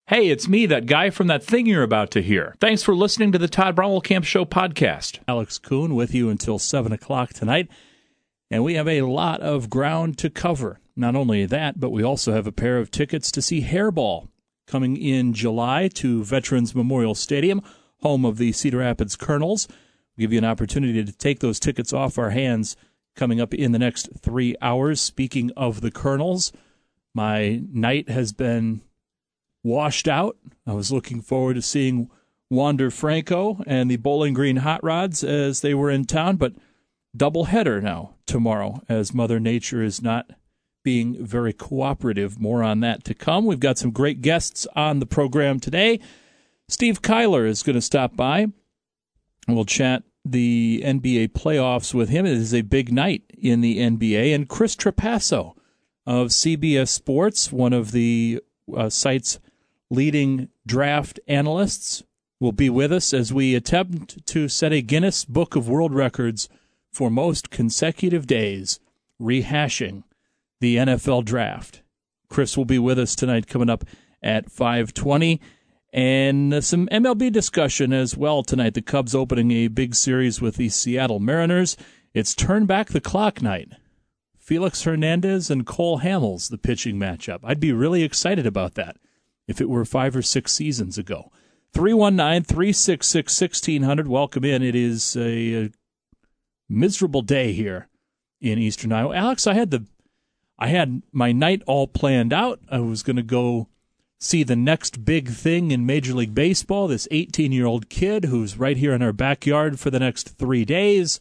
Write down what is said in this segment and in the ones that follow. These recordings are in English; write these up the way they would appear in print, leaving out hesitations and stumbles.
Hey, it's me, that guy from that thing you're about to hear. Thanks for listening to the Todd Bromwell Camp Show podcast. Alex Kuhn with you until 7 o'clock tonight, and we have a lot of ground to cover. Not only that, but we also have a pair of tickets to see Hairball coming in July to Veterans Memorial Stadium, home of the Cedar Rapids Colonels. We'll give you an opportunity to take those tickets off our hands coming up in the next 3 hours. Speaking of the Colonels, my night has been washed out. I was looking forward to seeing Wander Franco and the Bowling Green Hot Rods as they were in town, but doubleheader now tomorrow as Mother Nature is not being very cooperative. More on that to come. We've got some great guests on the program today. Steve Kyler is going to stop by, and we'll chat the NBA playoffs with him. It is a big night in the NBA, and Chris Trapasso of CBS Sports, one of the site's leading draft analysts, will be with us as we attempt to set a Guinness Book of World Records for most consecutive days, rehashing the NFL draft. Chris will be with us tonight coming up at 5:20, and some MLB discussion as well tonight. The Cubs opening a big series with the Seattle Mariners. It's turn back the clock night. Felix Hernandez and Cole Hamels, the pitching matchup. I'd be really excited about that if it were 5 or 6 seasons ago. 319-366-1600. Welcome in. It is a miserable day here in Eastern Iowa. Alex, I had my night all planned out. I was going to go see the next big thing in Major League Baseball, this 18-year-old kid who's right here in our backyard for the next 3 days.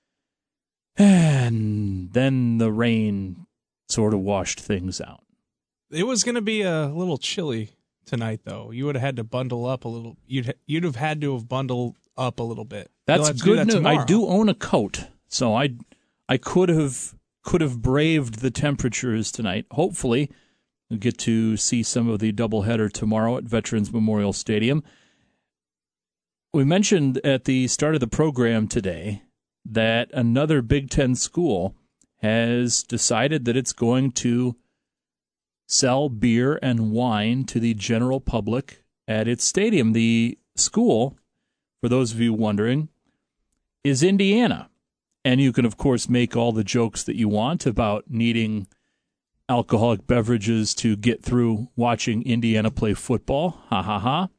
And then the rain sort of washed things out. It was going to be a little chilly tonight, though. You would have had to bundle up a little. You'd have had to have bundled up a little bit. That's good news. I do own a coat, so I could have braved the temperatures tonight. Hopefully, we'll get to see some of the doubleheader tomorrow at Veterans Memorial Stadium. We mentioned at the start of the program today that another Big Ten school has decided that it's going to sell beer and wine to the general public at its stadium. The school, for those of you wondering, is Indiana. And you can, of course, make all the jokes that you want about needing alcoholic beverages to get through watching Indiana play football. Ha, ha, ha.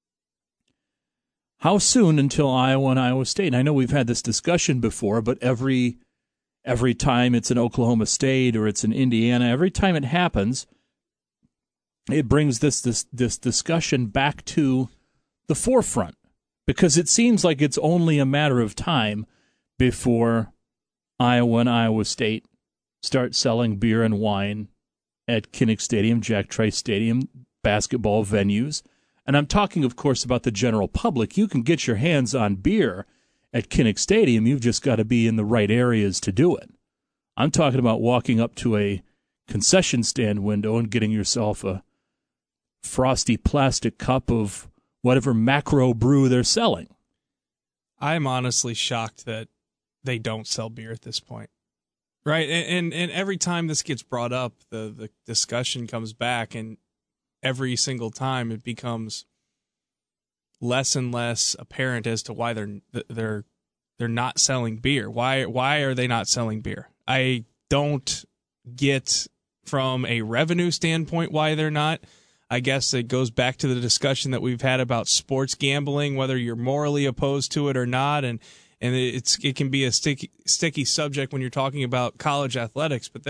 How soon until Iowa and Iowa State? And I know we've had this discussion before, but every time it's an Oklahoma State or it's an Indiana, every time it happens, it brings this discussion back to the forefront, because it seems like it's only a matter of time before Iowa and Iowa State start selling beer and wine at Kinnick Stadium, Jack Trice Stadium, basketball venues. And I'm talking, of course, about the general public. You can get your hands on beer at Kinnick Stadium. You've just got to be in the right areas to do it. I'm talking about walking up to a concession stand window and getting yourself a frosty plastic cup of whatever macro brew they're selling. I'm honestly shocked that they don't sell beer at this point. Right? And every time this gets brought up, the discussion comes back, and every single time it becomes less and less apparent as to why they're not selling beer. Why are they not selling beer? I don't get from a revenue standpoint why they're not. I guess it goes back to the discussion that we've had about sports gambling, whether you're morally opposed to it or not, and it can be a sticky subject when you're talking about college athletics. But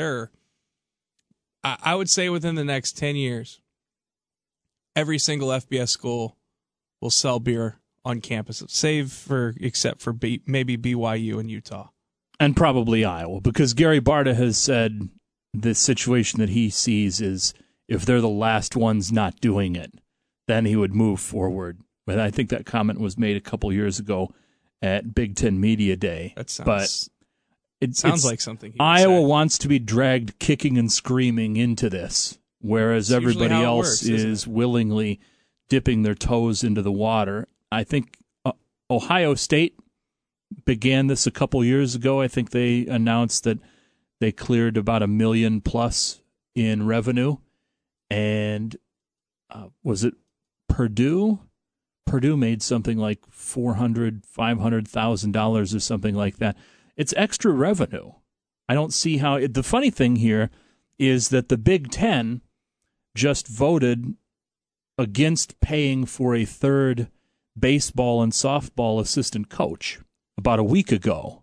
I would say within the next 10 years, every single FBS school will sell beer on campus, except for maybe BYU and Utah. And probably Iowa, because Gary Barta has said the situation that he sees is if they're the last ones not doing it, then he would move forward. But I think that comment was made a couple years ago at Big Ten Media Day. That sounds like something Iowa wants to be dragged kicking and screaming into this, whereas everybody else is willingly dipping their toes into the water. I think Ohio State began this a couple years ago. I think they announced that they cleared about $1 million+ in revenue, and was it Purdue? Purdue made something like $400,000, $500,000 or something like that. It's extra revenue. I don't see how. The funny thing here is that the Big Ten just voted against paying for a third baseball and softball assistant coach about a week ago.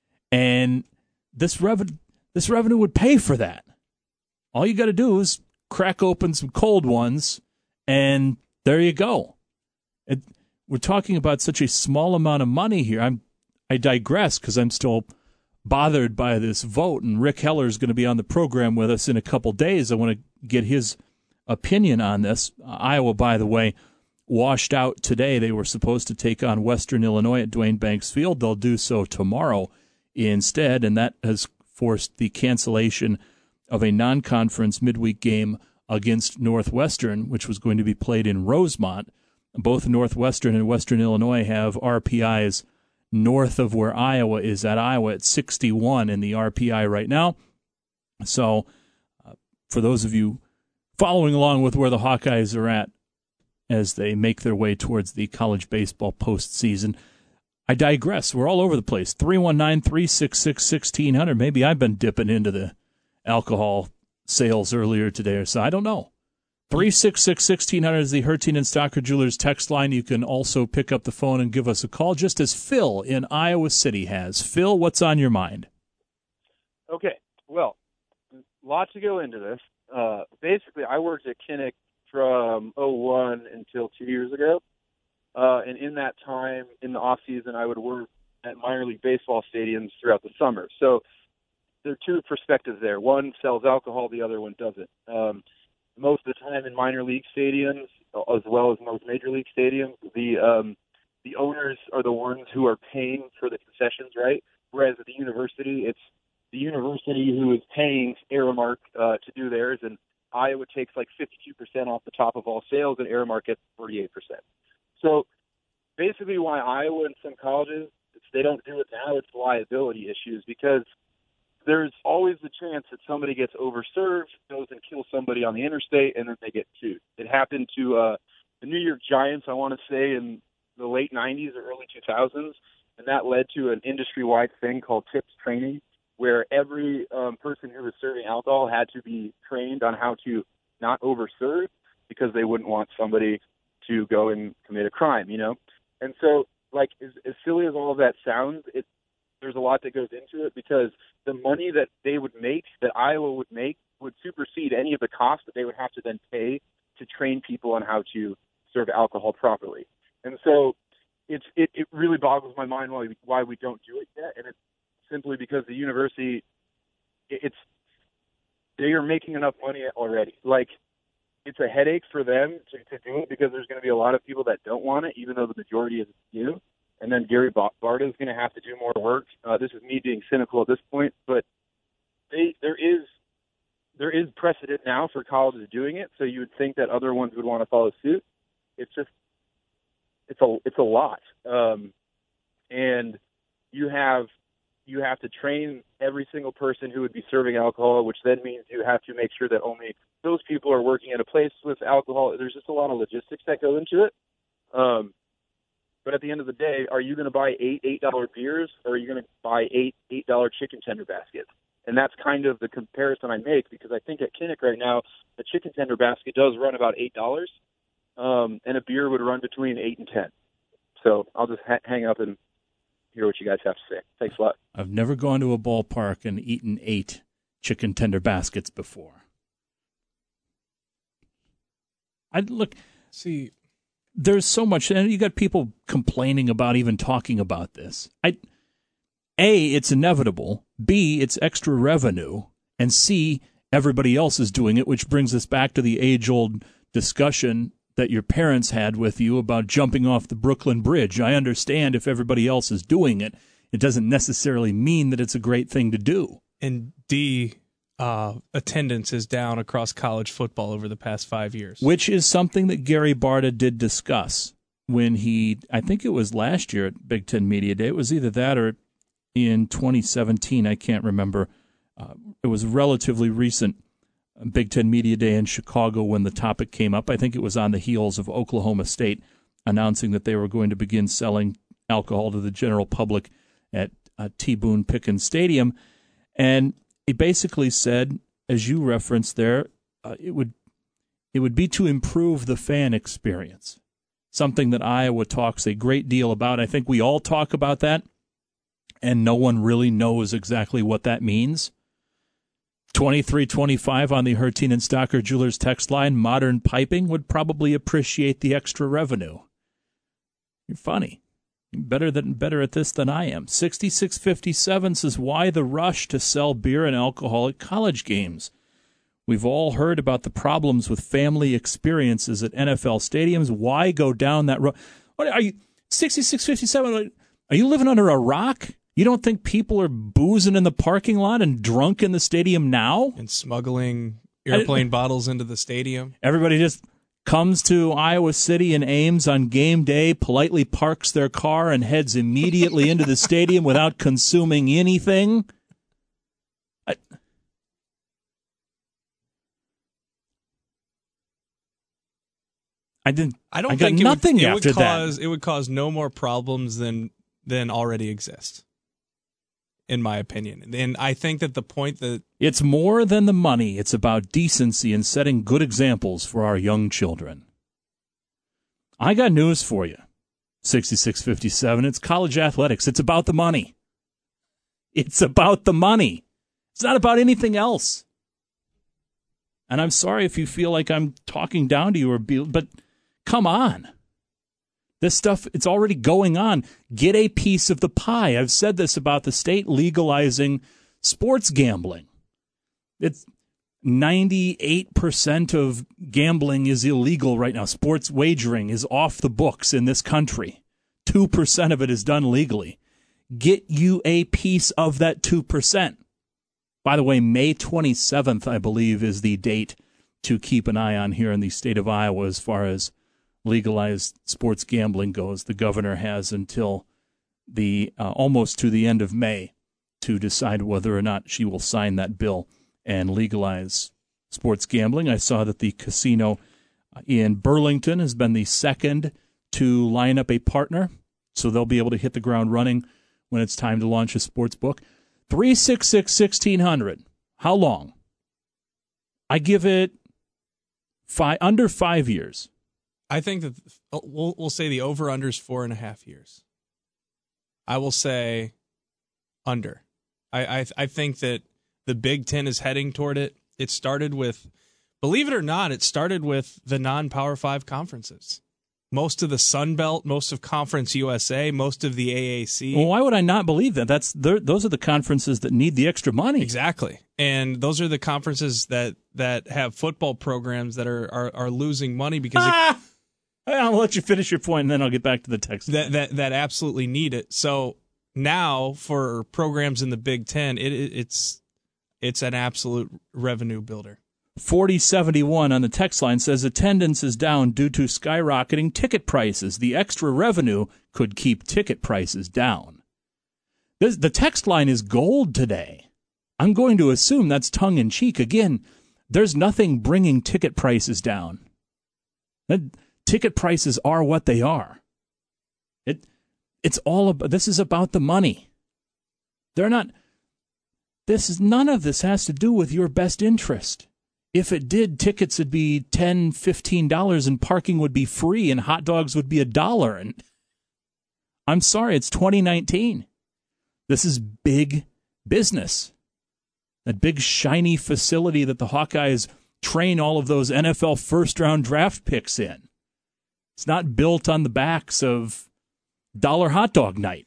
And this revenue would pay for that. All you got to do is crack open some cold ones, and there you go. We're talking about such a small amount of money here. I digress because I'm still bothered by this vote, and Rick Heller is going to be on the program with us in a couple days. I want to get his opinion on this. Iowa, by the way, washed out today. They were supposed to take on Western Illinois at Duane Banks Field. They'll do so tomorrow instead, and that has forced the cancellation of a non-conference midweek game against Northwestern, which was going to be played in Rosemont. Both Northwestern and Western Illinois have RPIs north of where Iowa is at. Iowa at 61 in the RPI right now. So for those of you following along with where the Hawkeyes are at as they make their way towards the college baseball postseason, I digress. We're all over the place. 319-366-1600. Maybe I've been dipping into the alcohol sales earlier today or so. I don't know. 366-1600 is the Herting and Stocker Jewelers text line. You can also pick up the phone and give us a call, just as Phil in Iowa City has. Phil, what's on your mind? Okay, well, lots to go into this. Basically, I worked at Kinnick from 2001 until 2 years ago. And in that time, in the off-season, I would work at minor league baseball stadiums throughout the summer. So there are two perspectives there. One sells alcohol, the other one doesn't. Most of the time in minor league stadiums, as well as most major league stadiums, the owners are the ones who are paying for the concessions, right? Whereas at the university, it's the university who is paying Aramark to do theirs, and Iowa takes like 52% off the top of all sales, and Aramark gets 48%. So basically why Iowa and some colleges, they don't do it now, it's liability issues, because there's always the chance that somebody gets overserved, goes and kills somebody on the interstate, and then they get sued. It happened to the New York Giants, I want to say, in the late 90s or early 2000s, and that led to an industry-wide thing called TIPS training, where every person who was serving alcohol had to be trained on how to not overserve, because they wouldn't want somebody to go and commit a crime, you know? And so, like, as silly as all of that sounds, there's a lot that goes into it, because the money that they would make, that Iowa would make, would supersede any of the costs that they would have to then pay to train people on how to serve alcohol properly. And so it really boggles my mind why we don't do it yet, and it's simply because the university, they are making enough money already. Like, it's a headache for them to do it, because there's going to be a lot of people that don't want it, even though the majority is you. And then Gary Barta is going to have to do more work. This is me being cynical at this point, but there is precedent now for colleges doing it. So you would think that other ones would want to follow suit. It's a lot, and you have to train every single person who would be serving alcohol, which then means you have to make sure that only those people are working at a place with alcohol. There's just a lot of logistics that go into it. But at the end of the day, are you going to buy $8 beers, or are you going to buy $8 chicken tender baskets? And that's kind of the comparison I make, because I think at Kinnick right now, a chicken tender basket does run about $8, and a beer would run between $8 and $10. So I'll just hang up and hear what you guys have to say. Thanks a lot. I've never gone to a ballpark and eaten 8 chicken tender baskets before. There's so much, and you got people complaining about even talking about this. A, it's inevitable. B, it's extra revenue. And C, everybody else is doing it, which brings us back to the age-old discussion that your parents had with you about jumping off the Brooklyn Bridge. I understand if everybody else is doing it, it doesn't necessarily mean that it's a great thing to do. And D, attendance is down across college football over the past 5 years. Which is something that Gary Barta did discuss when I think it was last year at Big Ten Media Day. It was either that or in 2017. I can't remember. It was a relatively recent Big Ten Media Day in Chicago when the topic came up. I think it was on the heels of Oklahoma State announcing that they were going to begin selling alcohol to the general public at T. Boone Pickens Stadium. And he basically said, as you referenced there, it would be to improve the fan experience, something that Iowa talks a great deal about. I think we all talk about that, and no one really knows exactly what that means. 2325 on the Hertin and Stocker Jewelers text line. Modern Piping would probably appreciate the extra revenue. You're funny. You're better at this than I am. 6657 says, why the rush to sell beer and alcohol at college games? We've all heard about the problems with family experiences at NFL stadiums. Why go down that road? What are you, 6657? Are you living under a rock? You don't think people are boozing in the parking lot and drunk in the stadium now? And smuggling airplane bottles into the stadium? Everybody just comes to Iowa City and Ames on game day, politely parks their car, and heads immediately into the stadium without consuming anything? I think it would cause no more problems than already exist, in my opinion. And I think that the point that it's more than the money. It's about decency and setting good examples for our young children. I got news for you. 6657. It's college athletics. It's about the money. It's about the money. It's not about anything else. And I'm sorry if you feel like I'm talking down to you, but come on. This stuff, it's already going on. Get a piece of the pie. I've said this about the state legalizing sports gambling. It's 98% of gambling is illegal right now. Sports wagering is off the books in this country. 2% of it is done legally. Get you a piece of that 2%. By the way, May 27th, I believe, is the date to keep an eye on here in the state of Iowa as far as legalized sports gambling goes. The governor has until the almost to the end of May to decide whether or not she will sign that bill and legalize sports gambling. I saw that the casino in Burlington has been the second to line up a partner, so they'll be able to hit the ground running when it's time to launch a sports book. 366-1600. How long? I give it under 5 years. I think that we'll say the over-under is 4.5 years. I will say under. I think that the Big Ten is heading toward it. It started with, believe it or not, the non-Power 5 conferences. Most of the Sun Belt, most of Conference USA, most of the AAC. Well, why would I not believe that? Those are the conferences that need the extra money. Exactly. And those are the conferences that have football programs that are losing money because I'll let you finish your point, and then I'll get back to the text. That absolutely need it. So now for programs in the Big Ten, it's an absolute revenue builder. 4071 on the text line says attendance is down due to skyrocketing ticket prices. The extra revenue could keep ticket prices down. The text line is gold today. I'm going to assume that's tongue-in-cheek. Again, there's nothing bringing ticket prices down. Ticket prices are what they are. It's all about, this is about the money. None of this has to do with your best interest. If it did, tickets would be $10, $15 and parking would be free and hot dogs would be $1. And I'm sorry, it's 2019. This is big business. That big shiny facility that the Hawkeyes train all of those NFL first-round draft picks in. It's not built on the backs of dollar hot dog night.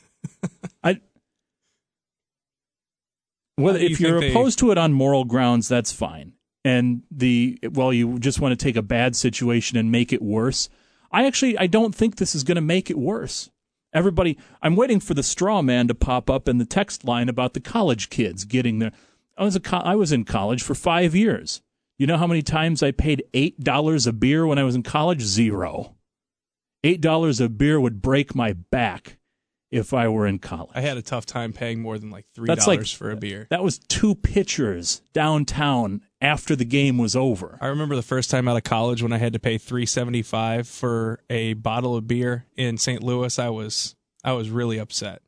If you're opposed to it on moral grounds, that's fine. And you just want to take a bad situation and make it worse. I don't think this is going to make it worse. Everybody, I'm waiting for the straw man to pop up in the text line about the college kids getting there. I was in college for 5 years. You know how many times I paid $8 a beer when I was in college? 0. $8 a beer would break my back if I were in college. I had a tough time paying more than like $3 for a beer. That was 2 pitchers downtown after the game was over. I remember the first time out of college when I had to pay $3.75 for a bottle of beer in St. Louis. I was really upset.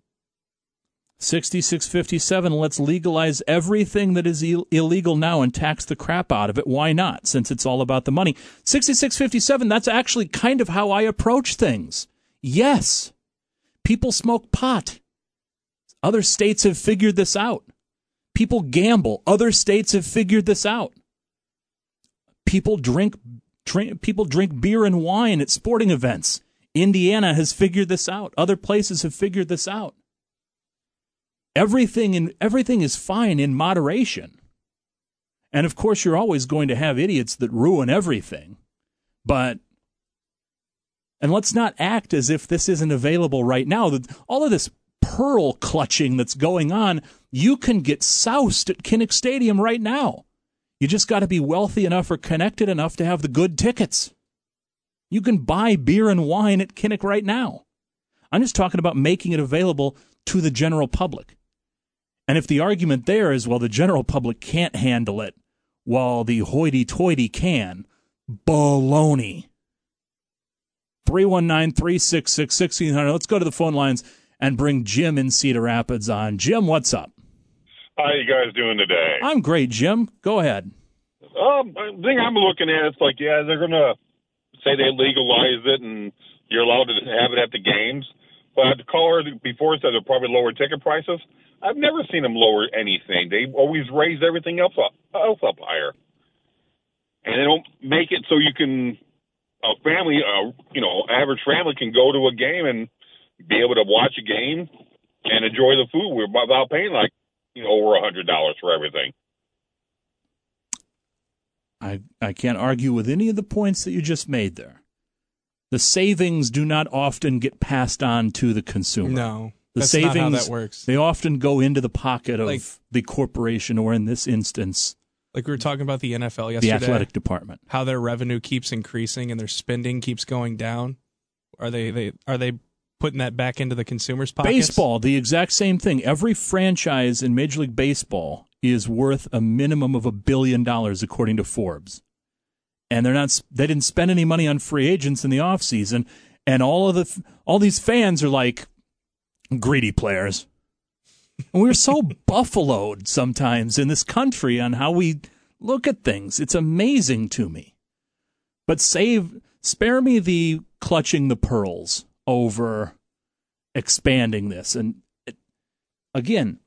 6657, let's legalize everything that is illegal now and tax the crap out of it. Why not, since it's all about the money? 6657, that's actually kind of how I approach things. Yes, people smoke pot. Other states have figured this out. People gamble. Other states have figured this out. People drink beer and wine at sporting events. Indiana has figured this out. Other places have figured this out. Everything is fine in moderation. And of course, you're always going to have idiots that ruin everything. And let's not act as if this isn't available right now. All of this pearl clutching that's going on, you can get soused at Kinnick Stadium right now. You just got to be wealthy enough or connected enough to have the good tickets. You can buy beer and wine at Kinnick right now. I'm just talking about making it available to the general public. And if the argument there is, well, the general public can't handle it, while the hoity-toity can, baloney. 319-366-1600. Let's go to the phone lines and bring Jim in Cedar Rapids on. Jim, what's up? How you guys doing today? I'm great, Jim. Go ahead. The thing I'm looking at is like, yeah, they're going to say they legalize it and you're allowed to have it at the games. But the caller before said they'll probably lower ticket prices. I've never seen them lower anything. They always raise everything else up higher. And they don't make it so you can, a family, average family can go to a game and be able to watch a game and enjoy the food without paying over $100 for everything. I can't argue with any of the points that you just made there. The savings do not often get passed on to the consumer. No, that's not how that works. They often go into the pocket of the corporation, or in this instance, like we were talking about the NFL yesterday, the athletic department, how their revenue keeps increasing and their spending keeps going down. Are they putting that back into the consumer's pockets? Baseball, the exact same thing. Every franchise in Major League Baseball is worth a minimum of $1 billion, according to Forbes. And they didn't spend any money on free agents in the offseason, and all these fans are like greedy players. And we're so buffaloed sometimes in this country on how we look at things. It's amazing to me. But spare me the clutching the pearls over expanding this. And again,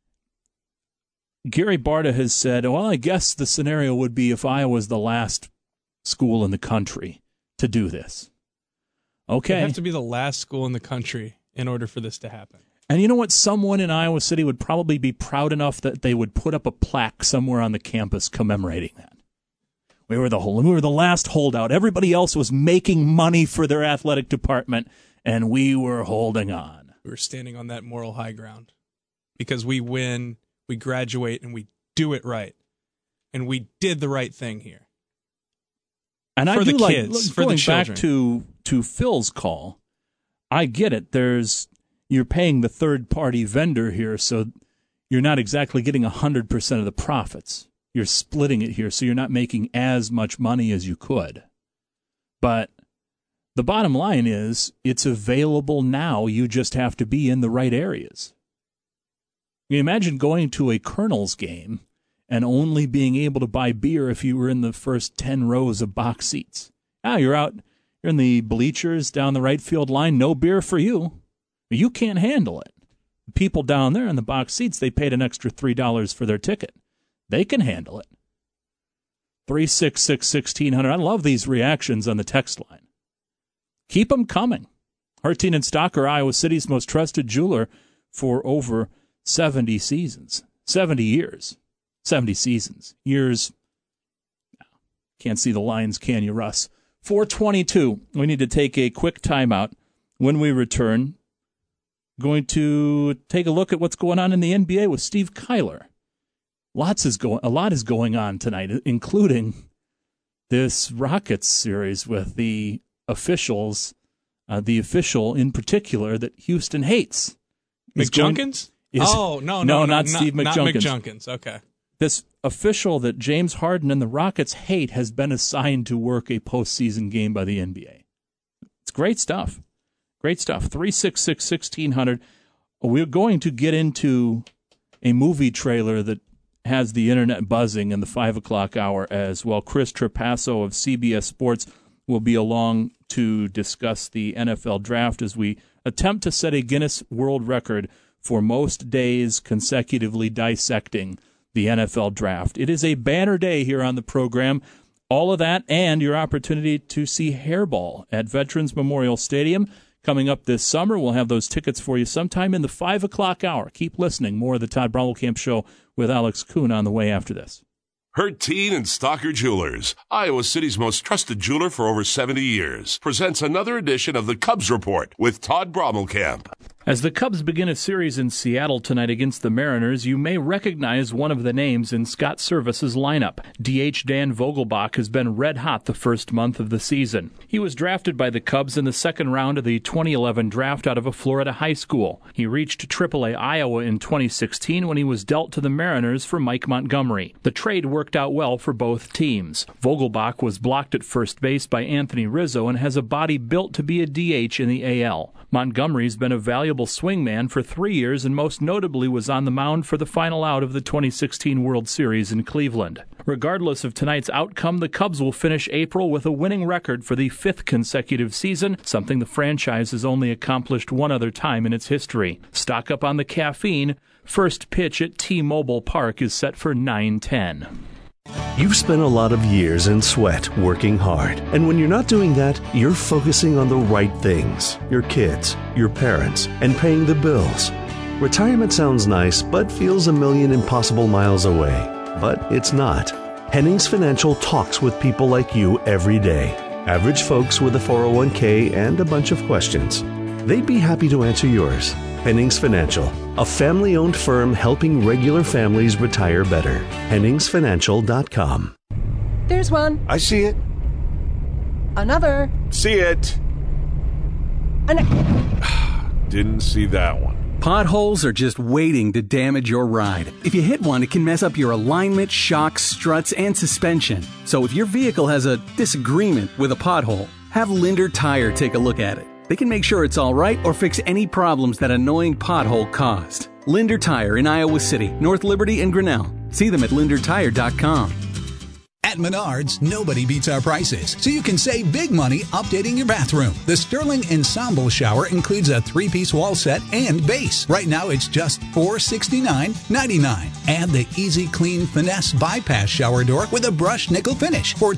Gary Barta has said, well, I guess the scenario would be if Iowa was the last school in the country to do this. Okay. It'd have to be the last school in the country in order for this to happen. And you know what? Someone in Iowa City would probably be proud enough that they would put up a plaque somewhere on the campus commemorating that. We were the last holdout. Everybody else was making money for their athletic department, and we were holding on. We were standing on that moral high ground because we win, we graduate, and we do it right. And we did the right thing here. And for I the do kids, like, for going the children. Back to Phil's call, I get it. You're paying the third-party vendor here, so you're not exactly getting 100% of the profits. You're splitting it here, so you're not making as much money as you could. But the bottom line is it's available now. You just have to be in the right areas. You imagine going to a Colonel's game and only being able to buy beer if you were in the first 10 rows of box seats. Now you're in the bleachers down the right field line, no beer for you. You can't handle it. The people down there in the box seats, they paid an extra $3 for their ticket. They can handle it. 366-1600. I love these reactions on the text line. Keep them coming. Harteen and Stocker, Iowa City's most trusted jeweler for over 70 seasons. 70 years. 70 seasons. Years. Can't see the lines, can you, Russ? 4:22. We need to take a quick timeout. When we return, going to take a look at what's going on in the NBA with Steve Kyler. A lot is going on tonight, including this Rockets series with the officials, the official in particular that Houston hates. McJunkins? No, not Steve McJunkins. Not McJunkins. Okay. This official that James Harden and the Rockets hate has been assigned to work a postseason game by the NBA. It's great stuff. Great stuff. 366-1600. We're going to get into a movie trailer that has the internet buzzing in the 5 o'clock hour as well. Chris Trapasso of CBS Sports will be along to discuss the NFL draft as we attempt to set a Guinness World Record for most days consecutively dissecting the NFL draft. It is a banner day here on the program. All of that and your opportunity to see Hairball at Veterans Memorial Stadium coming up this summer. We'll have those tickets for you sometime in the 5 o'clock hour. Keep listening. More of the Todd Bromwell Show with Alex Kuhn on the way after this. Hurt Teen and Stalker Jewelers, Iowa City's most trusted jeweler for over 70 years, presents another edition of the Cubs Report with Todd Bromwell. As the Cubs begin a series in Seattle tonight against the Mariners, you may recognize one of the names in Scott Servais' lineup. DH Dan Vogelbach has been red hot the first month of the season. He was drafted by the Cubs in the second round of the 2011 draft out of a Florida high school. He reached AAA Iowa in 2016 when he was dealt to the Mariners for Mike Montgomery. The trade worked out well for both teams. Vogelbach was blocked at first base by Anthony Rizzo and has a body built to be a DH in the AL. Montgomery's been a valuable swingman for 3 years and most notably was on the mound for the final out of the 2016 World Series in Cleveland. Regardless of tonight's outcome, the Cubs will finish April with a winning record for the 5th consecutive season, something the franchise has only accomplished one other time in its history. Stock up on the caffeine. First pitch at T-Mobile Park is set for 9:10. You've spent a lot of years in sweat working hard. And when you're not doing that, you're focusing on the right things. Your kids, your parents, and paying the bills. Retirement sounds nice, but feels a million impossible miles away. But it's not. Hennings Financial talks with people like you every day. Average folks with a 401k and a bunch of questions. They'd be happy to answer yours. Hennings Financial, a family-owned firm helping regular families retire better. HenningsFinancial.com. There's one. I see it. Another. See it. Didn't see that one. Potholes are just waiting to damage your ride. If you hit one, it can mess up your alignment, shocks, struts, and suspension. So if your vehicle has a disagreement with a pothole, have Linder Tire take a look at it. They can make sure it's all right or fix any problems that annoying pothole caused. Linder Tire in Iowa City, North Liberty, and Grinnell. See them at lindertire.com. At Menards, nobody beats our prices, so you can save big money updating your bathroom. The Sterling Ensemble Shower includes a 3-piece wall set and base. Right now, it's just $469.99. Add the Easy Clean Finesse Bypass Shower Door with a brushed nickel finish for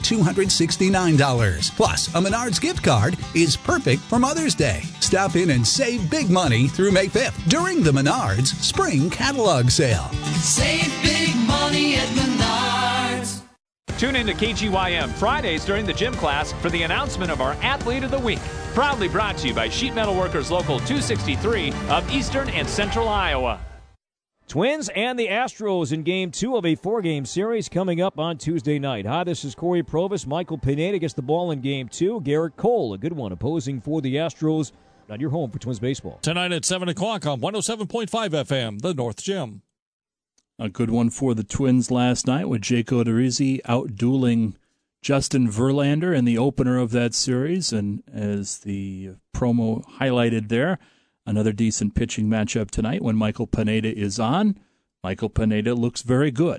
$269. Plus, a Menards gift card is perfect for Mother's Day. Stop in and save big money through May 5th during the Menards Spring Catalog Sale. Save big money at Menards. Tune in to KGYM Fridays during the gym class for the announcement of our Athlete of the Week. Proudly brought to you by Sheet Metal Workers Local 263 of Eastern and Central Iowa. Twins and the Astros in Game 2 of a 4-game series coming up on Tuesday night. Hi, this is Corey Provis. Michael Pineda gets the ball in Game 2. Garrett Cole, a good one, opposing for the Astros. On your home for Twins baseball. Tonight at 7 o'clock on 107.5 FM, the North Gym. A good one for the Twins last night with Jake Odorizzi out-dueling Justin Verlander in the opener of that series. And as the promo highlighted there, another decent pitching matchup tonight when Michael Pineda is on. Michael Pineda looks very good.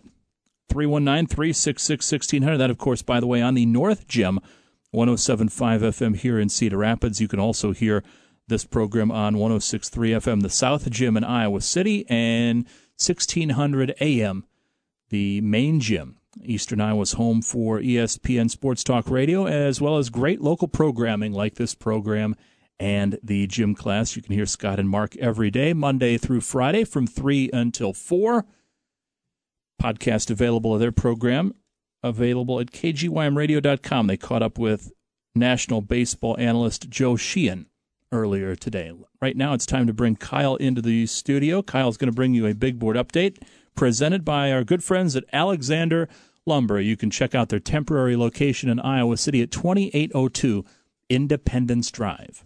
319-366-1600. That, of course, by the way, on the North Gym, 107.5 FM here in Cedar Rapids. You can also hear this program on 106.3 FM, the South Gym in Iowa City, and 1600 AM, the main gym. Eastern Iowa's home for ESPN Sports Talk Radio, as well as great local programming like this program and the gym class. You can hear Scott and Mark every day, Monday through Friday from 3 until 4. Podcast available of their program, available at kgymradio.com. They caught up with National Baseball analyst Joe Sheehan earlier today. Right now, it's time to bring Kyle into the studio. Kyle's going to bring you a big board update presented by our good friends at Alexander Lumber. You can check out their temporary location in Iowa City at 2802 Independence Drive.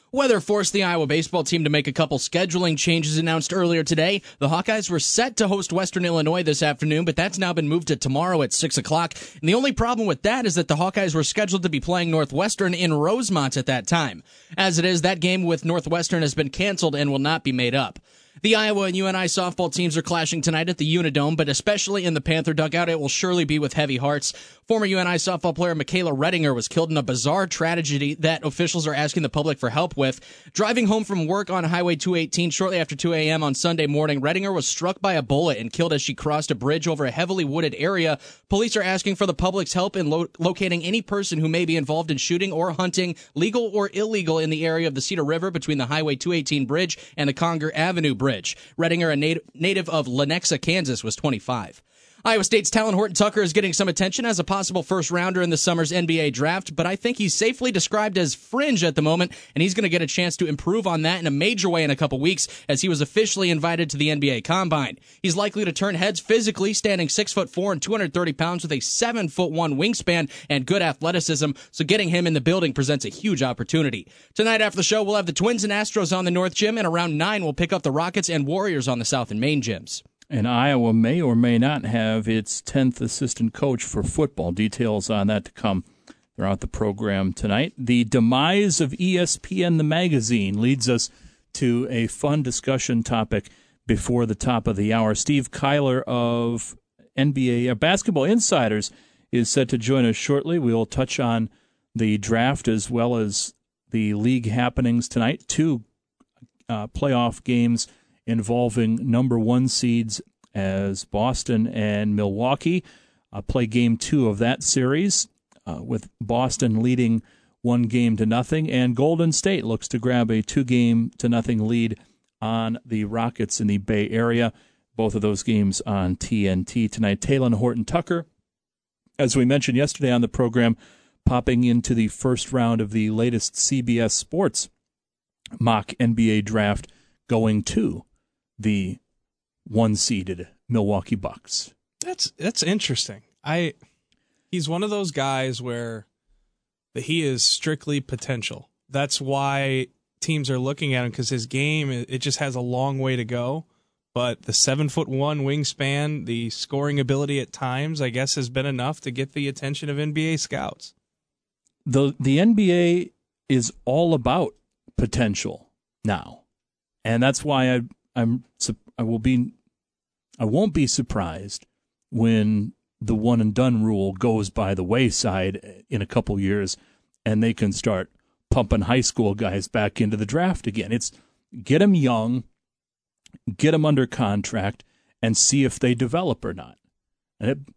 Weather forced the Iowa baseball team to make a couple scheduling changes announced earlier today. The Hawkeyes were set to host Western Illinois this afternoon, but that's now been moved to tomorrow at 6 o'clock. And the only problem with that is that the Hawkeyes were scheduled to be playing Northwestern in Rosemont at that time. As it is, that game with Northwestern has been canceled and will not be made up. The Iowa and UNI softball teams are clashing tonight at the Unidome, but especially in the Panther dugout, it will surely be with heavy hearts. Former UNI softball player Michaela Redinger was killed in a bizarre tragedy that officials are asking the public for help with. Driving home from work on Highway 218 shortly after 2 a.m. on Sunday morning, Redinger was struck by a bullet and killed as she crossed a bridge over a heavily wooded area. Police are asking for the public's help in locating any person who may be involved in shooting or hunting, legal or illegal, in the area of the Cedar River between the Highway 218 bridge and the Conger Avenue bridge. Redinger, a native of Lenexa, Kansas, was 25. Iowa State's Talon Horton-Tucker is getting some attention as a possible first-rounder in the summer's NBA draft, but I think he's safely described as fringe at the moment, and he's going to get a chance to improve on that in a major way in a couple weeks as he was officially invited to the NBA Combine. He's likely to turn heads physically, standing 6'4" and 230 pounds with a 7'1" wingspan and good athleticism, so getting him in the building presents a huge opportunity. Tonight after the show, we'll have the Twins and Astros on the North Gym, and around 9 we'll pick up the Rockets and Warriors on the South and Main gyms. And Iowa may or may not have its 10th assistant coach for football. Details on that to come throughout the program tonight. The demise of ESPN the magazine leads us to a fun discussion topic before the top of the hour. Steve Kyler of NBA Basketball Insiders is set to join us shortly. We will touch on the draft as well as the league happenings tonight. 2 playoff games involving number 1 seeds as Boston and Milwaukee play game 2 of that series, with Boston leading 1-0, and Golden State looks to grab a 2-0 lead on the Rockets in the Bay Area. Both of those games on TNT tonight. Talon Horton-Tucker, as we mentioned yesterday on the program, popping into the first round of the latest CBS Sports mock NBA draft, going to the 1-seeded Milwaukee Bucks. That's interesting. He's one of those guys where he is strictly potential. That's why teams are looking at him, because his game, it just has a long way to go. But the 7'1" wingspan, the scoring ability at times, I guess, has been enough to get the attention of NBA scouts. The NBA is all about potential now, and that's why I won't be surprised when the one and done rule goes by the wayside in a couple years, and they can start pumping high school guys back into the draft again. It's get them young, get them under contract, and see if they develop or not. And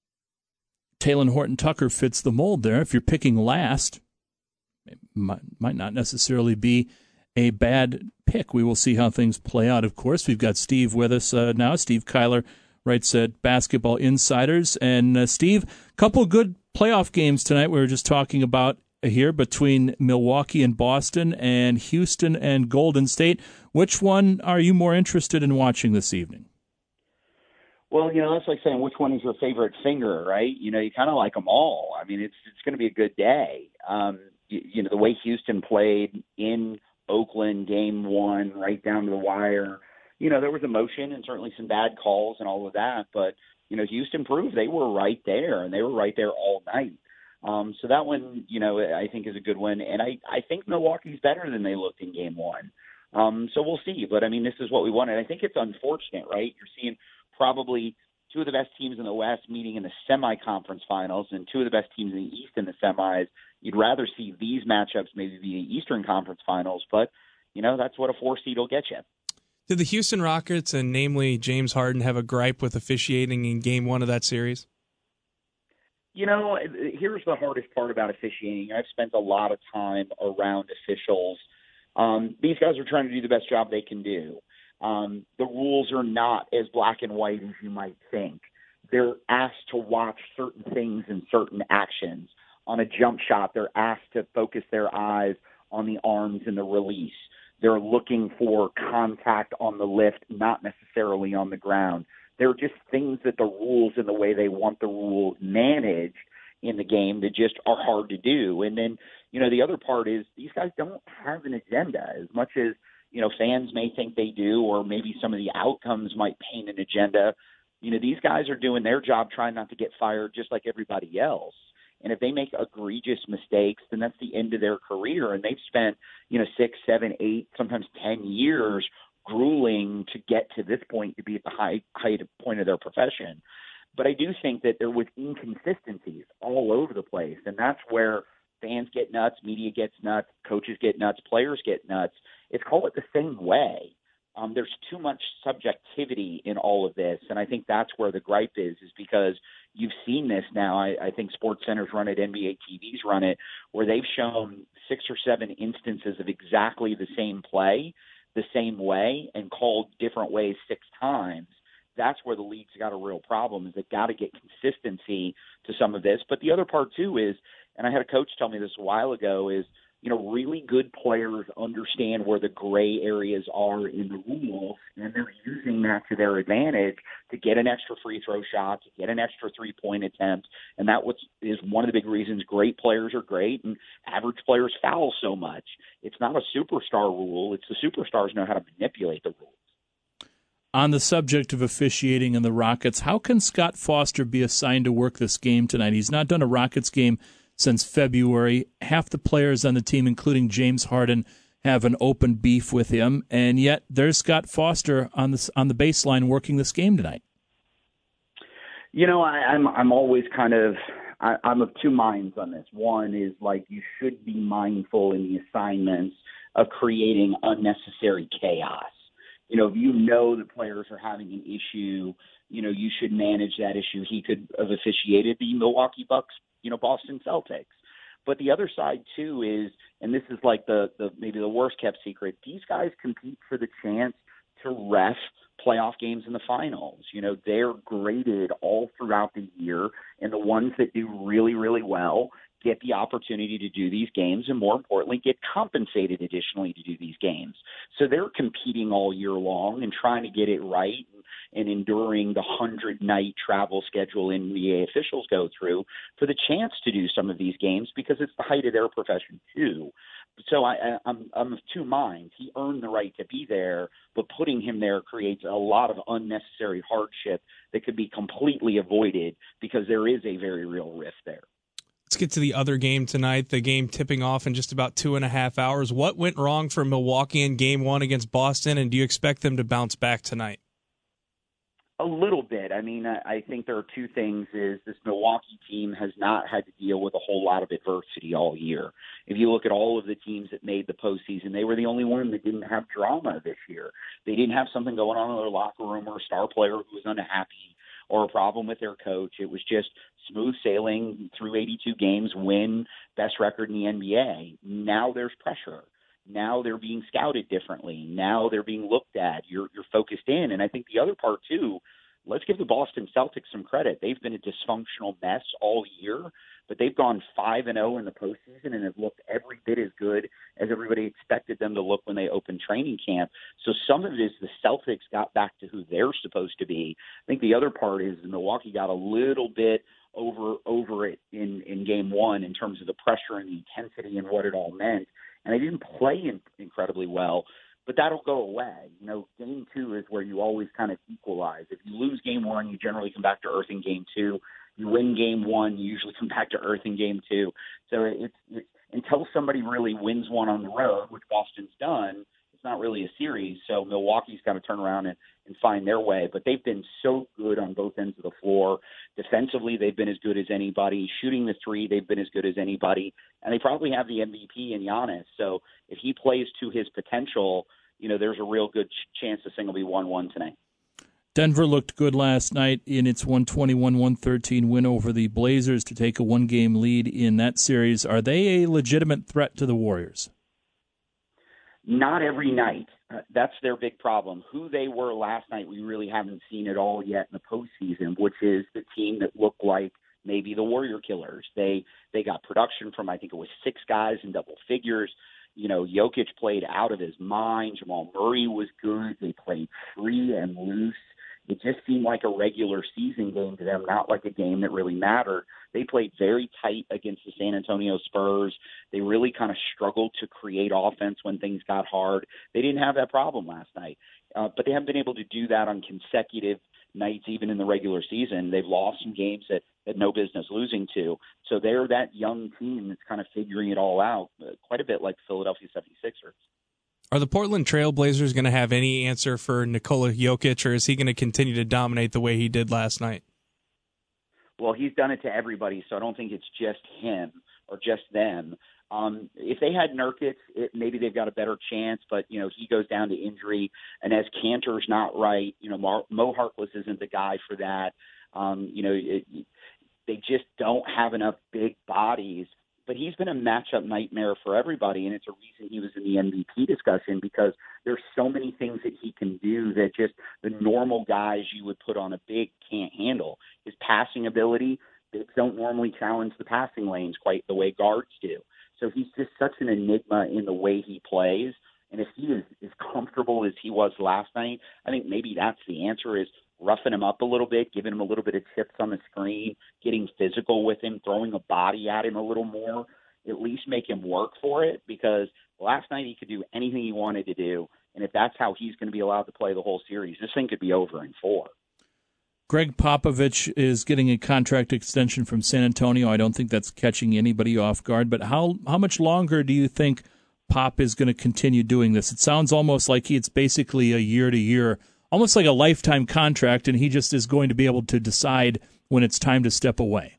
Talon Horton-Tucker fits the mold there. If you're picking last, it might not necessarily be a bad pick. We will see how things play out. Of course, we've got Steve with us now. Steve Kyler writes at Basketball Insiders. And Steve, couple good playoff games tonight we were just talking about here between Milwaukee and Boston and Houston and Golden State. Which one are you more interested in watching this evening? Well, that's like saying which one is your favorite finger, right? You kind of like them all. I mean, it's going to be a good day. The way Houston played in Oakland, game 1, right down to the wire. There was emotion and certainly some bad calls and all of that. But, Houston proved they were right there, and they were right there all night. So that one, I think is a good one. And I think Milwaukee's better than they looked in game 1. So we'll see. But, this is what we wanted. I think it's unfortunate, right? You're seeing probably 2 of the best teams in the West meeting in the semi-conference finals and 2 of the best teams in the East in the semis. You'd rather see these matchups maybe be the Eastern Conference finals, but, that's what a 4 seed will get you. Did the Houston Rockets, and namely James Harden, have a gripe with officiating in game 1 of that series? Here's the hardest part about officiating. I've spent a lot of time around officials. These guys are trying to do the best job they can do. The rules are not as black and white as you might think. They're asked to watch certain things and certain actions. On a jump shot, they're asked to focus their eyes on the arms and the release. They're looking for contact on the lift, not necessarily on the ground. They're just things that the rules and the way they want the rules managed in the game that just are hard to do. And then, the other part is these guys don't have an agenda as much as, fans may think they do, or maybe some of the outcomes might paint an agenda. These guys are doing their job trying not to get fired just like everybody else. And if they make egregious mistakes, then that's the end of their career. And they've spent, 6, 7, 8, sometimes 10 years grueling to get to this point, to be at the height point of their profession. But I do think that there was inconsistencies all over the place. And that's where fans get nuts, media gets nuts, coaches get nuts, players get nuts. It's call it the same way. There's too much subjectivity in all of this, and I think that's where the gripe is because you've seen this now. I think SportsCenter's run it, NBA TV's run it, where they've shown 6 or 7 instances of exactly the same play, the same way, and called different ways 6 times. That's where the league's got a real problem, is they've got to get consistency to some of this. But the other part, too, is, and I had a coach tell me this a while ago, is really good players understand where the gray areas are in the rules, and they're using that to their advantage to get an extra free throw shot, to get an extra 3-point attempt. And that is one of the big reasons great players are great and average players foul so much. It's not a superstar rule. It's the superstars know how to manipulate the rules. On the subject of officiating in the Rockets, how can Scott Foster be assigned to work this game tonight? He's not done a Rockets game since February. Half the players on the team, including James Harden, have an open beef with him, and yet there's Scott Foster on the baseline working this game tonight. I'm always I'm of two minds on this. One is you should be mindful in the assignments of creating unnecessary chaos. If the players are having an issue, you should manage that issue. He could have officiated the Milwaukee Bucks, Boston Celtics. But the other side too is, and this is the maybe the worst kept secret, these guys compete for the chance to ref playoff games in the finals. They're graded all throughout the year, and the ones that do really, really well get the opportunity to do these games, and more importantly, get compensated additionally to do these games. So they're competing all year long and trying to get it right and enduring the 100-night travel schedule NBA officials go through for the chance to do some of these games, because it's the height of their profession too. So I'm of two minds. He earned the right to be there, but putting him there creates a lot of unnecessary hardship that could be completely avoided because there is a very real rift there. Let's get to the other game tonight, the game tipping off in just about 2.5 hours. What went wrong for Milwaukee in Game 1 against Boston, and do you expect them to bounce back tonight? A little bit. I think there are two things. Is this Milwaukee team has not had to deal with a whole lot of adversity all year. If you look at all of the teams that made the postseason, they were the only one that didn't have drama this year. They didn't have something going on in their locker room or a star player who was unhappy or a problem with their coach. It was just smooth sailing through 82 games, win, best record in the NBA. Now there's pressure. Now they're being scouted differently. Now they're being looked at. You're focused in. And I think the other part, too, let's give the Boston Celtics some credit. They've been a dysfunctional mess all year, but they've gone 5-0 in the postseason and have looked every bit as good as everybody expected them to look when they opened training camp. So some of it is the Celtics got back to who they're supposed to be. I think the other part is Milwaukee got a little bit over it in Game 1 in terms of the pressure and the intensity and what it all meant. And they didn't play incredibly well, but that'll go away. Game 2 is where you always kind of equalize. If you lose Game 1, you generally come back to earth in Game 2. You win Game 1, you usually come back to earth in Game 2. So it's until somebody really wins one on the road, which Boston's done, it's not really a series. So Milwaukee's got to turn around and find their way. But they've been so good on both ends of the floor. Defensively, they've been as good as anybody. Shooting the three, they've been as good as anybody. And they probably have the MVP in Giannis. So if he plays to his potential, there's a real good chance this thing will be 1-1 tonight. Denver looked good last night in its 121-113 win over the Blazers to take a one-game lead in that series. Are they a legitimate threat to the Warriors? Not every night. That's their big problem. Who they were last night, we really haven't seen it all yet in the postseason, which is the team that looked like maybe the Warrior Killers. They got production from, I think it was 6 guys in double figures. Jokic played out of his mind. Jamal Murray was good. They played free and loose. It just seemed like a regular season game to them, not like a game that really mattered. They played very tight against the San Antonio Spurs. They really kind of struggled to create offense when things got hard. They didn't have that problem last night, but they haven't been able to do that on consecutive nights, even in the regular season. They've lost some games that had no business losing to. So they're that young team that's kind of figuring it all out, quite a bit like Philadelphia 76ers. Are the Portland Trail Blazers going to have any answer for Nikola Jokic, or is he going to continue to dominate the way he did last night? Well, he's done it to everybody, so I don't think it's just him or just them. If they had Nurkic, maybe they've got a better chance, but, he goes down to injury. And as Cantor's not right, Mo Harkless isn't the guy for that. They just don't have enough big bodies. But he's been a matchup nightmare for everybody, and it's a reason he was in the MVP discussion, because there's so many things that he can do that just the normal guys you would put on a big can't handle. His passing ability, bigs don't normally challenge the passing lanes quite the way guards do. So he's just such an enigma in the way he plays. And if he is as comfortable as he was last night, I think maybe that's the answer, is roughing him up a little bit, giving him a little bit of chips on the screen, getting physical with him, throwing a body at him a little more, at least make him work for it, because last night he could do anything he wanted to do. And if that's how he's going to be allowed to play the whole series, this thing could be over in 4. Greg Popovich is getting a contract extension from San Antonio. I don't think that's catching anybody off guard. But how much longer do you think Pop is going to continue doing this? It sounds almost like it's basically a year-to-year, almost like a lifetime contract, and he just is going to be able to decide when it's time to step away.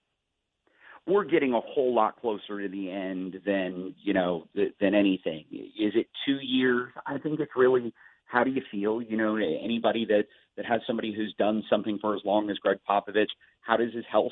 We're getting a whole lot closer to the end than anything. Is it 2 years? I think it's really, how do you feel? Anybody that has somebody who's done something for as long as Greg Popovich, how does his health,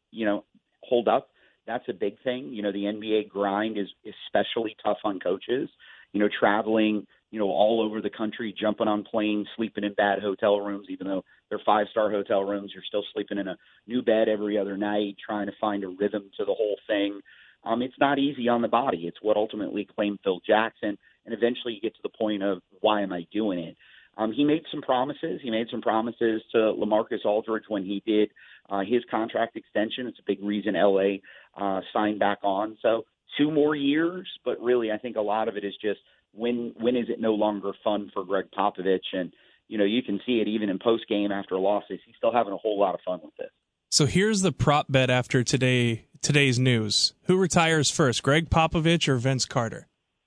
hold up? That's a big thing. The NBA grind is especially tough on coaches, traveling, all over the country, jumping on planes, sleeping in bad hotel rooms, even though they're 5-star hotel rooms. You're still sleeping in a new bed every other night, trying to find a rhythm to the whole thing. It's not easy on the body. It's what ultimately claimed Phil Jackson. And eventually you get to the point of, why am I doing it? He made some promises. He made some promises to LaMarcus Aldridge when he did his contract extension. It's a big reason LA signed back on. So 2 more years, but really I think a lot of it is just, when is it no longer fun for Greg Popovich? And, you can see it even in post-game after losses. He's still having a whole lot of fun with this. So here's the prop bet after today's news. Who retires first, Greg Popovich or Vince Carter?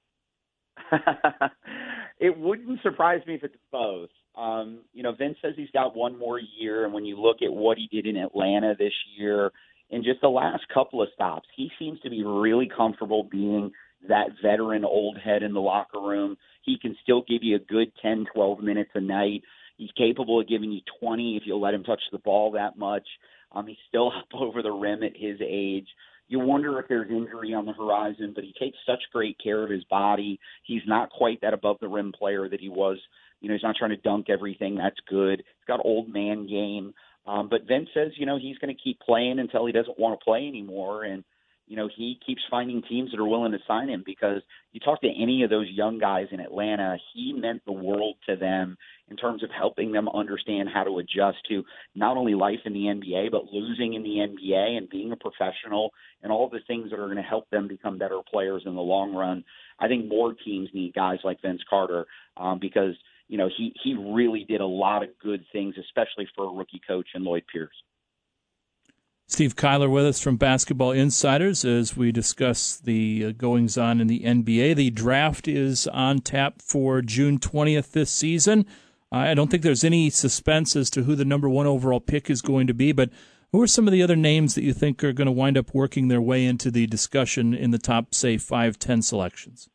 It wouldn't surprise me if it's both. Vince says he's got 1 more year, and when you look at what he did in Atlanta this year, in just the last couple of stops, he seems to be really comfortable being that veteran old head in the locker room. He can still give you a good 10, 12 minutes a night. He's capable of giving you 20 if you'll let him touch the ball that much. He's still up over the rim at his age. You wonder if there's injury on the horizon, but he takes such great care of his body. He's not quite that above-the-rim player that he was. He's not trying to dunk everything. That's good. He's got old man game. But Vince says, he's going to keep playing until he doesn't want to play anymore. And, he keeps finding teams that are willing to sign him, because you talk to any of those young guys in Atlanta, he meant the world to them in terms of helping them understand how to adjust to not only life in the NBA, but losing in the NBA and being a professional and all the things that are going to help them become better players in the long run. I think more teams need guys like Vince Carter because, he really did a lot of good things, especially for a rookie coach in Lloyd Pierce. Steve Kyler with us from Basketball Insiders as we discuss the goings-on in the NBA. The draft is on tap for June 20th this season. I don't think there's any suspense as to who the number 1 overall pick is going to be, but who are some of the other names that you think are going to wind up working their way into the discussion in the top, say, 5-10 selections?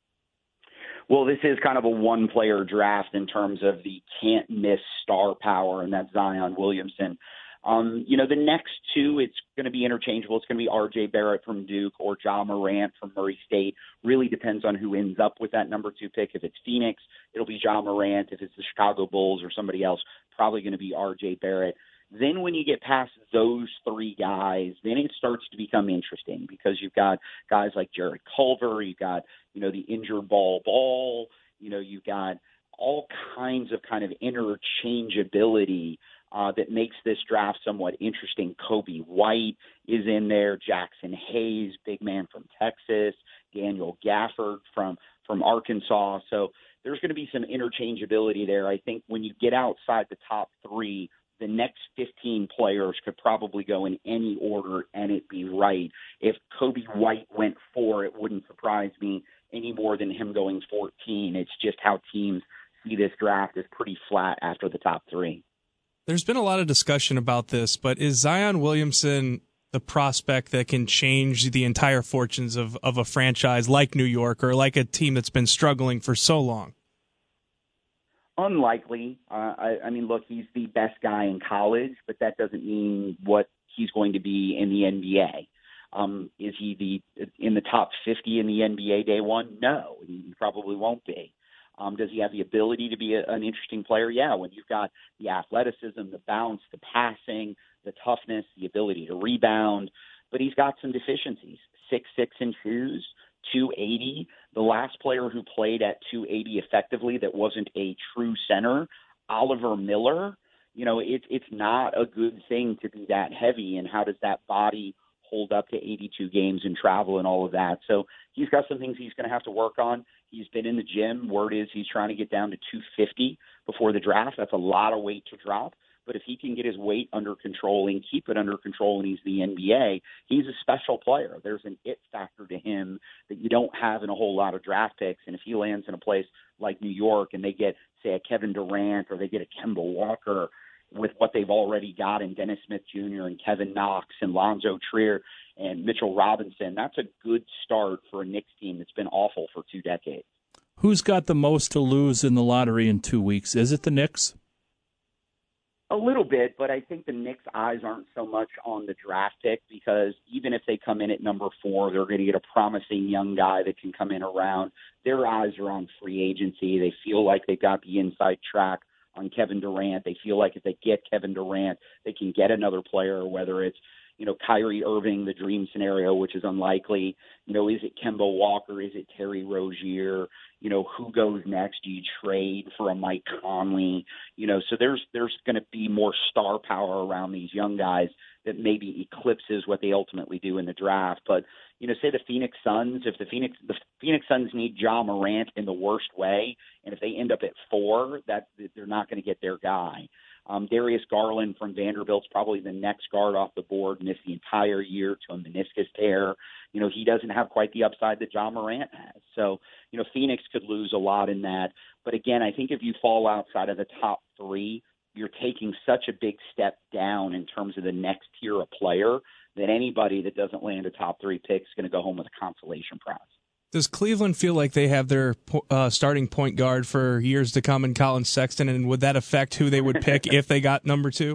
Well, this is kind of a one-player draft in terms of the can't-miss star power, and that's Zion Williamson. The next 2, it's going to be interchangeable. It's going to be R.J. Barrett from Duke or Ja Morant from Murray State. Really depends on who ends up with that number 2 pick. If it's Phoenix, it'll be Ja Morant. If it's the Chicago Bulls or somebody else, probably going to be R.J. Barrett. Then when you get past those 3 guys, then it starts to become interesting, because you've got guys like Jared Culver, you've got, the injured Ball, you've got all kinds of kind of interchangeability that makes this draft somewhat interesting. Kobe White is in there, Jackson Hayes, big man from Texas, Daniel Gafford from Arkansas. So there's going to be some interchangeability there. I think when you get outside the top 3, the next 15 players could probably go in any order and it be right. If Kobe White went 4, it wouldn't surprise me any more than him going 14. It's just how teams see this draft is pretty flat after the top 3. There's been a lot of discussion about this, but is Zion Williamson the prospect that can change the entire fortunes of a franchise like New York or like a team that's been struggling for so long? Unlikely. I mean, look, he's the best guy in college, but that doesn't mean what he's going to be in the NBA. Is he in the top 50 in the NBA day one? No, he probably won't be. Does he have the ability to be an interesting player? Yeah, when you've got the athleticism, the bounce, the passing, the toughness, the ability to rebound. But he's got some deficiencies. 6'6" in shoes, 280. The last player who played at 280 effectively that wasn't a true center, Oliver Miller. You know, it's not a good thing to be that heavy, and how does that body hold up to 82 games and travel and all of that? So he's got some things he's going to have to work on. He's been in the gym. Word is he's trying to get down to 250 before the draft. That's a lot of weight to drop. But if he can get his weight under control and keep it under control and he's the NBA, he's a special player. There's an it factor to him that you don't have in a whole lot of draft picks. And if he lands in a place like New York and they get, say, a Kevin Durant or they get a Kemba Walker with what they've already got in Dennis Smith Jr. and Kevin Knox and Lonzo Trier and Mitchell Robinson, that's a good start for a Knicks team that's been awful for 2 decades. Who's got the most to lose in the lottery in 2 weeks? Is it the Knicks? A little bit, but I think the Knicks' eyes aren't so much on the draft pick, because even if they come in at number 4, they're going to get a promising young guy that can come in around. Their eyes are on free agency. They feel like they've got the inside track on Kevin Durant. They feel like if they get Kevin Durant, they can get another player, whether it's, you know, Kyrie Irving, the dream scenario, which is unlikely. You know, is it Kemba Walker? Is it Terry Rozier? You know, who goes next? Do you trade for a Mike Conley? You know, so there's going to be more star power around these young guys that maybe eclipses what they ultimately do in the draft. But, you know, say the Phoenix Suns, if the Phoenix Suns need Ja Morant in the worst way, and if they end up at 4, that they're not going to get their guy. Darius Garland from Vanderbilt's probably the next guard off the board, missed the entire year to a meniscus tear. You know, he doesn't have quite the upside that Ja Morant has. So, you know, Phoenix could lose a lot in that. But again, I think if you fall outside of the top 3, you're taking such a big step down in terms of the next tier of player that anybody that doesn't land a top 3 pick is going to go home with a consolation prize. Does Cleveland feel like they have their starting point guard for years to come in Colin Sexton, and would that affect who they would pick if they got number 2?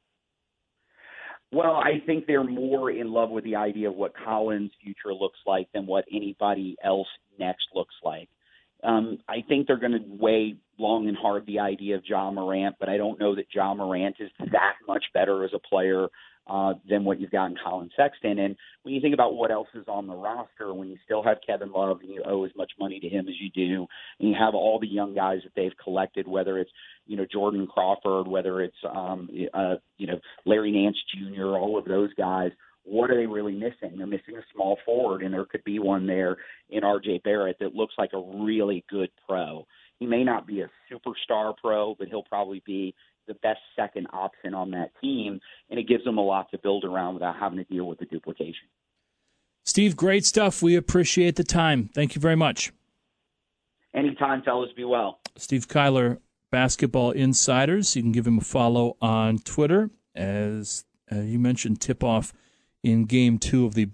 Well, I think they're more in love with the idea of what Colin's future looks like than what anybody else next looks like. I think they're going to weigh long and hard the idea of Ja Morant, but I don't know that Ja Morant is that much better as a player than what you've got in Colin Sexton. And when you think about what else is on the roster, when you still have Kevin Love and you owe as much money to him as you do, and you have all the young guys that they've collected, whether it's, you know, Jordan Crawford, whether it's, you know, Larry Nance Jr., all of those guys, what are they really missing? They're missing a small forward, and there could be one there in R.J. Barrett that looks like a really good pro. He may not be a superstar pro, but he'll probably be the best second option on that team, and it gives them a lot to build around without having to deal with the duplication. Steve, great stuff. We appreciate the time. Thank you very much. Anytime, fellas. Be well. Steve Kyler, Basketball Insiders. You can give him a follow on Twitter. As you mentioned, tip-off in Game 2 of the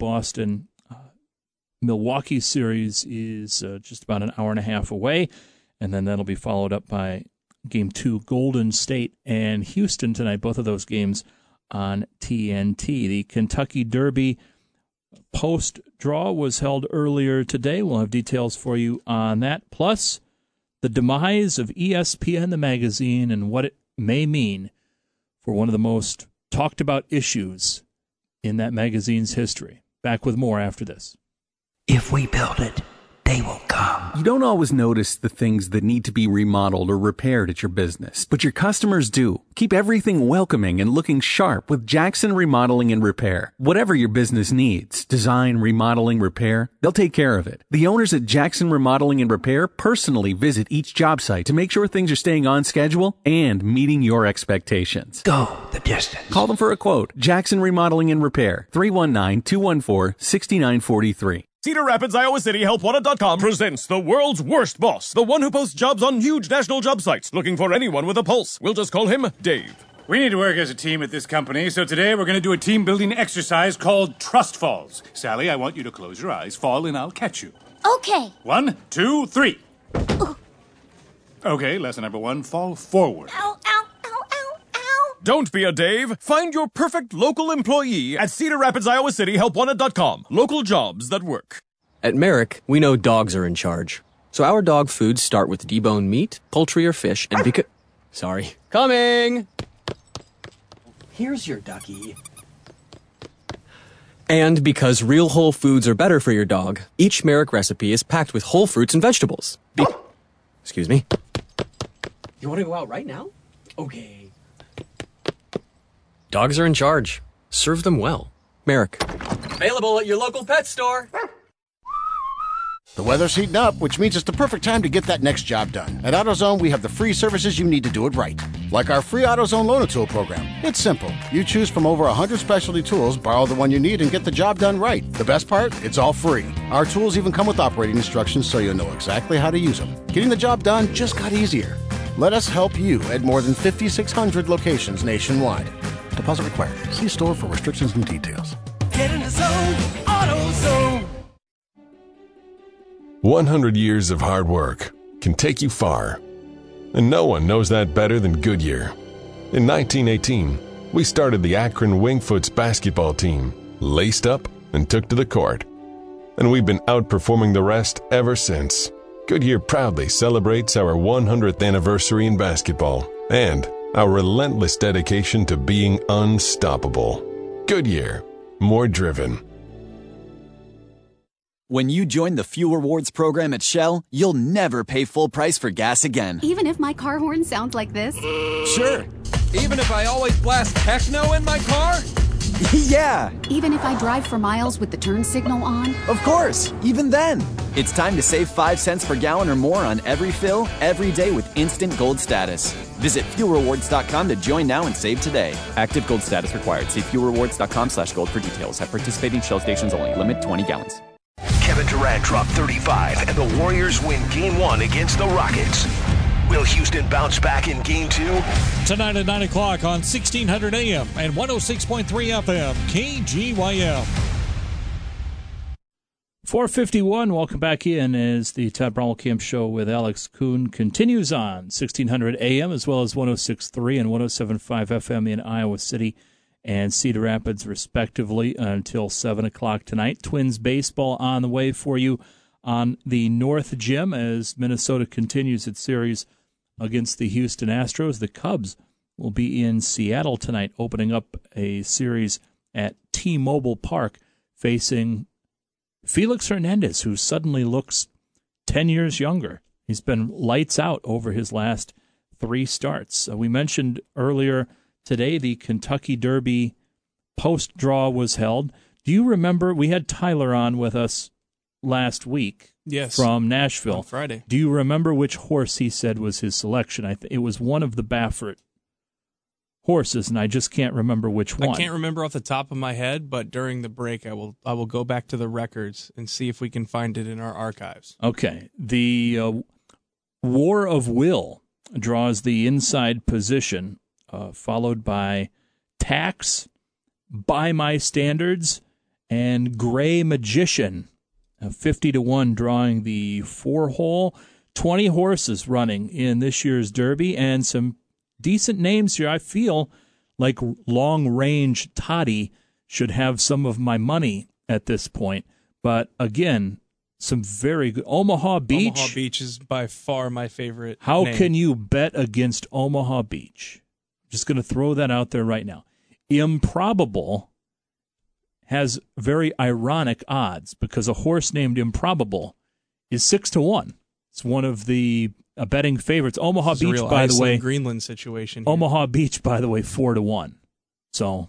Boston-Milwaukee series is just about an hour and a half away, and then that'll be followed up by Game 2, Golden State and Houston tonight, both of those games on TNT. The Kentucky Derby post-draw was held earlier today. We'll have details for you on that, plus the demise of ESPN, the magazine, and what it may mean for one of the most talked-about issues in that magazine's history. Back with more after this. If we build it, They will come. You don't always notice the things that need to be remodeled or repaired at your business, but your customers do. Keep everything welcoming and looking sharp with Jackson Remodeling and Repair. Whatever your business needs, design, remodeling, repair, they'll take care of it. The owners at Jackson Remodeling and Repair personally visit each job site to make sure things are staying on schedule and meeting your expectations. Go the distance. Call them for a quote. Jackson Remodeling and Repair, 319-214-6943. Cedar Rapids, Iowa City, HelpWanted.com presents the world's worst boss, the one who posts jobs on huge national job sites, looking for anyone with a pulse. We'll just call him Dave. We need to work as a team at this company, so today we're going to do a team-building exercise called Trust Falls. Sally, I want you to close your eyes, fall, and I'll catch you. Okay. 1, 2, 3. Okay, lesson number 1, fall forward. Ow, ow, ow, ow, ow. Don't be a Dave. Find your perfect local employee at Cedar Rapids, Iowa City, HelpWanted.com. Local jobs that work. At Merrick, we know dogs are in charge. So our dog foods start with deboned meat, poultry, or fish, and Sorry. Coming! Here's your ducky. And because real whole foods are better for your dog, each Merrick recipe is packed with whole fruits and vegetables. Excuse me. You want to go out right now? Okay. Dogs are in charge. Serve them well. Merrick. Available at your local pet store. The weather's heating up, which means it's the perfect time to get that next job done. At AutoZone, we have the free services you need to do it right. Like our free AutoZone Loan-A-Tool program. It's simple. You choose from over 100 specialty tools, borrow the one you need, and get the job done right. The best part? It's all free. Our tools even come with operating instructions so you'll know exactly how to use them. Getting the job done just got easier. Let us help you at more than 5,600 locations nationwide. Deposit required. See store for restrictions and details. Get in the zone, AutoZone. 100 years of hard work can take you far. And no one knows that better than Goodyear. In 1918, we started the Akron Wingfoots basketball team, laced up and took to the court. And we've been outperforming the rest ever since. Goodyear proudly celebrates our 100th anniversary in basketball and our relentless dedication to being unstoppable. Goodyear, more driven. When you join the Fuel Rewards program at Shell, you'll never pay full price for gas again. Even if my car horn sounds like this? Sure. Even if I always blast techno in my car? Yeah. Even if I drive for miles with the turn signal on? Of course. Even then. It's time to save 5 cents per gallon or more on every fill, every day with instant gold status. Visit fuelrewards.com to join now and save today. Active gold status required. See fuelrewards.com/gold for details. At participating Shell stations only. Limit 20 gallons. Kevin Durant dropped 35, and the Warriors win Game 1 against the Rockets. Will Houston bounce back in Game 2? Tonight at 9 o'clock on 1600 AM and 106.3 FM, KGYM. 4:51, welcome back in as the Todd Bromwell-Camp Show with Alex Kuhn continues on 1600 AM as well as 106.3 and 107.5 FM in Iowa City and Cedar Rapids, respectively, until 7 o'clock tonight. Twins baseball on the way for you on the North Gym as Minnesota continues its series against the Houston Astros. The Cubs will be in Seattle tonight, opening up a series at T-Mobile Park, facing Felix Hernandez, who suddenly looks 10 years younger. He's been lights out over his last 3 starts. We mentioned earlier today the Kentucky Derby post-draw was held. Do you remember, we had Tyler on with us last week from Nashville. On Friday. Do you remember which horse he said was his selection? It was one of the Baffert horses, and I just can't remember which one. I can't remember off the top of my head, but during the break I will go back to the records and see if we can find it in our archives. Okay. The War of Will draws the inside position, followed by Tax, By My Standards, and Gray Magician. 50-1 drawing the 4-hole. 20 horses running in this year's Derby, and some decent names here. I feel like Long Range Toddy should have some of my money at this point. But again, some very good. Omaha Beach. Omaha Beach is by far my favorite. How name. can you bet against Omaha Beach? Just going to throw that out there right now. Improbable has very ironic odds because a horse named Improbable is 6-1. It's one of the betting favorites. Omaha Beach, real by the way. Greenland situation here. Omaha Beach, by the way, 4-1. So,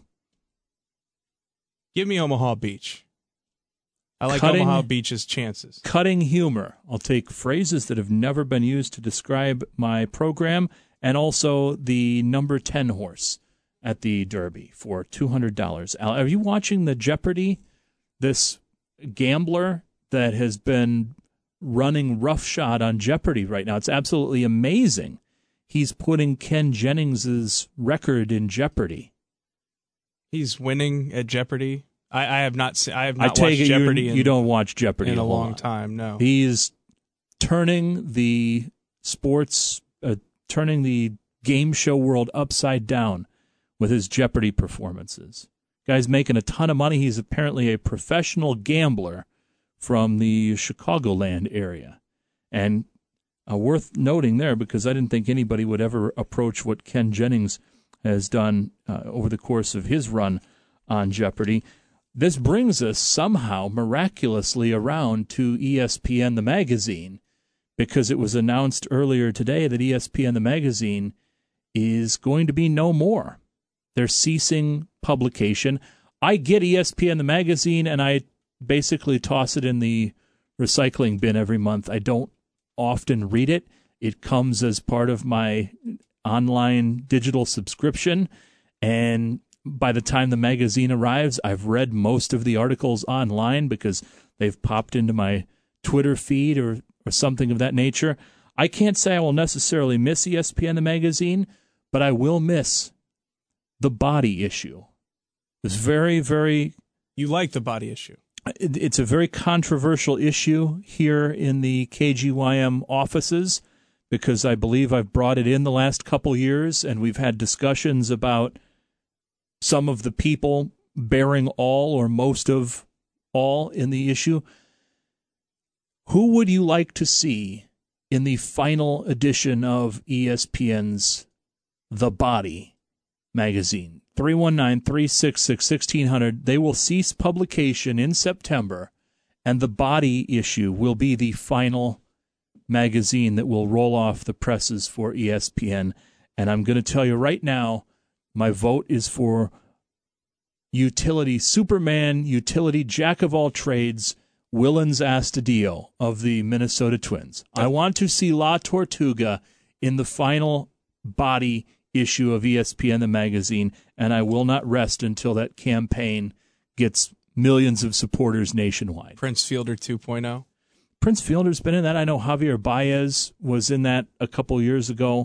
give me Omaha Beach. I like Omaha Beach's chances. Cutting humor. I'll take phrases that have never been used to describe my program, and also the number 10 horse at the Derby for $200. Are you watching the Jeopardy? This gambler that has been running roughshod on Jeopardy right now. It's absolutely amazing. He's putting Ken Jennings' record in Jeopardy. He's winning at Jeopardy. I have not watched Jeopardy. Jeopardy. You don't watch Jeopardy in a long time. No, he's turning the turning the game show world upside down with his Jeopardy performances. Guy's making a ton of money. He's apparently a professional gambler from the Chicagoland area, and worth noting there because I didn't think anybody would ever approach what Ken Jennings has done over the course of his run on Jeopardy. This brings us somehow miraculously around to ESPN the magazine, because it was announced earlier today that ESPN the magazine is going to be no more. They're ceasing publication. I get ESPN the magazine, and I basically toss it in the recycling bin every month. I don't often read it. It comes as part of my online digital subscription, and by the time the magazine arrives, I've read most of the articles online because they've popped into my Twitter feed or something of that nature. I can't say I will necessarily miss ESPN the magazine, but I will miss the body issue. It's very, very... You like the body issue. It's a very controversial issue here in the KGYM offices because I believe I've brought it in the last couple years, and we've had discussions about some of the people bearing all or most of all in the issue. Who would you like to see in the final edition of ESPN's The Body magazine? 319-366-1600. They will cease publication in September, and The Body issue will be the final magazine that will roll off the presses for ESPN. And I'm going to tell you right now, my vote is for utility Superman, utility jack of all trades, Willens Astudillo of the Minnesota Twins. I want to see La Tortuga in the final Body issue of ESPN the magazine, and I will not rest until that campaign gets millions of supporters nationwide. Prince Fielder 2.0. Prince Fielder's been in that. I know Javier Baez was in that a couple years ago.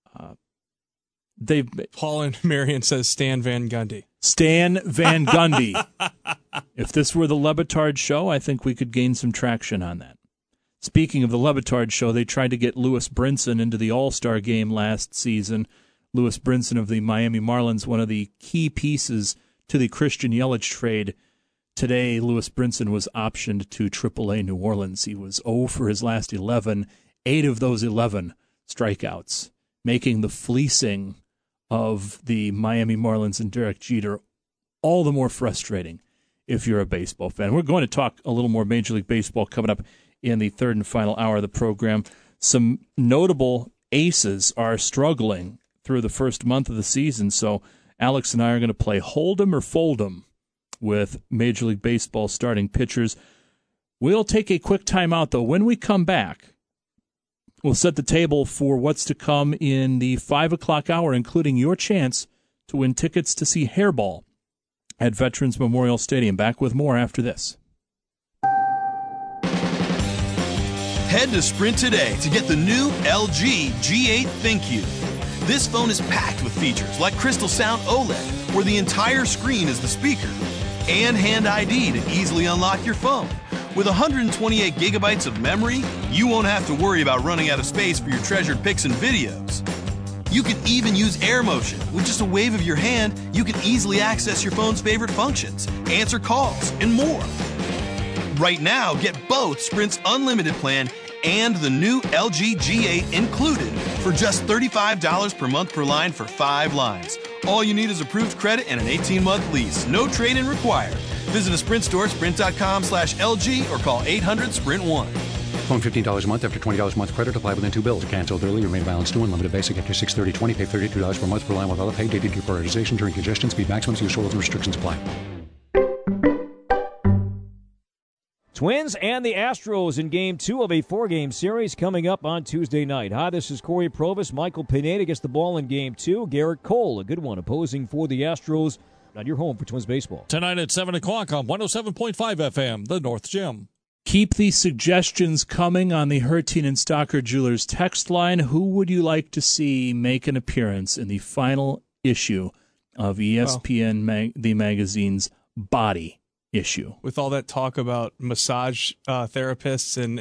Paul and Marion says Stan Van Gundy. Stan Van Gundy. If this were the Le Batard show, I think we could gain some traction on that. Speaking of the Le Batard show, they tried to get Lewis Brinson into the All-Star game last season. Lewis Brinson of the Miami Marlins, one of the key pieces to the Christian Yelich trade. Today, Lewis Brinson was optioned to AAA New Orleans. He was 0 for his last 11, 8 of those 11 strikeouts, making the fleecing of the Miami Marlins and Derek Jeter all the more frustrating if you're a baseball fan. We're going to talk a little more Major League Baseball coming up in the third and final hour of the program. Some notable aces are struggling through the first month of the season, so Alex and I are going to play Hold 'em or Fold 'em with Major League Baseball starting pitchers. We'll take a quick timeout, though. When we come back, we'll set the table for what's to come in the 5 o'clock hour, including your chance to win tickets to see Hairball at Veterans Memorial Stadium. Back with more after this. Head to Sprint today to get the new LG G8 ThinQ. This phone is packed with features like Crystal Sound OLED, where the entire screen is the speaker, and Hand ID to easily unlock your phone. With 128 gigabytes of memory, you won't have to worry about running out of space for your treasured pics and videos. You can even use AirMotion. With just a wave of your hand, you can easily access your phone's favorite functions, answer calls, and more. Right now, get both Sprint's unlimited plan and the new LG G8 included for just $35 per month per line for 5 lines. All you need is approved credit and an 18-month lease. No trade-in required. Visit a Sprint store at sprint.com/LG or call 800-SPRINT1. Phone $15 a month after $20 a month credit. Apply within 2 bills. Canceled early. Remain balance due. Unlimited basic after 6/30/20. Pay $32 per month per line with auto pay. Dated deprioritization during congestion. Speed maximums. Use rules and restrictions apply. Twins and the Astros in Game 2 of a 4-game series coming up on Tuesday night. Hi, this is Corey Provis. Michael Pineda gets the ball in Game 2. Garrett Cole, a good one, opposing for the Astros. On your home for Twins baseball. Tonight at 7 o'clock on 107.5 FM, the North Gym. Keep these suggestions coming on the Hertine and Stocker Jewelers text line. Who would you like to see make an appearance in the final issue of ESPN, the magazine's Body issue? With all that talk about massage therapists and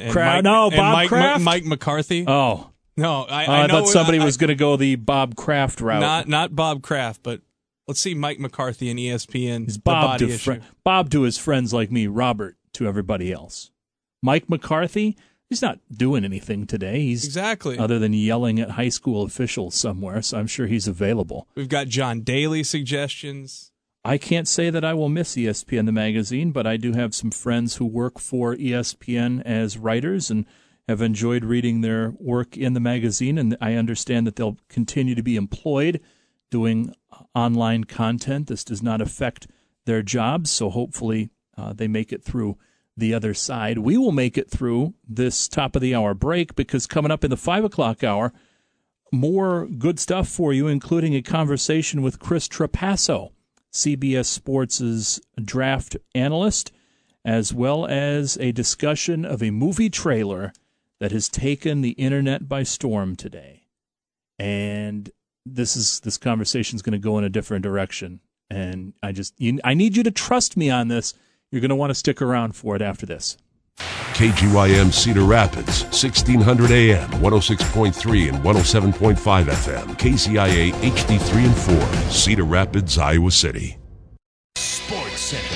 Mike McCarthy. Oh. No, I thought somebody was going to go the Bob Kraft route. Not Bob Kraft, but let's see Mike McCarthy and ESPN. He's Bob to his friends like me, Robert to everybody else. Mike McCarthy, he's not doing anything today. He's exactly other than yelling at high school officials somewhere, so I'm sure he's available. We've got John Daly suggestions. I can't say that I will miss ESPN the magazine, but I do have some friends who work for ESPN as writers and have enjoyed reading their work in the magazine, and I understand that they'll continue to be employed doing online content. This does not affect their jobs, so hopefully they make it through the other side. We will make it through this top of the hour break, because coming up in the 5 o'clock hour, more good stuff for you, including a conversation with Chris Trapasso, CBS Sports' draft analyst, as well as a discussion of a movie trailer that has taken the internet by storm today. And this conversation is going to go in a different direction. And I need you to trust me on this. You're going to want to stick around for it after this. KGYM Cedar Rapids, 1600 AM, 106.3 and 107.5 FM. KCIA HD3 and 4, Cedar Rapids, Iowa City. Sports Center.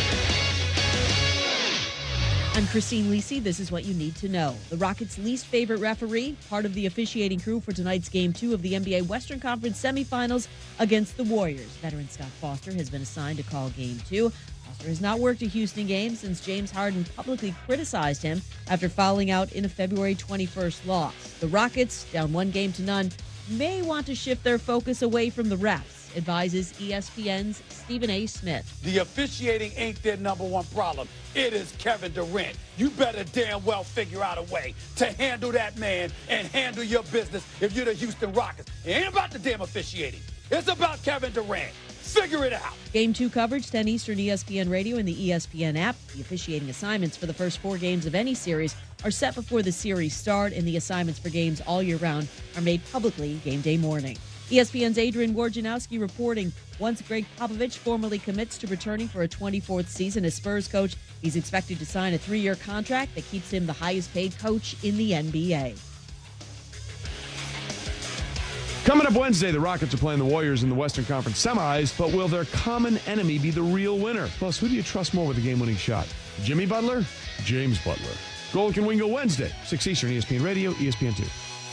I'm Christine Lisi. This is what you need to know. The Rockets' least favorite referee, part of the officiating crew for tonight's Game 2 of the NBA Western Conference semifinals against the Warriors. Veteran Scott Foster has been assigned to call Game 2. Foster has not worked a Houston game since James Harden publicly criticized him after fouling out in a February 21st loss. The Rockets, down 1-0, may want to shift their focus away from the refs, advises ESPN's Stephen A. Smith. The officiating ain't their number one problem. It is Kevin Durant. You better damn well figure out a way to handle that man and handle your business if you're the Houston Rockets. It ain't about the damn officiating. It's about Kevin Durant. Figure it out. Game 2 coverage, 10 Eastern, ESPN Radio and the ESPN app. The officiating assignments for the first 4 games of any series are set before the series start, and the assignments for games all year round are made publicly game day morning. ESPN's Adrian Wojnarowski reporting, once Greg Popovich formally commits to returning for a 24th season as Spurs coach, he's expected to sign a 3-year contract that keeps him the highest paid coach in the NBA. Coming up Wednesday, the Rockets are playing the Warriors in the Western Conference semis, but will their common enemy be the real winner? Plus, who do you trust more with a game-winning shot? Jimmy Butler? James Butler. Goal Can Wingo Wednesday, 6 Eastern, ESPN Radio, ESPN2.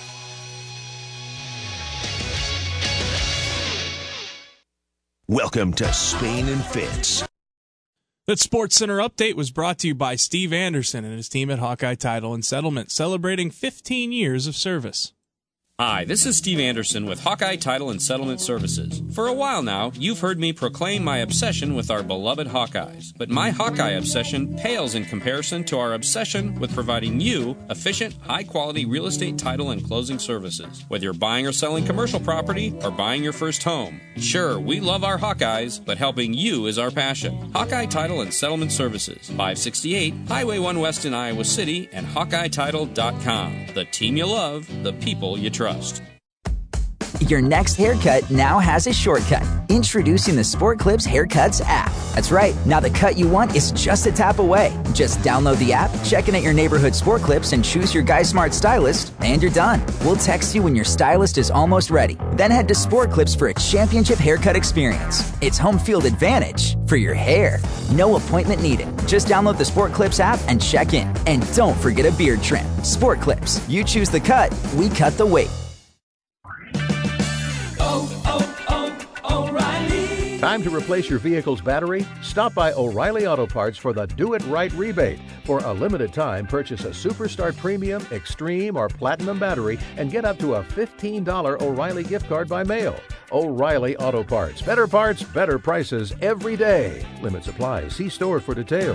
Welcome to Spain and Fitz. That Sports Center update was brought to you by Steve Anderson and his team at Hawkeye Title and Settlement, celebrating 15 years of service. Hi, this is Steve Anderson with Hawkeye Title and Settlement Services. For a while now, you've heard me proclaim my obsession with our beloved Hawkeyes. But my Hawkeye obsession pales in comparison to our obsession with providing you efficient, high-quality real estate title and closing services. Whether you're buying or selling commercial property or buying your first home. Sure, we love our Hawkeyes, but helping you is our passion. Hawkeye Title and Settlement Services, 568 Highway 1 West in Iowa City and HawkeyeTitle.com. The team you love, the people you trust. Your next haircut now has a shortcut. Introducing the Sport Clips Haircuts app. That's right, now the cut you want is just a tap away. Just download the app, check in at your neighborhood Sport Clips, and choose your Guy Smart stylist, and you're done. We'll text you when your stylist is almost ready. Then head to Sport Clips for a championship haircut experience. It's home field advantage for your hair. No appointment needed. Just download the Sport Clips app and check in. And don't forget a beard trim. Sport Clips. You choose the cut, we cut the weight. O'Reilly Time to replace your vehicle's battery? Stop by O'Reilly Auto Parts for the Do It Right rebate. For a limited time, purchase a Superstart Premium, Extreme, or Platinum battery and get up to a $15 O'Reilly gift card by mail. O'Reilly Auto Parts. Better prices every day. Limits apply. See store for details.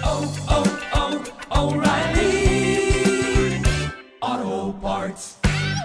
O'Reilly Auto Parts.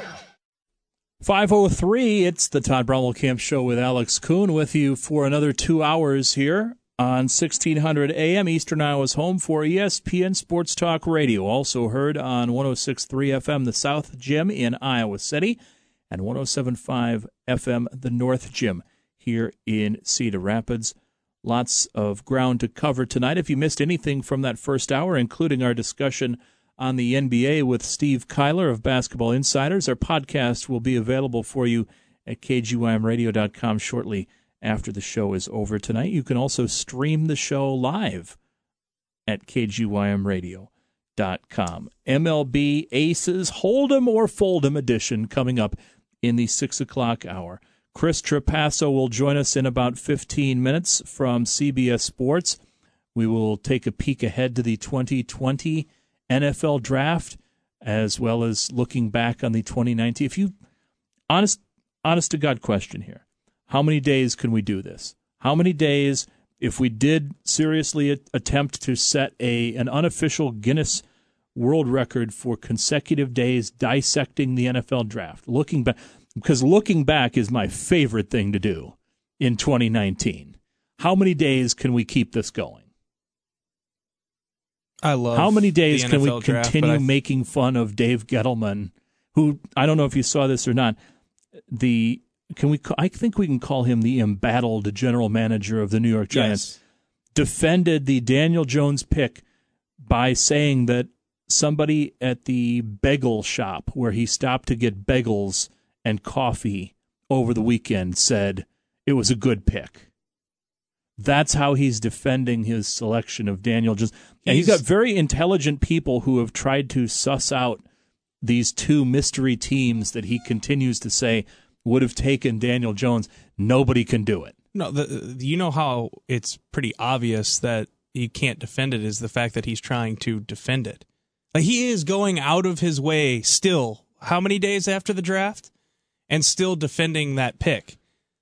5:03, it's the Todd Bromwell Camp Show with Alex Kuhn with you for another 2 hours here on 1600 AM, Eastern Iowa's home for ESPN Sports Talk Radio. Also heard on 106.3 FM, the South Gym in Iowa City, and 107.5 FM, the North Gym here in Cedar Rapids. Lots of ground to cover tonight. If you missed anything from that first hour, including our discussion on the NBA with Steve Kyler of Basketball Insiders, our podcast will be available for you at kgymradio.com shortly after the show is over tonight. You can also stream the show live at kgymradio.com. MLB Aces Hold'em or Fold'em edition coming up in the 6 o'clock hour. Chris Trapasso will join us in about 15 minutes from CBS Sports. We will take a peek ahead to the 2020 NFL Draft, as well as looking back on the 2019. If you, honest to God question here, how many days can we do this? How many days, if we did seriously attempt to set an unofficial Guinness World Record for consecutive days dissecting the NFL Draft, looking back, because looking back is my favorite thing to do in 2019. How many days can we keep this going? I love. How many days can we draft, continue making fun of Dave Gettleman, who, I don't know if you saw this or not, I think we can call him the embattled general manager of the New York Giants, defended the Daniel Jones pick by saying that somebody at the bagel shop where he stopped to get bagels and coffee over the weekend said it was a good pick. That's how he's defending his selection of Daniel Jones. And he's got very intelligent people who have tried to suss out these two mystery teams that he continues to say would have taken Daniel Jones. Nobody can do it. No, you know how it's pretty obvious that he can't defend it is the fact that he's trying to defend it. Like, he is going out of his way still, how many days after the draft? And still defending that pick.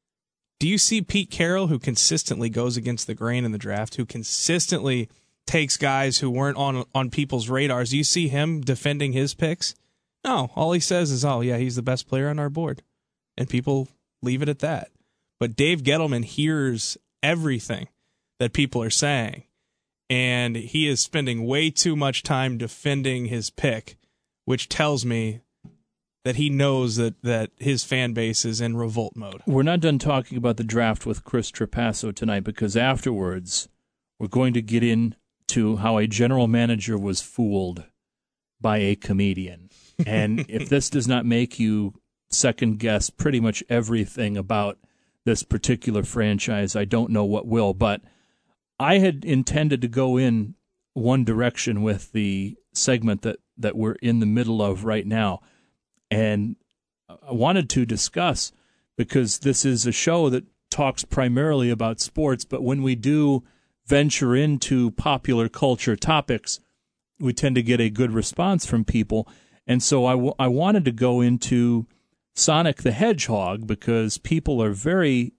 Do you see Pete Carroll, who consistently goes against the grain in the draft, who consistently takes guys who weren't on people's radars? Do you see him defending his picks? No, all he says is, oh, yeah, he's the best player on our board. And people leave it at that. But Dave Gettleman hears everything that people are saying, and he is spending way too much time defending his pick, which tells me that he knows that his fan base is in revolt mode. We're not done talking about the draft with Chris Trapasso tonight, because afterwards we're going to get into how a general manager was fooled by a comedian. And if this does not make you second guess pretty much everything about this particular franchise, I don't know what will. But I had intended to go in one direction with the segment that we're in the middle of right now. And I wanted to discuss, because this is a show that talks primarily about sports, but when we do venture into popular culture topics, we tend to get a good response from people. And so I wanted to go into Sonic the Hedgehog, because people are very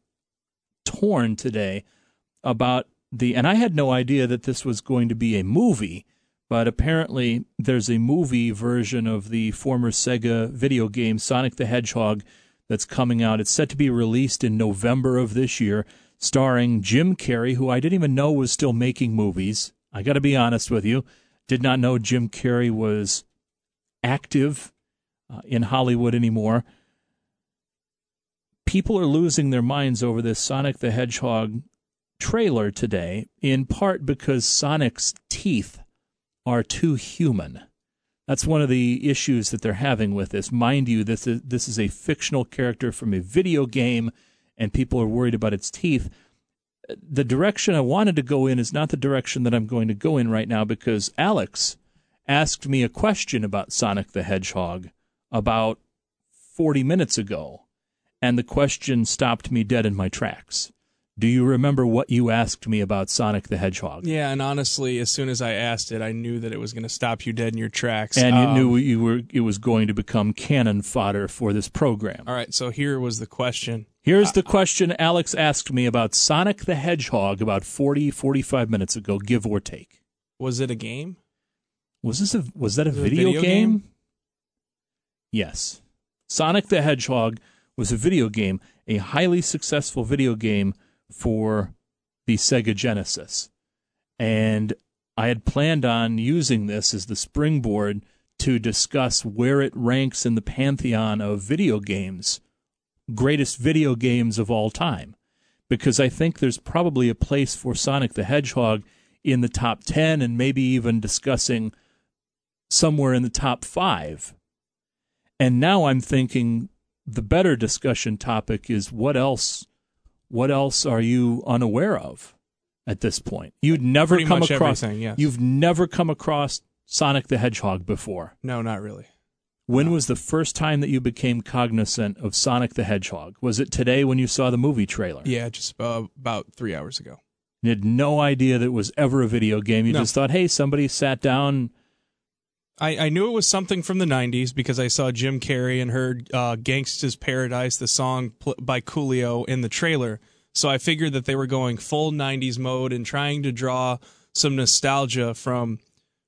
torn today about and I had no idea that this was going to be a movie, but apparently there's a movie version of the former Sega video game Sonic the Hedgehog that's coming out. It's set to be released in November of this year, starring Jim Carrey, who I didn't even know was still making movies. I got to be honest with you. Did not know Jim Carrey was active in Hollywood anymore. People are losing their minds over this Sonic the Hedgehog trailer today, in part because Sonic's teeth are too human. That's one of the issues that they're having with this. Mind you, this is a fictional character from a video game, and people are worried about its teeth. The direction I wanted to go in is not the direction that I'm going to go in right now, because Alex asked me a question about Sonic the Hedgehog about 40 minutes ago, and the question stopped me dead in my tracks. Do you remember what you asked me about Sonic the Hedgehog? Yeah, and honestly, as soon as I asked it, I knew that it was going to stop you dead in your tracks. And you knew it was going to become cannon fodder for this program. All right, so here was the question. Here's the question Alex asked me about Sonic the Hedgehog about 45 minutes ago, give or take. Was it a game? Was that a video game? Yes. Sonic the Hedgehog was a video game, a highly successful video game for the Sega Genesis. And I had planned on using this as the springboard to discuss where it ranks in the pantheon of video games, greatest video games of all time. Because I think there's probably a place for Sonic the Hedgehog in the top 10 and maybe even discussing somewhere in the top 5. And now I'm thinking the better discussion topic is what else are you unaware of at this point? You've never come across yes. You've never come across Sonic the Hedgehog before. No, not really. When was the first time that you became cognizant of Sonic the Hedgehog? Was it today when you saw the movie trailer? Yeah, just about 3 hours ago. You had no idea that it was ever a video game. You just thought, hey, somebody sat down. I knew it was something from the 90s because I saw Jim Carrey and heard Gangsta's Paradise, the song by Coolio, in the trailer. So I figured that they were going full 90s mode and trying to draw some nostalgia from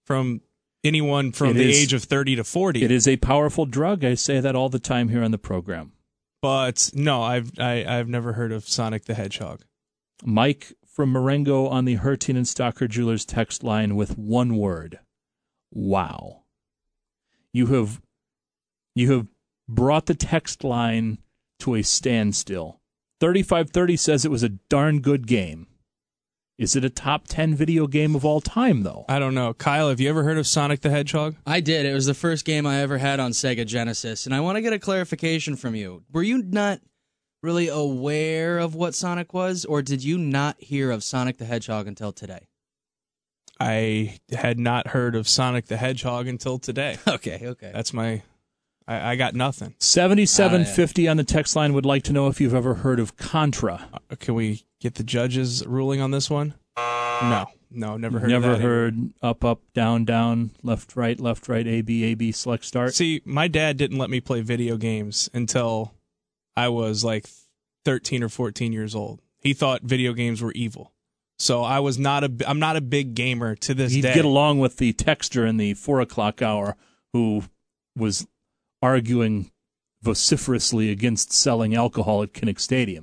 anyone from the age of 30 to 40. It is a powerful drug. I say that all the time here on the program. But no, I've never heard of Sonic the Hedgehog. Mike from Marengo on the Hertin and Stocker Jewelers text line with one word. Wow. You have brought the text line to a standstill. 3530 says it was a darn good game. Is it a top 10 video game of all time, though? I don't know. Kyle, have you ever heard of Sonic the Hedgehog? I did. It was the first game I ever had on Sega Genesis, and I want to get a clarification from you. Were you not really aware of what Sonic was, or did you not hear of Sonic the Hedgehog until today? I had not heard of Sonic the Hedgehog until today. Okay. That's I got nothing. 7750 on the text line would like to know if you've ever heard of Contra. Can we get the judge's ruling on this one? No, never heard of that. Never heard up, down, left, right, A, select, start? See, my dad didn't let me play video games until I was like 13 or 14 years old. He thought video games were evil. So I'm not a big gamer to this day. He'd get along with the texter in the 4 o'clock hour who was arguing vociferously against selling alcohol at Kinnick Stadium.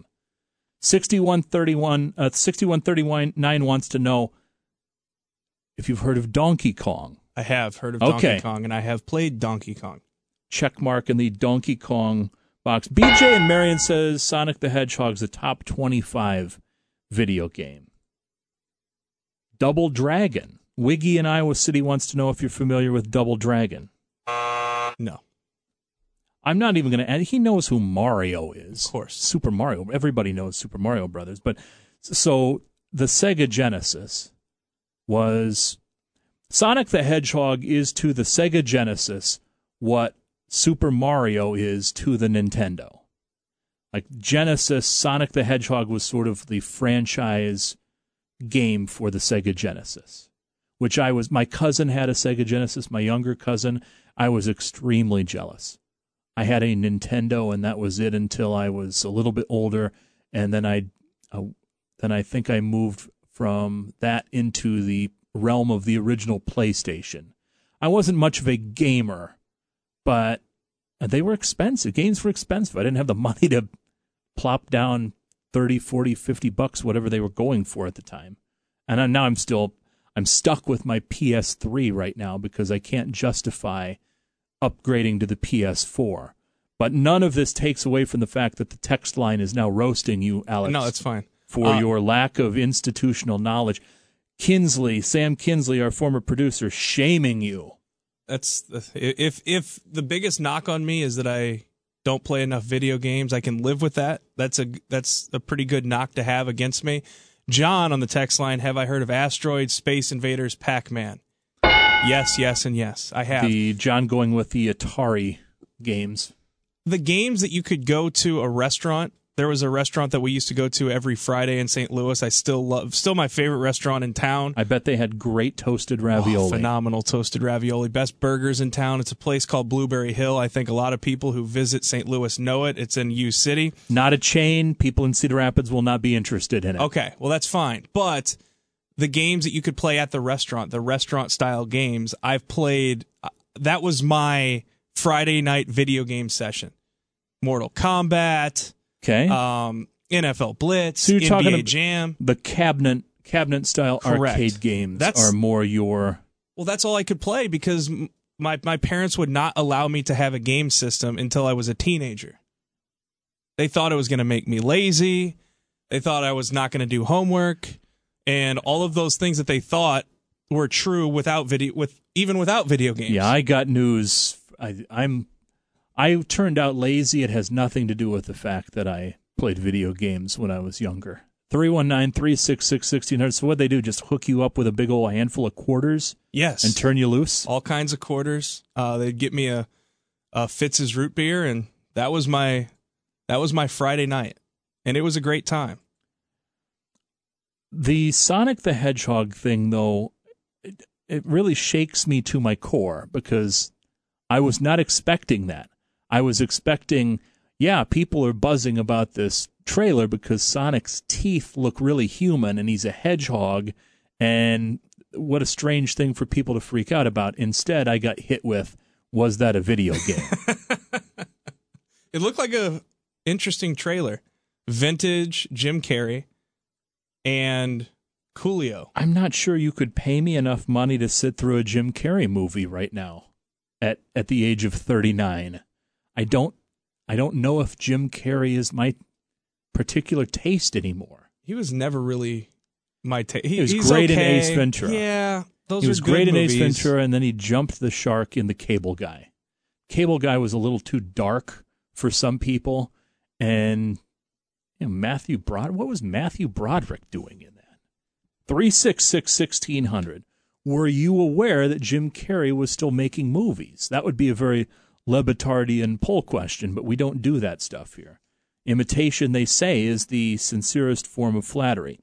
6139 wants to know if you've heard of Donkey Kong. I have heard of Donkey Kong, and I have played Donkey Kong. Check mark in the Donkey Kong box. BJ and Marion says Sonic the Hedgehog's a top 25 video game. Double Dragon. Wiggy in Iowa City wants to know if you're familiar with Double Dragon. No. I'm not even going to add. He knows who Mario is. Of course. Super Mario. Everybody knows Super Mario Brothers. But so the Sega Genesis was... Sonic the Hedgehog is to the Sega Genesis what Super Mario is to the Nintendo. Like Genesis, Sonic the Hedgehog was sort of the franchise game for the Sega Genesis, which my cousin had a Sega Genesis, my younger cousin. I was extremely jealous. I had a Nintendo, and that was it until I was a little bit older, and then I think I moved from that into the realm of the original PlayStation. I wasn't much of a gamer, but they were expensive. Games were expensive. I didn't have the money to plop down $30, $40, $50, whatever they were going for at the time. And now I'm stuck with my PS3 right now because I can't justify upgrading to the PS4. But none of this takes away from the fact that the text line is now roasting you, Alex. No, that's fine. For your lack of institutional knowledge. Sam Kinsley, our former producer, shaming you. If the biggest knock on me is that I don't play enough video games, I can live with that. That's a pretty good knock to have against me. John on the text line, have I heard of Asteroids, Space Invaders, Pac-Man? Yes, and yes, I have. John going with the Atari games. The games that you could go to a restaurant There was a restaurant that we used to go to every Friday in St. Louis. I still my favorite restaurant in town. I bet they had great toasted ravioli. Phenomenal toasted ravioli. Best burgers in town. It's a place called Blueberry Hill. I think a lot of people who visit St. Louis know it. It's in U City. Not a chain. People in Cedar Rapids will not be interested in it. Okay, well, that's fine. But the games that you could play at the restaurant-style games, I've played. That was my Friday night video game session. Mortal Kombat. Okay. NFL Blitz, so you're NBA talking Jam. The cabinet style arcade games are more your... Well, that's all I could play because my parents would not allow me to have a game system until I was a teenager. They thought it was going to make me lazy. They thought I was not going to do homework. And all of those things that they thought were true even without video games. Yeah, I got news. I turned out lazy. It has nothing to do with the fact that I played video games when I was younger. 319-366-1600. So what'd they do? Just hook you up with a big old handful of quarters? Yes. And turn you loose? All kinds of quarters. They'd get me a Fitz's root beer, and that was my Friday night. And it was a great time. The Sonic the Hedgehog thing, though, it really shakes me to my core because I was not expecting that. I was expecting, people are buzzing about this trailer because Sonic's teeth look really human and he's a hedgehog, and what a strange thing for people to freak out about. Instead, I got hit with, was that a video game? It looked like a interesting trailer. Vintage Jim Carrey and Coolio. I'm not sure you could pay me enough money to sit through a Jim Carrey movie right now at the age of 39. I don't know if Jim Carrey is my particular taste anymore. He was never really my taste. He was great in Ace Ventura. Yeah, those he are was good great movies. in Ace Ventura, and then he jumped the shark in The Cable Guy. Cable Guy was a little too dark for some people, and Matthew Broderick. What was Matthew Broderick doing in that? 366-1600. Were you aware that Jim Carrey was still making movies? That would be a very Le Batardian poll question, but we don't do that stuff here. Imitation, they say, is the sincerest form of flattery.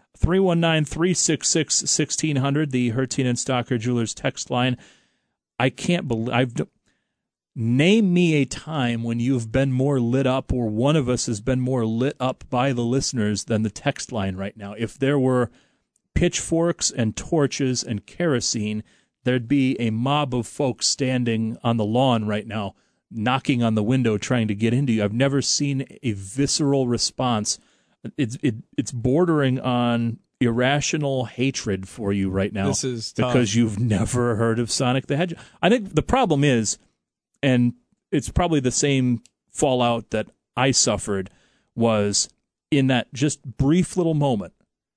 319-366-1600, the Hertzine and Stocker Jewelers text line. I can't believe... Name me a time when you've been more lit up, or one of us has been more lit up by the listeners than the text line right now. If there were pitchforks and torches and kerosene, there'd be a mob of folks standing on the lawn right now, knocking on the window, trying to get into you. I've never seen a visceral response. It's bordering on irrational hatred for you right now. This is tough. Because you've never heard of Sonic the Hedgehog. I think the problem is, and it's probably the same fallout that I suffered, was in that just brief little moment,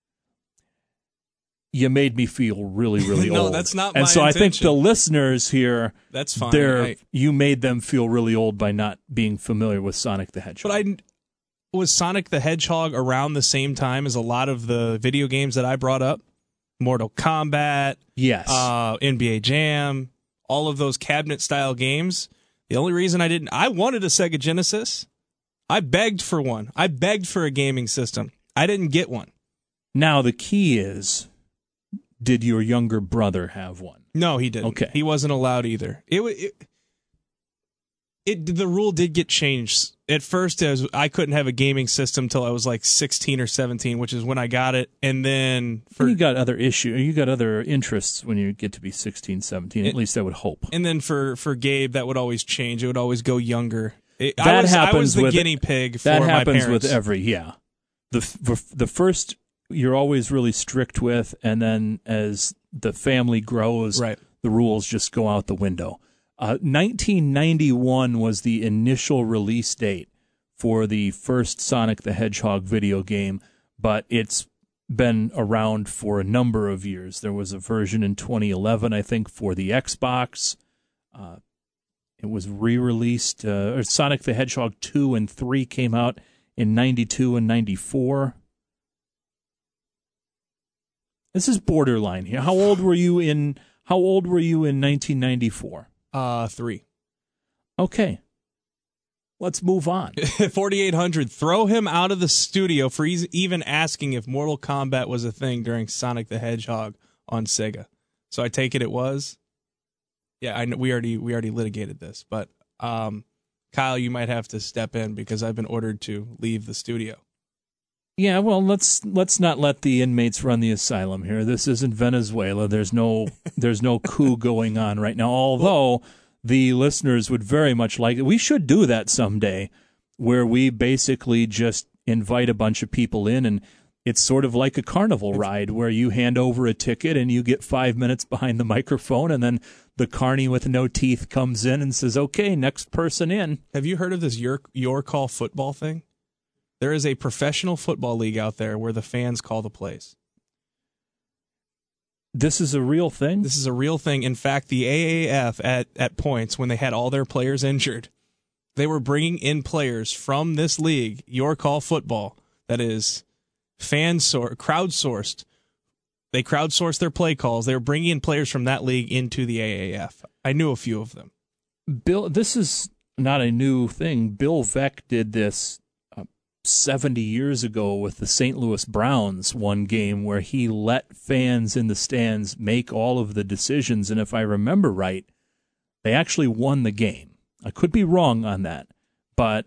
you made me feel really, really no, old. That's not and my so intention. I think the listeners here, that's fine. You made them feel really old by not being familiar with Sonic the Hedgehog. But was Sonic the Hedgehog around the same time as a lot of the video games that I brought up? Mortal Kombat, yes, NBA Jam, all of those cabinet-style games. The only reason I wanted a Sega Genesis. I begged for one. I begged for a gaming system. I didn't get one. Now, the key is, did your younger brother have one? No, he didn't. Okay. He wasn't allowed either. The rule did get changed. At first, I couldn't have a gaming system until I was like 16 or 17, which is when I got it. And then you got other you got other interests when you get to be 16, 17. At least I would hope. And then for Gabe, that would always change. It would always go younger. Happens I was the with guinea pig for that my happens parents. with every the first you're always really strict with, and then as the family grows, right, the rules just go out the window. 1991 was the initial release date for the first Sonic the Hedgehog video game, but it's been around for a number of years. There was a version in 2011, I think, for the Xbox. It was re-released. Sonic the Hedgehog 2 and 3 came out in 92 and 94. This is borderline here. How old were you in 1994? 3. Okay. let's move on. 4800, throw him out of the studio for even asking if Mortal Kombat was a thing during Sonic the Hedgehog on Sega. So I take it was. Yeah, I know we already litigated this, but Kyle, you might have to step in because I've been ordered to leave the studio. Yeah, well, let's not let the inmates run the asylum here. This isn't Venezuela. There's no coup going on right now. Although the listeners would very much like it. We should do that someday, where we basically just invite a bunch of people in, and it's sort of like a carnival ride where you hand over a ticket and you get 5 minutes behind the microphone, and then the carny with no teeth comes in and says, "Okay, next person in." Have you heard of this your call football thing? There is a professional football league out there where the fans call the plays. This is a real thing? This is a real thing. In fact, the AAF at points, when they had all their players injured, they were bringing in players from this league, Your Call Football, that is crowdsourced. They crowdsourced their play calls. They were bringing in players from that league into the AAF. I knew a few of them. Bill, this is not a new thing. Bill Veeck did this 70 years ago with the St. Louis Browns one game where he let fans in the stands make all of the decisions, and if I remember right, they actually won the game. I could be wrong on that, but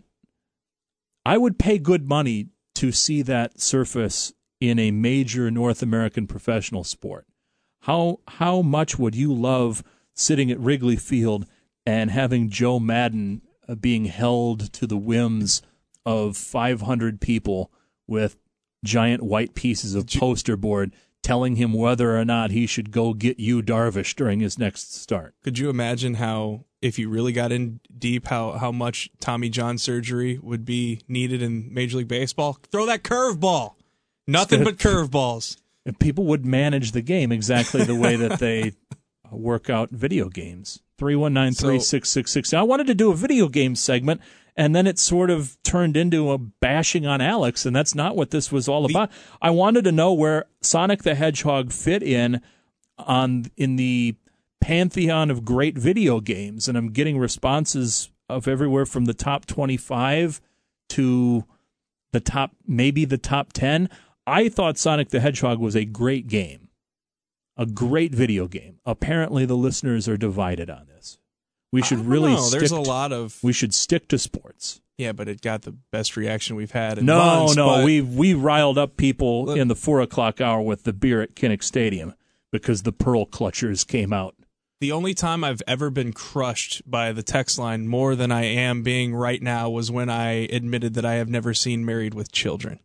I would pay good money to see that surface in a major North American professional sport. How much would you love sitting at Wrigley Field and having Joe Madden being held to the whims of 500 people with giant white pieces of poster board telling him whether or not he should go get Yu Darvish during his next start? Could you imagine how, if you really got in deep, how much Tommy John surgery would be needed in Major League Baseball? Throw that curveball. Nothing but curveballs. And people would manage the game exactly the way that they work out video games. 319-3666. I wanted to do a video game segment, and then it sort of turned into a bashing on Alex, and that's not what this was all about. I wanted to know where Sonic the Hedgehog fit in the pantheon of great video games, and I'm getting responses of everywhere from the top 25 to the top 10. I thought Sonic the Hedgehog was a great game, a great video game. Apparently, the listeners are divided on this. We should really we should stick to sports. Yeah, but it got the best reaction we've had in No, months. we riled up people in the 4 o'clock hour with the beer at Kinnick Stadium because the Pearl Clutchers came out. The only time I've ever been crushed by the text line more than I am being right now was when I admitted that I have never seen Married with Children.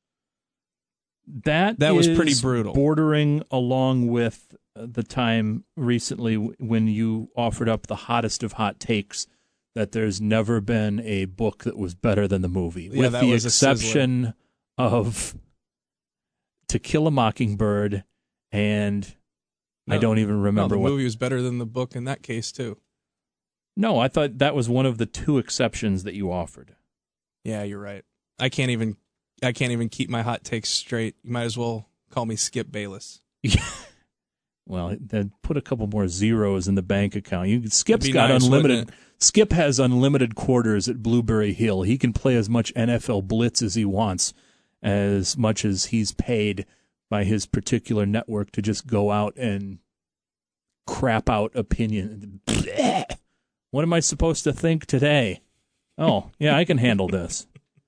That was pretty brutal. Bordering along with the time recently when you offered up the hottest of hot takes that there's never been a book that was better than the movie, with the exception of To Kill a Mockingbird, and I don't even remember what. The movie was better than the book in that case, too. No, I thought that was one of the two exceptions that you offered. Yeah, you're right. I can't even keep my hot takes straight. You might as well call me Skip Bayless. Well, then put a couple more zeros in the bank account. Skip's got nice, unlimited. Skip has unlimited quarters at Blueberry Hill. He can play as much NFL blitz as he wants, as much as he's paid by his particular network to just go out and crap out opinion. What am I supposed to think today? Oh, yeah, I can handle this.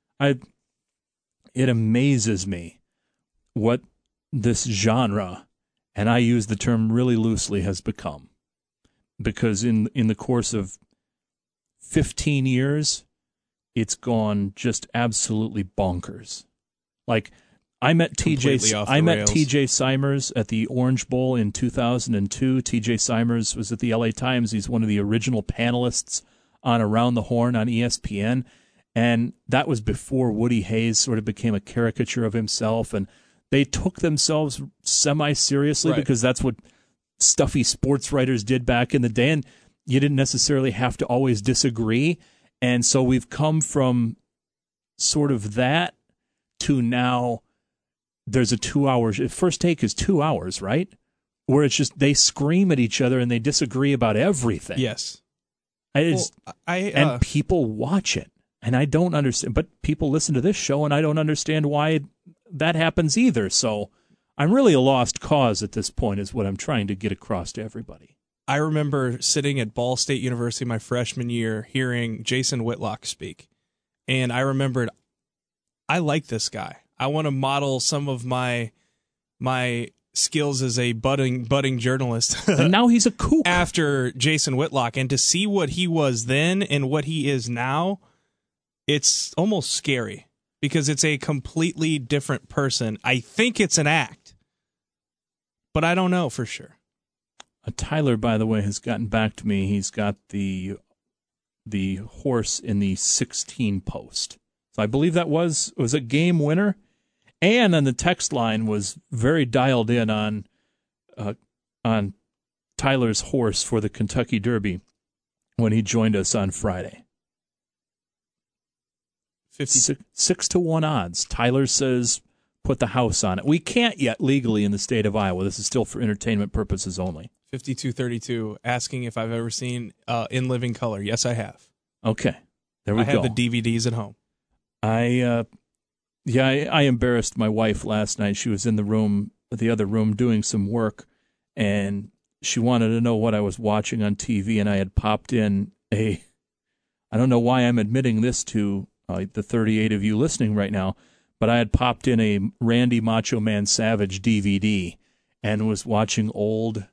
It amazes me what this genre, and I use the term really loosely, has become. Because in the course of 15 years, it's gone just absolutely bonkers. Like, I met TJ Simers at the Orange Bowl in 2002. TJ Simers was at the LA Times. He's one of the original panelists on Around the Horn on ESPN. And that was before Woody Hayes sort of became a caricature of himself. And they took themselves semi-seriously because that's what stuffy sports writers did back in the day. And you didn't necessarily have to always disagree. And so we've come from sort of that to now there's a 2 hour, First Take is 2 hours, right? Where it's just they scream at each other and they disagree about everything. Yes. And people watch it. And I don't understand, but people listen to this show, and I don't understand why that happens either. So I'm really a lost cause at this point is what I'm trying to get across to everybody. I remember sitting at Ball State University my freshman year hearing Jason Whitlock speak. And I remembered, I like this guy. I want to model some of my skills as a budding journalist. And now he's a kook. After Jason Whitlock. And to see what he was then and what he is now, it's almost scary because it's a completely different person. I think it's an act, but I don't know for sure. Tyler, by the way, has gotten back to me. He's got the horse in the 16 post. So I believe that was a game winner. And on the text line was very dialed in on Tyler's horse for the Kentucky Derby when he joined us on Friday. 6-1 odds. Tyler says put the house on it. We can't yet legally in the state of Iowa. This is still for entertainment purposes only. 5232 asking if I've ever seen In Living Color. Yes, I have. Okay, there we go. I have the DVDs at home. I embarrassed my wife last night. She was in the other room doing some work, and she wanted to know what I was watching on TV, and I had popped in I don't know why I'm admitting this to the 38 of you listening right now, but I had popped in a Randy Macho Man Savage DVD and was watching old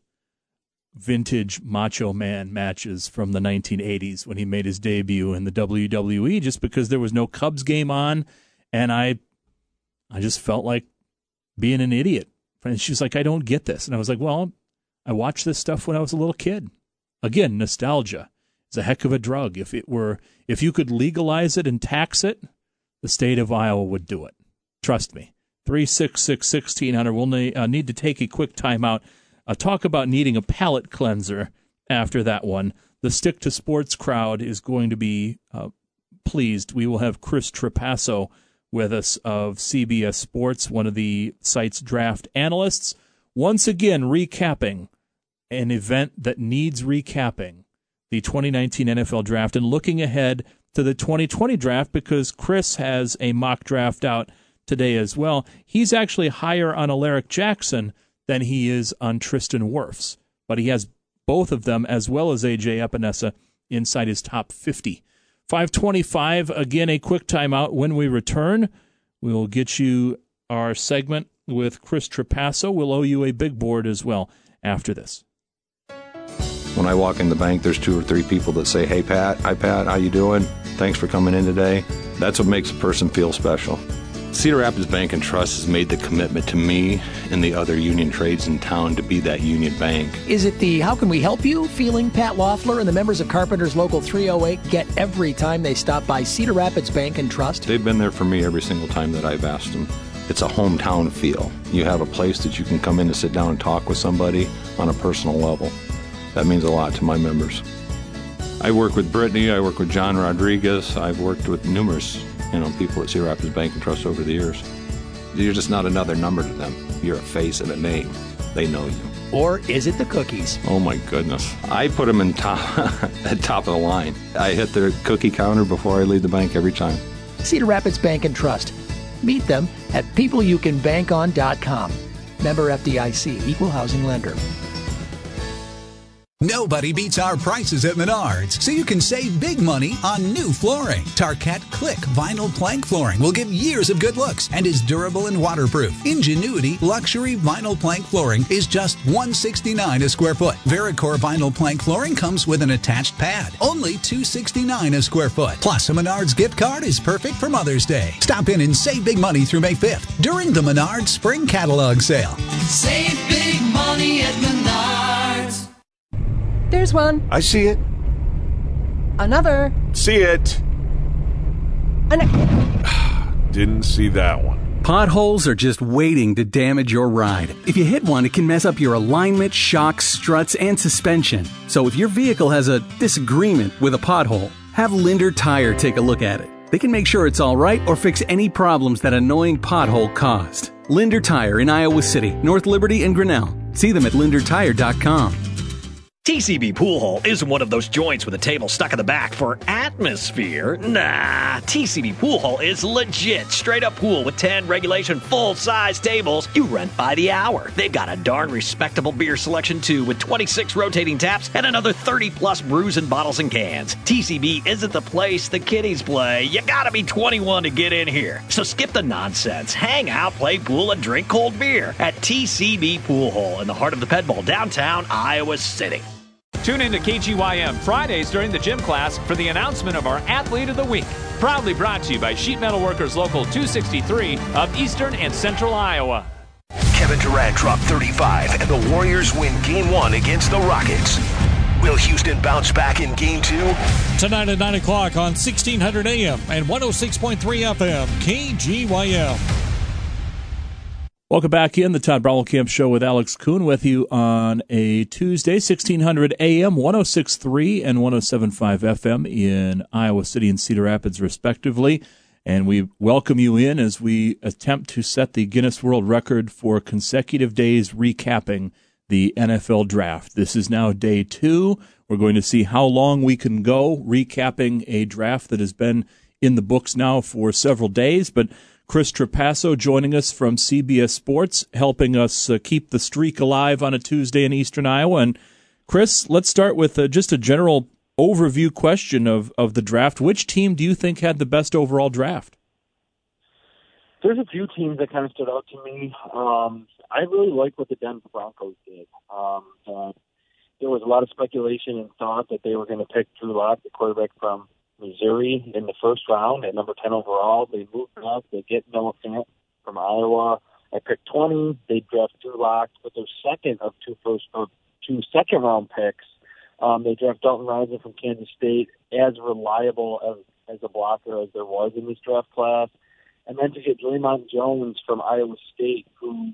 vintage Macho Man matches from the 1980s when he made his debut in the WWE, just because there was no Cubs game on, and I just felt like being an idiot. And she's like, I don't get this. And I was like, well, I watched this stuff when I was a little kid. Again, nostalgia. It's a heck of a drug. If you could legalize it and tax it, the state of Iowa would do it. Trust me. 366-1600. We'll need to take a quick timeout. Talk about needing a palate cleanser after that one. The Stick to Sports crowd is going to be pleased. We will have Chris Trapasso with us of CBS Sports, one of the site's draft analysts, once again recapping an event that needs recapping, the 2019 NFL Draft, and looking ahead to the 2020 Draft because Chris has a mock draft out today as well. He's actually higher on Alaric Jackson than he is on Tristan Wirfs, but he has both of them as well as A.J. Epinesa inside his top 50. 5:25, again, a quick timeout. When we return, we will get you our segment with Chris Trapasso. We'll owe you a big board as well after this. When I walk in the bank, there's 2 or 3 people that say, hey, Pat, hi, Pat, how you doing? Thanks for coming in today. That's what makes a person feel special. Cedar Rapids Bank and Trust has made the commitment to me and the other union trades in town to be that union bank. Is it the how can we help you feeling Pat Loeffler and the members of Carpenters Local 308 get every time they stop by Cedar Rapids Bank and Trust? They've been there for me every single time that I've asked them. It's a hometown feel. You have a place that you can come in and sit down and talk with somebody on a personal level. That means a lot to my members. I work with Brittany, I work with John Rodriguez, I've worked with numerous people at Cedar Rapids Bank and Trust over the years. You're just not another number to them. You're a face and a name. They know you. Or is it the cookies? Oh my goodness. I put them at top of the line. I hit their cookie counter before I leave the bank every time. Cedar Rapids Bank and Trust. Meet them at peopleyoucanbankon.com. Member FDIC, Equal Housing Lender. Nobody beats our prices at Menards, so you can save big money on new flooring. Tarkett Click vinyl plank flooring will give years of good looks and is durable and waterproof. Ingenuity luxury vinyl plank flooring is just $169 a square foot. Vericore vinyl plank flooring comes with an attached pad, only $269 a square foot. Plus, a Menards gift card is perfect for Mother's Day. Stop in and save big money through May 5th during the Menards Spring Catalog Sale. Save big money at Menards. There's one. I see it. Another. See it. Didn't see that one. Potholes are just waiting to damage your ride. If you hit one, it can mess up your alignment, shocks, struts, and suspension. So if your vehicle has a disagreement with a pothole, have Linder Tire take a look at it. They can make sure it's all right or fix any problems that annoying pothole caused. Linder Tire in Iowa City, North Liberty, and Grinnell. See them at lindertire.com. TCB Pool Hall isn't one of those joints with a table stuck in the back for atmosphere. Nah, TCB Pool Hall is legit. Straight up pool with 10 regulation full-size tables you rent by the hour. They've got a darn respectable beer selection too, with 26 rotating taps and another 30-plus brews and bottles and cans. TCB isn't the place the kiddies play. You gotta be 21 to get in here. So skip the nonsense. Hang out, play pool, and drink cold beer at TCB Pool Hall in the heart of the Ped Bowl, downtown Iowa City. Tune in to KGYM Fridays during the gym class for the announcement of our Athlete of the Week. Proudly brought to you by Sheet Metal Workers Local 263 of Eastern and Central Iowa. Kevin Durant dropped 35, and the Warriors win Game 1 against the Rockets. Will Houston bounce back in Game 2? Tonight at 9 o'clock on 1600 AM and 106.3 FM, KGYM. Welcome back in the Todd Bromwell Show with Alex Kuhn with you on a Tuesday, 1600 AM, 106.3 and 107.5 FM in Iowa City and Cedar Rapids, respectively. And we welcome you in as we attempt to set the Guinness World Record for consecutive days recapping the NFL Draft. This is now day 2. We're going to see how long we can go recapping a draft that has been in the books now for several days, but Chris Trapasso joining us from CBS Sports, helping us keep the streak alive on a Tuesday in Eastern Iowa. And Chris, let's start with just a general overview question of the draft. Which team do you think had the best overall draft? There's a few teams that kind of stood out to me. I really like what the Denver Broncos did. There was a lot of speculation and thought that they were going to pick Drew Lock, the quarterback from Missouri, in the first round at number 10 overall. They moved up. They get Noah Fant from Iowa at pick 20. They draft Drew Lock with their second of two second-round picks. They draft Dalton Risner from Kansas State, as reliable as a blocker as there was in this draft class. And then to get Draymond Jones from Ohio State,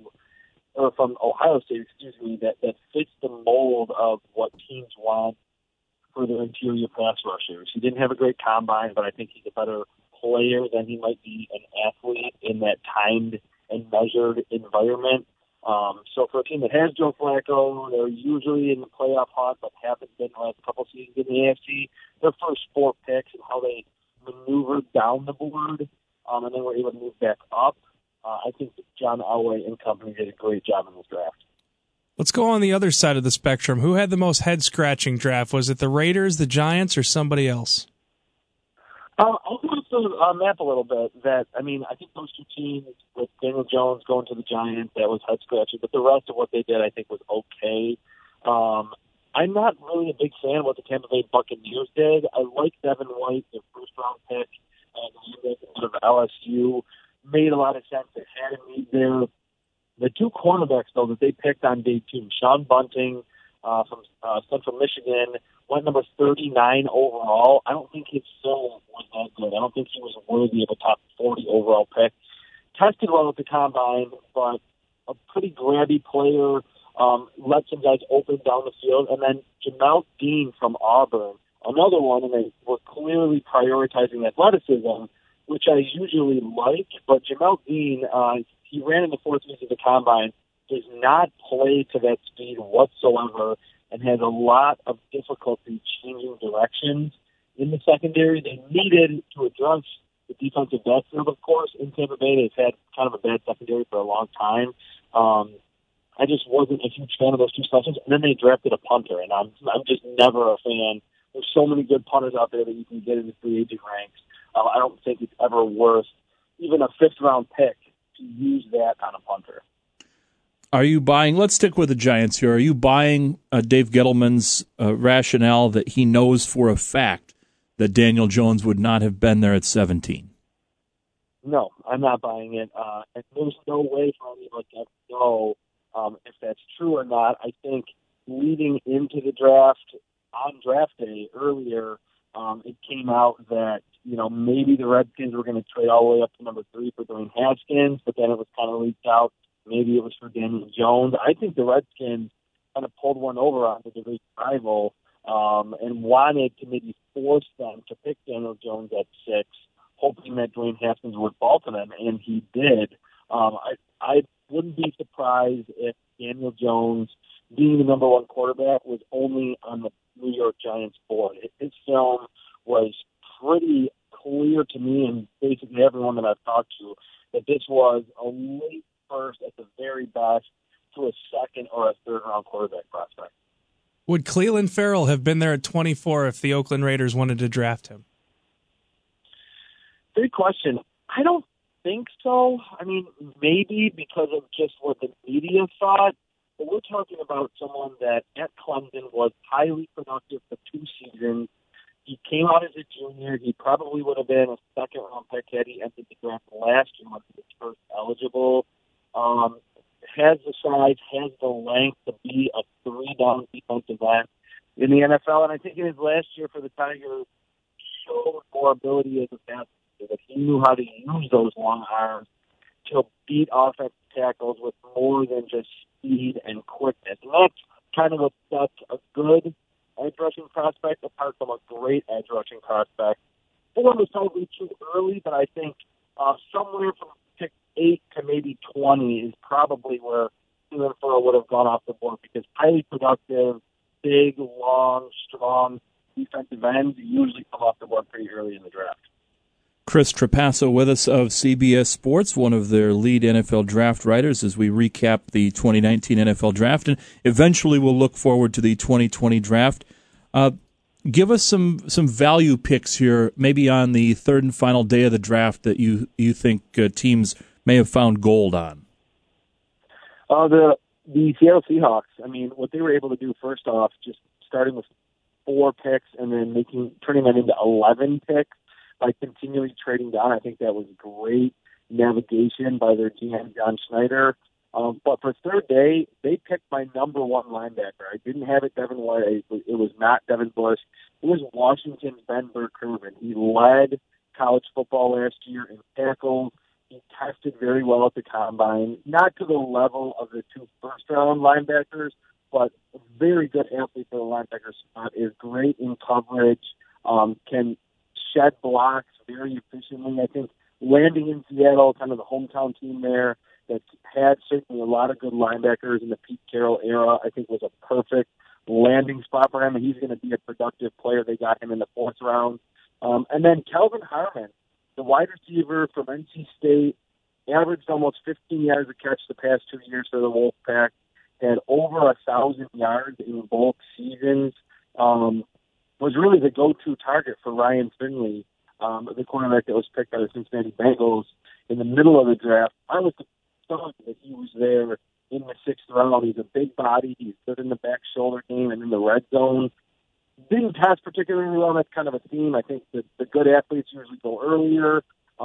that fits the mold of what teams want for their interior pass rushers. He didn't have a great combine, but I think he's a better player than he might be an athlete in that timed and measured environment. So for a team that has Joe Flacco, they're usually in the playoff hunt, but haven't been the last couple seasons in the AFC. Their first 4 picks and how they maneuvered down the board, and then were able to move back up. I think that John Elway and company did a great job in this draft. Let's go on the other side of the spectrum. Who had the most head-scratching draft? Was it the Raiders, the Giants, or somebody else? I'll go to map a little bit. I think those two teams, with Daniel Jones going to the Giants, that was head-scratching. But the rest of what they did, I think, was okay. I'm not really a big fan of what the Tampa Bay Buccaneers did. I like Devin White, their first-round pick, out of LSU. Made a lot of sense. They had a need there. The 2 cornerbacks, though, that they picked on day 2, Sean Bunting from Central Michigan, went number 39 overall. I don't think his film was that good. I don't think he was worthy of a top 40 overall pick. Tested well at the combine, but a pretty grabby player, let some guys open down the field. And then Jamel Dean from Auburn, another one, and they were clearly prioritizing athleticism, which I usually like. But Jamel Dean, he ran in the 4th week of the combine, does not play to that speed whatsoever, and has a lot of difficulty changing directions in the secondary. They needed to address the defensive backfield, of course, in Tampa Bay. They've had kind of a bad secondary for a long time. I just wasn't a huge fan of those 2 selections. And then they drafted a punter, and I'm just never a fan. There's so many good punters out there that you can get in the free agent ranks. I don't think it's ever worth even a 5th-round pick to use that on a punter. Are you buying, let's stick with the Giants here, are you buying Dave Gettleman's rationale that he knows for a fact that Daniel Jones would not have been there at 17? No, I'm not buying it. And there's no way for any of us to know if that's true or not. I think leading into the draft, on draft day earlier, it came out that, maybe the Redskins were going to trade all the way up to number 3 for Dwayne Haskins, but then it was kind of leaked out. Maybe it was for Daniel Jones. I think the Redskins kind of pulled one over on the division rival and wanted to maybe force them to pick Daniel Jones at 6, hoping that Dwayne Haskins would fall to them, and he did. I wouldn't be surprised if Daniel Jones being the number one quarterback was only on the New York Giants board. His film was pretty clear to me and basically everyone that I've talked to that this was a late first at the very best to a second or a third round quarterback prospect. Would Clelin Ferrell have been there at 24 if the Oakland Raiders wanted to draft him? Good question. I don't think so. I mean, maybe because of just what the media thought, but we're talking about someone that at Clemson was highly productive for 2 seasons. He came out as a junior. He probably would have been a second-round pick had he entered the draft last year when he was first eligible. Has the size, has the length to be a 3-down defensive end in the NFL. And I think in his last year for the Tigers, showed more ability as a passer, that he knew how to use those long arms to beat offensive tackles with more than just speed and quickness. And that's kind of what sets a good edge rushing prospect apart from a great edge rushing prospect. 4 was probably too early, but I think somewhere from pick 8 to maybe 20 is probably where Clelin Ferrell would have gone off the board because highly productive, big, long, strong defensive ends usually come off the board pretty early in the draft. Chris Trapasso with us of CBS Sports, one of their lead NFL draft writers, as we recap the 2019 NFL draft, and eventually we'll look forward to the 2020 draft. Give us some value picks here, maybe on the third and final day of the draft that you think teams may have found gold on. The Seattle Seahawks. I mean, what they were able to do first off, just starting with 4 picks and then turning that into 11 picks by continually trading down. I think that was great navigation by their GM, John Schneider. But for third day, they picked my number 1 linebacker. I didn't have it Devin White. It was not Devin Bush. It was Washington's Ben Burke-Kirven. He led college football last year in tackles. He tested very well at the combine, not to the level of the 2 first-round linebackers, but a very good athlete for the linebacker spot, is great in coverage, can shed blocks very efficiently. I think landing in Seattle, kind of the hometown team there, that had certainly a lot of good linebackers in the Pete Carroll era, I think was a perfect landing spot for him, and he's going to be a productive player. They got him in the 4th round. And then Kelvin Harmon, the wide receiver from NC State, averaged almost 15 yards a catch the past 2 years for the Wolfpack, had over 1,000 yards in both seasons, was really the go-to target for Ryan Finley, the cornerback that was picked by the Cincinnati Bengals in the middle of the draft. I was stunned that he was there in the 6th round. He's a big body. He's good in the back shoulder game and in the red zone. Didn't pass particularly well. That's kind of a theme. I think that the good athletes usually go earlier.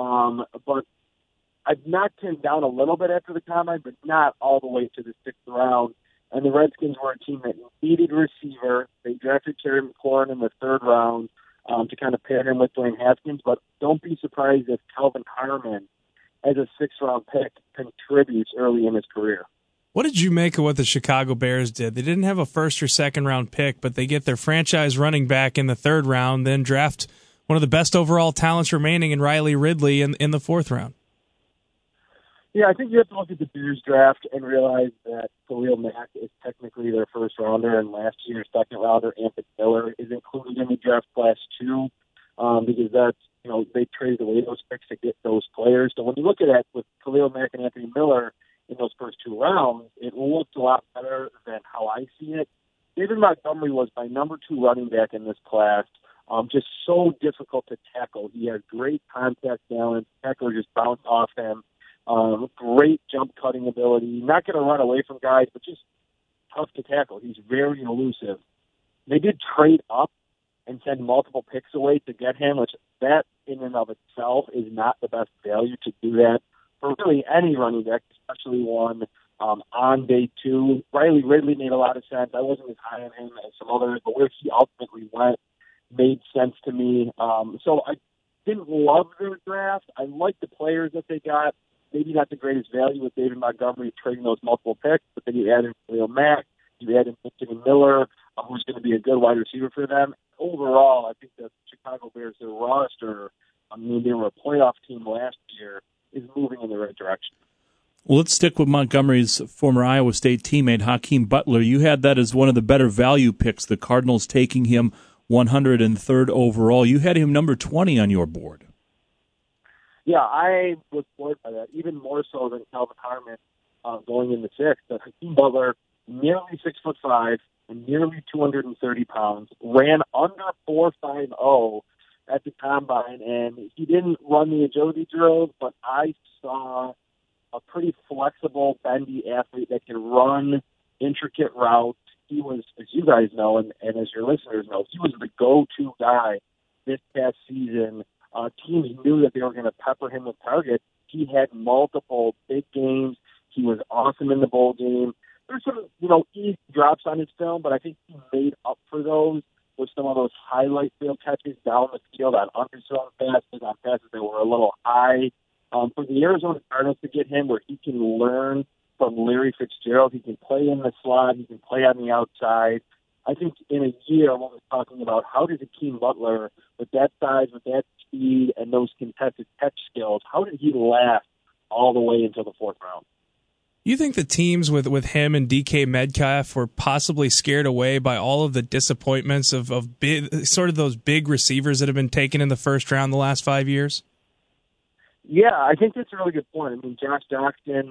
But I've knocked him down a little bit after the combine, but not all the way to the 6th round. And the Redskins were a team that needed a receiver. They drafted Terry McLaurin in the 3rd round to kind of pair him with Dwayne Haskins. But don't be surprised if Kelvin Harmon, as a 6th-round pick, contributes early in his career. What did you make of what the Chicago Bears did? They didn't have a 1st or 2nd round pick, but they get their franchise running back in the 3rd round, then draft one of the best overall talents remaining in Riley Ridley in the 4th round. Yeah, I think you have to look at the Bears draft and realize that Khalil Mack is technically their 1st rounder, and last year's 2nd rounder, Anthony Miller, is included in the draft class too, because that's, they traded away those picks to get those players. So when you look at it with Khalil Mack and Anthony Miller in those first 2 rounds, it looked a lot better than how I see it. David Montgomery was my number 2 running back in this class. Just so difficult to tackle. He has great contact balance. Tacklers just bounce off him. Great jump cutting ability. Not going to run away from guys, but just tough to tackle. He's very elusive. They did trade up and send multiple picks away to get him, which that in and of itself is not the best value to do that for really any running back, especially one on day 2. Riley Ridley made a lot of sense. I wasn't as high on him as some others, but where he ultimately went made sense to me. So I didn't love their draft. I liked the players that they got. Maybe not the greatest value with David Montgomery trading those multiple picks, but then you add in Khalil Mack, you add in Anthony Miller, who's going to be a good wide receiver for them. Overall, I think the Chicago Bears, their roster, they were a playoff team last year, is moving in the right direction. Well, let's stick with Montgomery's former Iowa State teammate, Hakeem Butler. You had that as one of the better value picks, the Cardinals taking him 103rd overall. You had him number 20 on your board. Yeah, I was floored by that, even more so than Calvin Harmon going in the 6th. But Hakeem Butler, nearly 6'5", and nearly 230 pounds, ran under 4.50 at the combine, and he didn't run the agility drills, but I saw a pretty flexible, bendy athlete that can run intricate routes. He was, as you guys know, and as your listeners know, he was the go-to guy this past season. Teams knew that they were going to pepper him with targets. He had multiple big games. He was awesome in the bowl game. There's some, easy drops on his film, but I think he made up for those with some of those highlight field catches down the field on underthrown passes, on passes that were a little high. For the Arizona Cardinals to get him where he can learn from Larry Fitzgerald, he can play in the slot, he can play on the outside. I think in a year, when we're talking about how does Hakeem Butler, with that size, with that speed, and those contested catch skills, how did he last all the way until the 4th round? You think the teams with him and DK Metcalf were possibly scared away by all of the disappointments of big, sort of those big receivers that have been taken in the first round the last 5 years? Yeah, I think that's a really good point. I mean, Josh Doctson,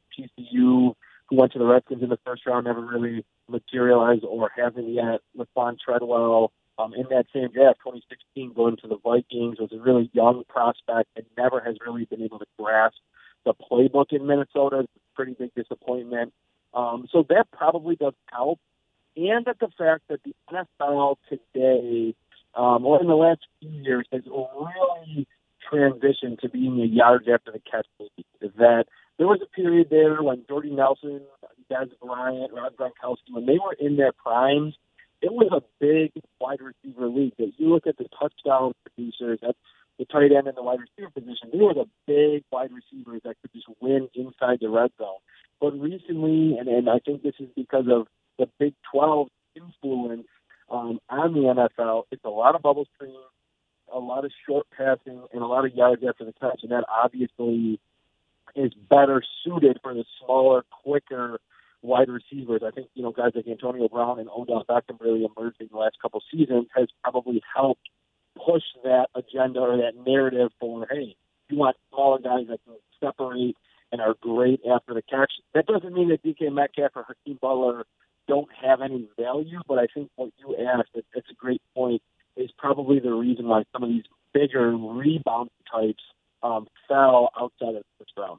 TCU, who went to the Redskins in the first round, never really materialized or hasn't yet. Laquan Treadwell, in that same draft, 2016, going to the Vikings, was a really young prospect and never has really been able to grasp the playbook in Minnesota. It's a pretty big disappointment. So that probably does help. And that the fact that the NFL today, or in the last few years, has really transitioned to being a yards after the catch league. That there was a period there when Jordy Nelson, Dez Bryant, Rob Gronkowski, when they were in their primes, it was a big wide receiver league. That you look at the touchdown producers, that's the tight end and the wide receiver position, they were the big wide receivers that could just win inside the red zone. But recently, and I think this is because of the Big 12 influence on the NFL, it's a lot of bubble screens, a lot of short passing, and a lot of yards after the catch, and that obviously is better suited for the smaller, quicker wide receivers. I think, guys like Antonio Brown and Odell Beckham really emerging the last couple seasons has probably helped push that agenda or that narrative for, hey, you want smaller guys that can separate and are great after the catch. That doesn't mean that DK Metcalf or Hakeem Butler don't have any value, but I think what you asked, it's a great point, is probably the reason why some of these bigger rebound types fell outside of the first round.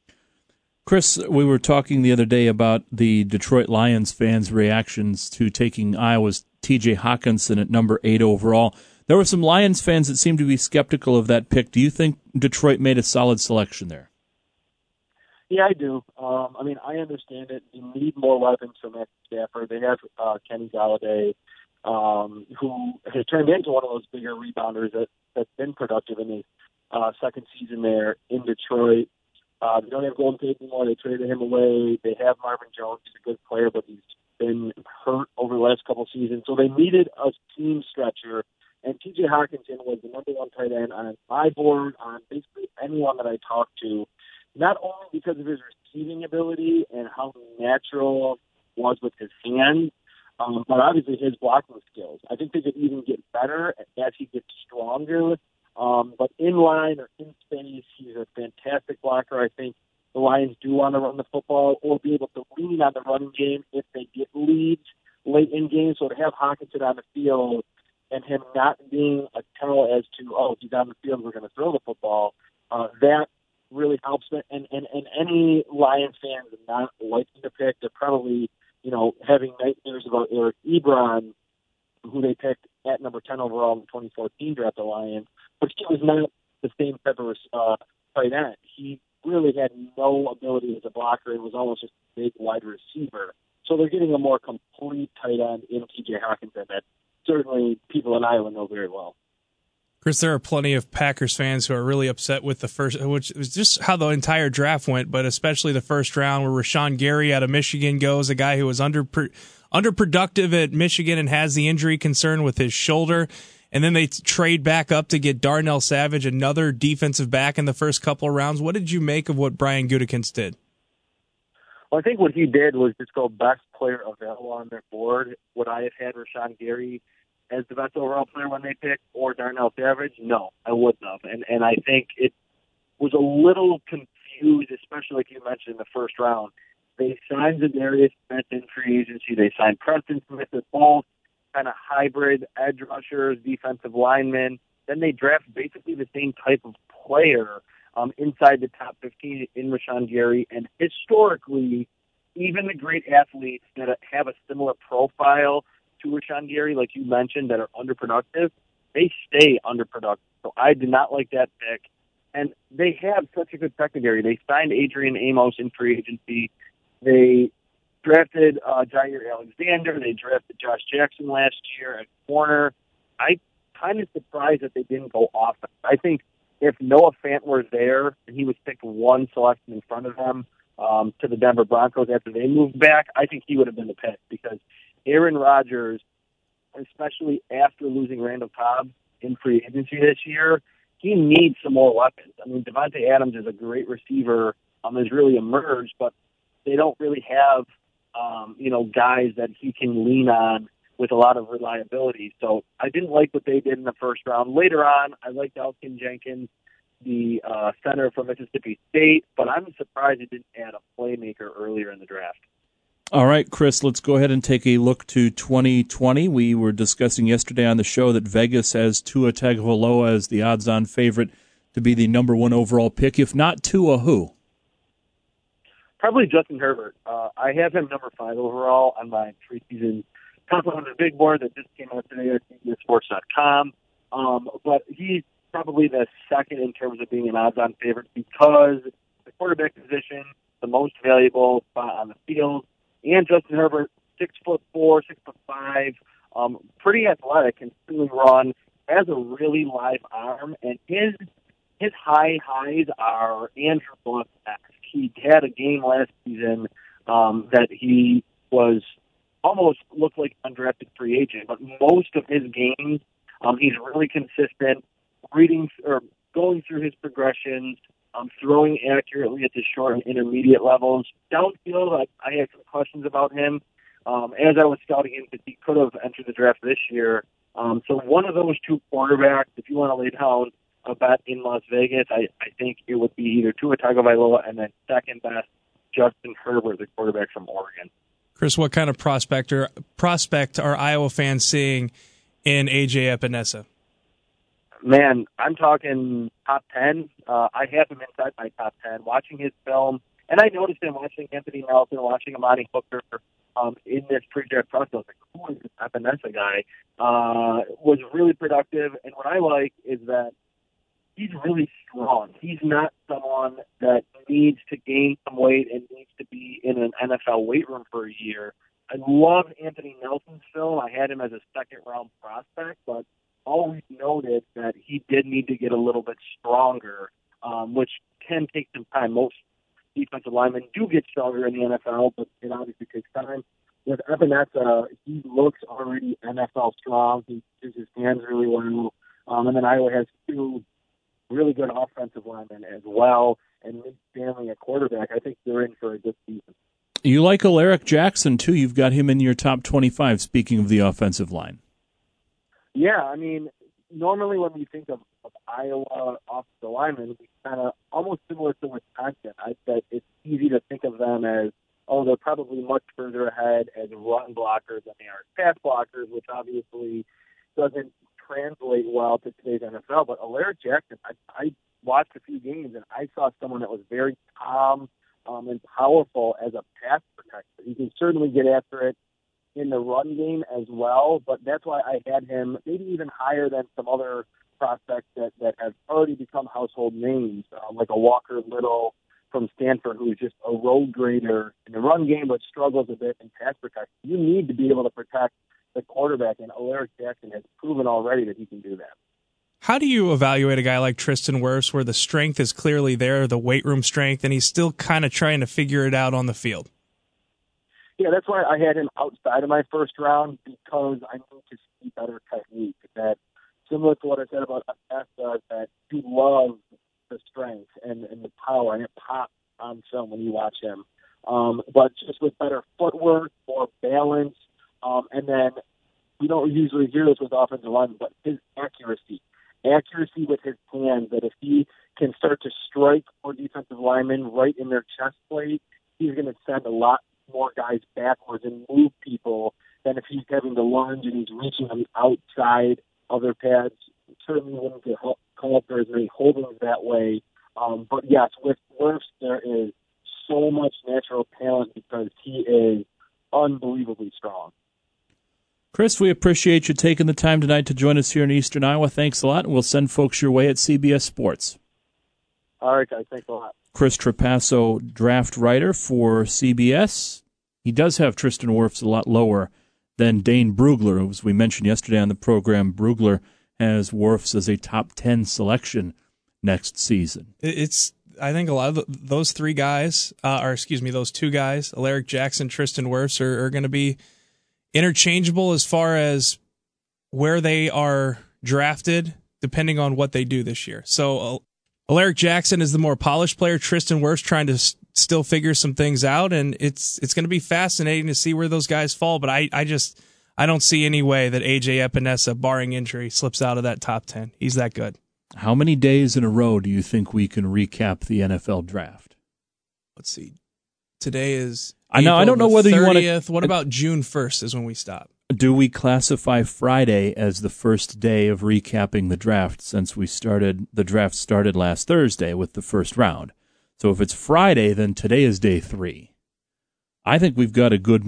Chris, we were talking the other day about the Detroit Lions fans' reactions to taking Iowa's T.J. Hockenson at number 8 overall. There were some Lions fans that seemed to be skeptical of that pick. Do you think Detroit made a solid selection there? Yeah, I do. I understand it. You need more weapons from Matthew Stafford. They have Kenny Galladay, who has turned into one of those bigger rebounders that's been productive in his second season there in Detroit. They don't have Golden Tate anymore. They traded him away. They have Marvin Jones. He's a good player, but he's been hurt over the last couple seasons. So they needed a team stretcher, and T.J. Hockenson was the number 1 tight end on my board, on basically anyone that I talked to, not only because of his receiving ability and how natural it was with his hands, but obviously his blocking skills. I think they could even get better as he gets stronger. But in line or in space, he's a fantastic blocker. I think the Lions do want to run the football or be able to lean on the running game if they get leads late in games. So to have Hockenson on the field and him not being a tell as to, if he's on the field, we're going to throw the football, that really helps them. And any Lions fans not liking the pick, they're probably, having nightmares about Eric Ebron, who they picked at number 10 overall in the 2014 draft, the Lions. But he was not the same type of tight end. He really had no ability as a blocker. It was almost just a big wide receiver. So they're getting a more complete tight end in T.J. Hockenson that certainly people in Iowa know very well. Chris, there are plenty of Packers fans who are really upset with the first, which was just how the entire draft went, but especially the first round where Rashawn Gary out of Michigan goes, a guy who was underproductive at Michigan and has the injury concern with his shoulder. And then they trade back up to get Darnell Savage, another defensive back in the first couple of rounds. What did you make of what Brian Gutekunst did? Well, I think what he did was just go best player available on their board. Would I have had Rashawn Gary as the best overall player when they picked, or Darnell Savage? No, I wouldn't have. And I think it was a little confused, especially like you mentioned in the first round. They signed Zadarius Smith in free agency. They signed Preston Smith at both kind of hybrid edge rushers, defensive linemen. Then they draft basically the same type of player inside the top 15 in Rashawn Gary. And historically, even the great athletes that have a similar profile to Rashawn Gary, like you mentioned, that are underproductive, they stay underproductive. So I did not like that pick. And they have such a good secondary. They signed Adrian Amos in free agency. They drafted Jair Alexander. They drafted Josh Jackson last year at corner. I'm kind of surprised that they didn't go offense. I think if Noah Fant were there and he was picked one selection in front of them to the Denver Broncos after they moved back, I think he would have been the pick because Aaron Rodgers, especially after losing Randall Cobb in free agency this year, he needs some more weapons. I mean, Devontae Adams is a great receiver, has really emerged, but they don't really have, guys that he can lean on with a lot of reliability. So I didn't like what they did in the first round. Later on, I liked Elkin Jenkins, the center from Mississippi State, but I'm surprised he didn't add a playmaker earlier in the draft. All right, Chris, let's go ahead and take a look to 2020. We were discussing yesterday on the show that Vegas has Tua Tagovailoa as the odds-on favorite to be the number one overall pick. If not Tua, who? Probably Justin Herbert. I have him number 5 overall on my preseason top 100 big board that just came out today at CBSSports.com. But he's probably the second in terms of being an odds-on favorite because the quarterback position, the most valuable spot on the field, and Justin Herbert, 6'4", 6'5", pretty athletic, can certainly run, has a really live arm, and his highs are Andrew Luck-esque. He had a game last season that he was almost looked like an undrafted free agent, but most of his games, he's really consistent, reading or going through his progressions, throwing accurately at the short and intermediate levels. Downfield, I had some questions about him as I was scouting him because he could have entered the draft this year. So one of those two quarterbacks, if you want to lay down a bet in Las Vegas, I think it would be either Tua Tagovailoa and then second best, Justin Herbert, the quarterback from Oregon. Chris, what kind of prospect are Iowa fans seeing in A.J. Epinesa? Man, I'm talking top 10. I have him inside my top 10. Watching his film, and I noticed him watching Anthony Nelson, watching Amani Hooker in this pre-draft process. I was like, who is this Epinesa guy? Was really productive, and what I like is that he's really strong. He's not someone that needs to gain some weight and needs to be in an NFL weight room for a year. I love Anthony Nelson's film. I had him as a second-round prospect, but always noted that he did need to get a little bit stronger, which can take some time. Most defensive linemen do get stronger in the NFL, but it obviously takes time. With Epinesa, he looks already NFL strong. He uses his hands really well. And then Iowa has two really good offensive linemen as well, and Nick Stanley at quarterback. I think they're in for a good season. You like Alaric Jackson, too. You've got him in your top 25, speaking of the offensive line. Yeah, I mean, normally when we think of Iowa offensive linemen, we kind of almost similar to Wisconsin. I said it's easy to think of them as, they're probably much further ahead as run blockers than they are pass blockers, which obviously doesn't translate well to today's NFL. But Alaric Jackson, I watched a few games, and I saw someone that was very calm and powerful as a pass protector. He can certainly get after it in the run game as well, but that's why I had him maybe even higher than some other prospects that have already become household names, like a Walker Little from Stanford, who's just a road grader in the run game but struggles a bit in pass protection. You need to be able to protect the quarterback, and Alaric Jackson has proven already that he can do that. How do you evaluate a guy like Tristan Wirfs where the strength is clearly there, the weight room strength, and he's still kind of trying to figure it out on the field? Yeah, that's why I had him outside of my first round, because I need to see better technique. That, similar to what I said about Epinesa, that you love the strength and the power, and it pops on film when you watch him. but just with better footwork, more balance, and then we don't usually hear this with offensive linemen, but his accuracy with his hands, that if he can start to strike for defensive linemen right in their chest plate, he's going to send a lot more guys backwards and move people than if he's having to lunge and he's reaching on the outside of their pads. Certainly wouldn't get called for as many holdings that way. But yes, with Wirfs, there is so much natural talent because he is unbelievably strong. Chris, we appreciate you taking the time tonight to join us here in Eastern Iowa. Thanks a lot, and we'll send folks your way at CBS Sports. All right, guys. Thanks a lot. Chris Trapasso, draft writer for CBS. He does have Tristan Wirfs a lot lower than Dane Brugler. As we mentioned yesterday on the program, Brugler has Wirfs as a top 10 selection next season. I think a lot of those three guys, those two guys, Alaric Jackson, Tristan Wirfs, are going to be interchangeable as far as where they are drafted, depending on what they do this year. So Alaric Jackson is the more polished player. Tristan Wirfs trying to still figure some things out, and it's going to be fascinating to see where those guys fall. But I don't see any way that AJ Epinesa, barring injury, slips out of that top 10. He's that good. How many days in a row do you think we can recap the NFL draft? Let's see. Today is I don't know whether 30th. You want to. What about June 1st is when we stop? Do we classify Friday as the first day of recapping the draft since the draft started last Thursday with the first round? So if it's Friday, then today is day 3. I think we've got a good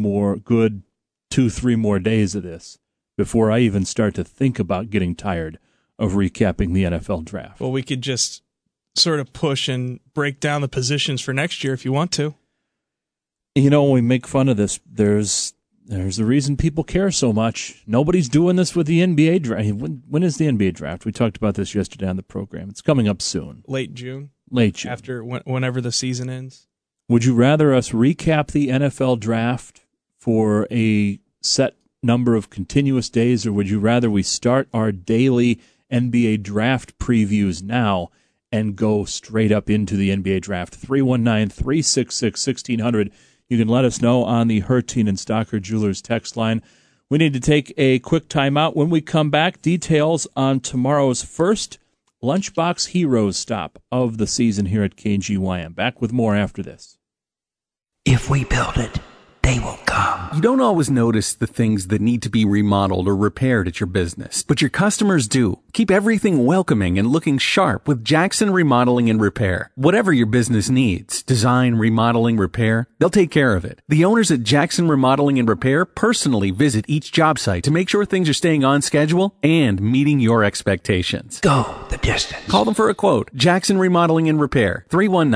2-3 more days of this before I even start to think about getting tired of recapping the NFL draft. Well, we could just sort of push and break down the positions for next year if you want to. You know, when we make fun of this, there's a reason people care so much. Nobody's doing this with the NBA draft. When is the NBA draft? We talked about this yesterday on the program. It's coming up soon. Late June. After whenever the season ends. Would you rather us recap the NFL draft for a set number of continuous days, or would you rather we start our daily NBA draft previews now and go straight up into the NBA draft? 319-366-1600. You can let us know on the Hertine and Stocker Jewelers text line. We need to take a quick timeout. When we come back, details on tomorrow's first Lunchbox Heroes stop of the season here at KGYM. Back with more after this. If we build it, they will come. You don't always notice the things that need to be remodeled or repaired at your business, but your customers do. Keep everything welcoming and looking sharp with Jackson Remodeling and Repair. Whatever your business needs, design, remodeling, repair, they'll take care of it. The owners at Jackson Remodeling and Repair personally visit each job site to make sure things are staying on schedule and meeting your expectations. Go the distance. Call them for a quote. Jackson Remodeling and Repair,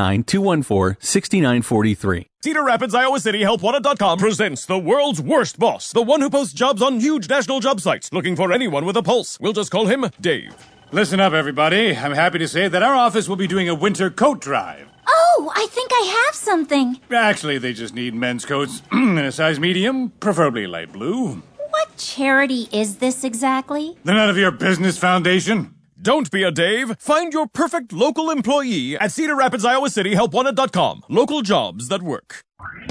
319-214-6943. Cedar Rapids, Iowa City, HelpWanted.com presents the world's worst boss, the one who posts jobs on huge national job sites, looking for anyone with a pulse. We'll just call him Dave. Listen up, everybody. I'm happy to say that our office will be doing a winter coat drive. Oh, I think I have something. Actually, they just need men's coats in a size medium, preferably light blue. What charity is this exactly? The None of Your Business Foundation. Don't be a Dave. Find your perfect local employee at Cedar Rapids, Iowa City, HelpWanted.com. Local jobs that work.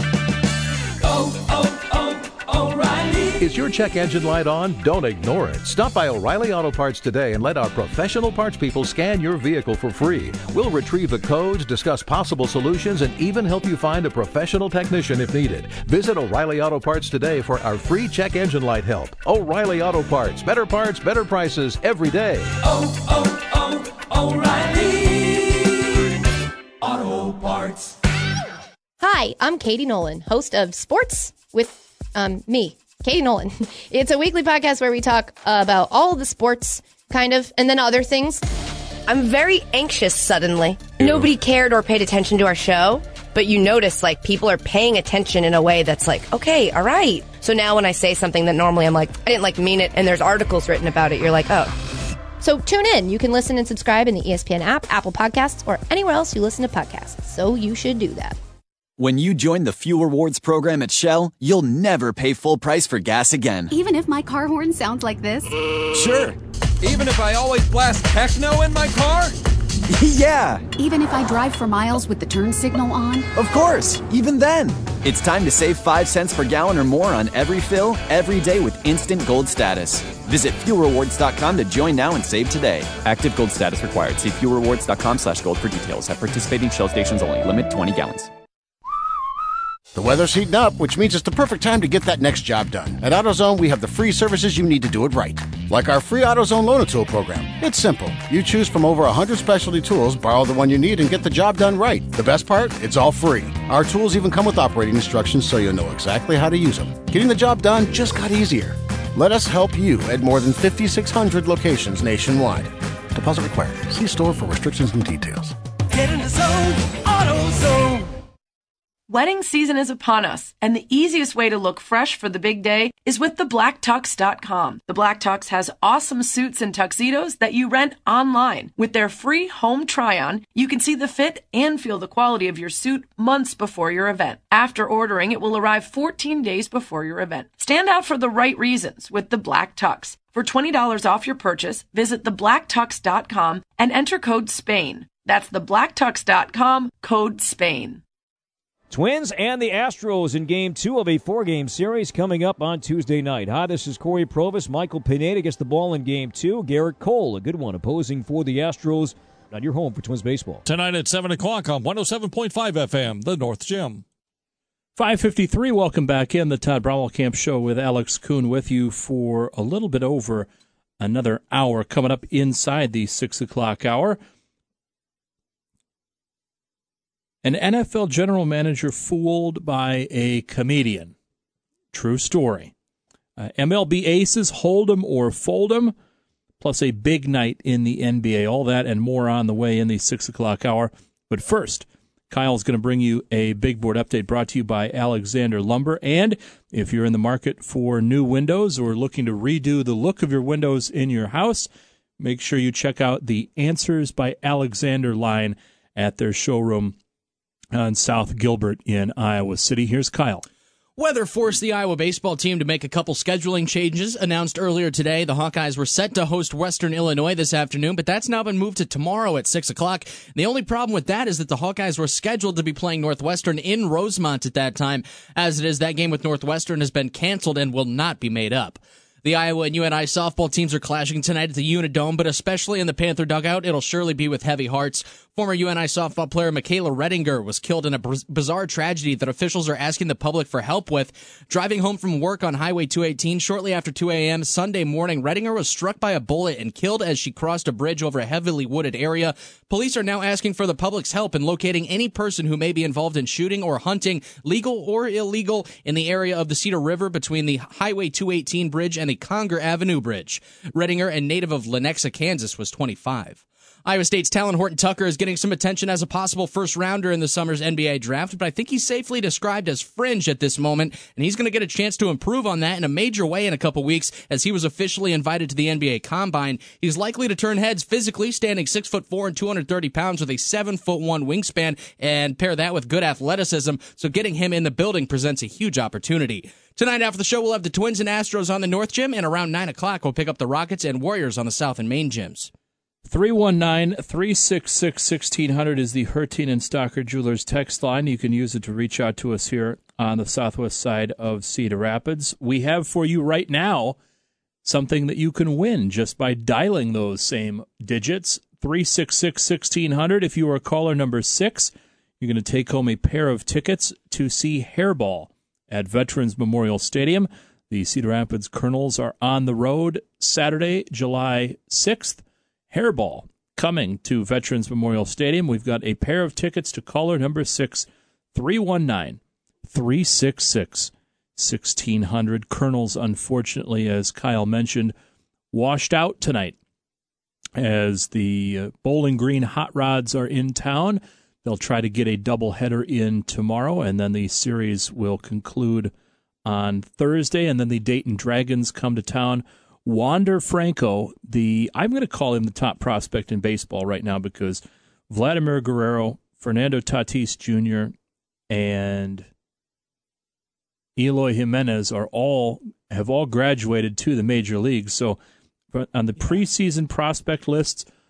O'Reilly. Is your check engine light on? Don't ignore it. Stop by O'Reilly Auto Parts today and let our professional parts people scan your vehicle for free. We'll retrieve the codes, discuss possible solutions, and even help you find a professional technician if needed. Visit O'Reilly Auto Parts today for our free check engine light help. O'Reilly Auto Parts. Better parts, better prices every day. O'Reilly Auto Parts. Hi, I'm Katie Nolan, host of Sports with me, Katie Nolan. It's a weekly podcast where we talk about all the sports, kind of, and then other things. I'm very anxious suddenly. Nobody cared or paid attention to our show, but you notice, like, people are paying attention in a way that's like, okay, all right. So now when I say something that normally I'm like, I didn't, mean it, and there's articles written about it, you're like, oh. So tune in. You can listen and subscribe in the ESPN app, Apple Podcasts, or anywhere else you listen to podcasts. So you should do that. When you join the Fuel Rewards program at Shell, you'll never pay full price for gas again. Even if my car horn sounds like this? Sure. Even if I always blast techno in my car? Yeah! Even if I drive for miles with the turn signal on? Of course, even then. It's time to save 5 cents per gallon or more on every fill, every day with instant gold status. Visit fuelrewards.com to join now and save today. Active gold status required. See fuelrewards.com/gold for details. At participating Shell stations only. Limit 20 gallons. The weather's heating up, which means it's the perfect time to get that next job done. At AutoZone, we have the free services you need to do it right. Like our free AutoZone Loan-A-Tool program. It's simple. You choose from over 100 specialty tools, borrow the one you need, and get the job done right. The best part? It's all free. Our tools even come with operating instructions so you'll know exactly how to use them. Getting the job done just got easier. Let us help you at more than 5,600 locations nationwide. Deposit required. See store for restrictions and details. Get in the zone, AutoZone. Wedding season is upon us, and the easiest way to look fresh for the big day is with thebblacktux.com. The Black Tux has awesome suits and tuxedos that you rent online. With their free home try-on, you can see the fit and feel the quality of your suit months before your event. After ordering, it will arrive 14 days before your event. Stand out for the right reasons with the Black Tux. For $20 off your purchase, visit thebblacktux.com and enter code SPAIN. That's thebblacktux.com, code SPAIN. Twins and the Astros in Game 2 of a 4-game series coming up on Tuesday night. Hi, this is Corey Provis. Michael Pineda gets the ball in Game 2. Garrett Cole, a good one, opposing for the Astros. On your home for Twins baseball. Tonight at 7 o'clock on 107.5 FM, the North Gym. 5:53, welcome back in the Todd Bromwell Camp Show with Alex Kuhn with you for a little bit over another hour coming up inside the 6 o'clock hour. An NFL general manager fooled by a comedian. True story. MLB aces, hold 'em or fold 'em, plus a big night in the NBA. All that and more on the way in the 6 o'clock hour. But first, Kyle's going to bring you a big board update brought to you by Alexander Lumber. And if you're in the market for new windows or looking to redo the look of your windows in your house, make sure you check out the Answers by Alexander line at their showroom on South Gilbert in Iowa City. Here's Kyle. Weather forced the Iowa baseball team to make a couple scheduling changes. Announced earlier today, the Hawkeyes were set to host Western Illinois this afternoon, but that's now been moved to tomorrow at 6 o'clock. The only problem with that is that the Hawkeyes were scheduled to be playing Northwestern in Rosemont at that time. As it is, that game with Northwestern has been canceled and will not be made up. The Iowa and UNI softball teams are clashing tonight at the Unidome, but especially in the Panther dugout, it'll surely be with heavy hearts. Former UNI softball player Michaela Redinger was killed in a bizarre tragedy that officials are asking the public for help with. Driving home from work on Highway 218 shortly after 2 a.m. Sunday morning, Redinger was struck by a bullet and killed as she crossed a bridge over a heavily wooded area. Police are now asking for the public's help in locating any person who may be involved in shooting or hunting, legal or illegal, in the area of the Cedar River between the Highway 218 bridge and the Conger Avenue Bridge. Redinger, a native of Lenexa, Kansas, was 25. Iowa State's Talon Horton-Tucker is getting some attention as a possible first-rounder in the summer's NBA draft, but I think he's safely described as fringe at this moment, and he's going to get a chance to improve on that in a major way in a couple weeks as he was officially invited to the NBA Combine. He's likely to turn heads physically, standing 6'4" and 230 pounds with a 7'1" wingspan, and pair that with good athleticism, so getting him in the building presents a huge opportunity. Tonight after the show, we'll have the Twins and Astros on the North Gym, and around 9 o'clock, we'll pick up the Rockets and Warriors on the South and Main gyms. 319-366-1600 is the Herteen and Stocker Jewelers text line. You can use it to reach out to us here on the southwest side of Cedar Rapids. We have for you right now something that you can win just by dialing those same digits, 366-1600. If you are caller number 6, you're going to take home a pair of tickets to see Hairball at Veterans Memorial Stadium. The Cedar Rapids Colonels are on the road Saturday, July 6th. Hairball coming to Veterans Memorial Stadium. We've got a pair of tickets to caller number 6, 319-366-1600. Colonels, unfortunately, as Kyle mentioned, washed out tonight as the Bowling Green Hot Rods are in town. They'll try to get a doubleheader in tomorrow, and then the series will conclude on Thursday, and then the Dayton Dragons come to town. Wander Franco, I'm going to call him the top prospect in baseball right now because Vladimir Guerrero, Fernando Tatis Jr., and Eloy Jimenez have all graduated to the major leagues. So on the preseason prospect lists,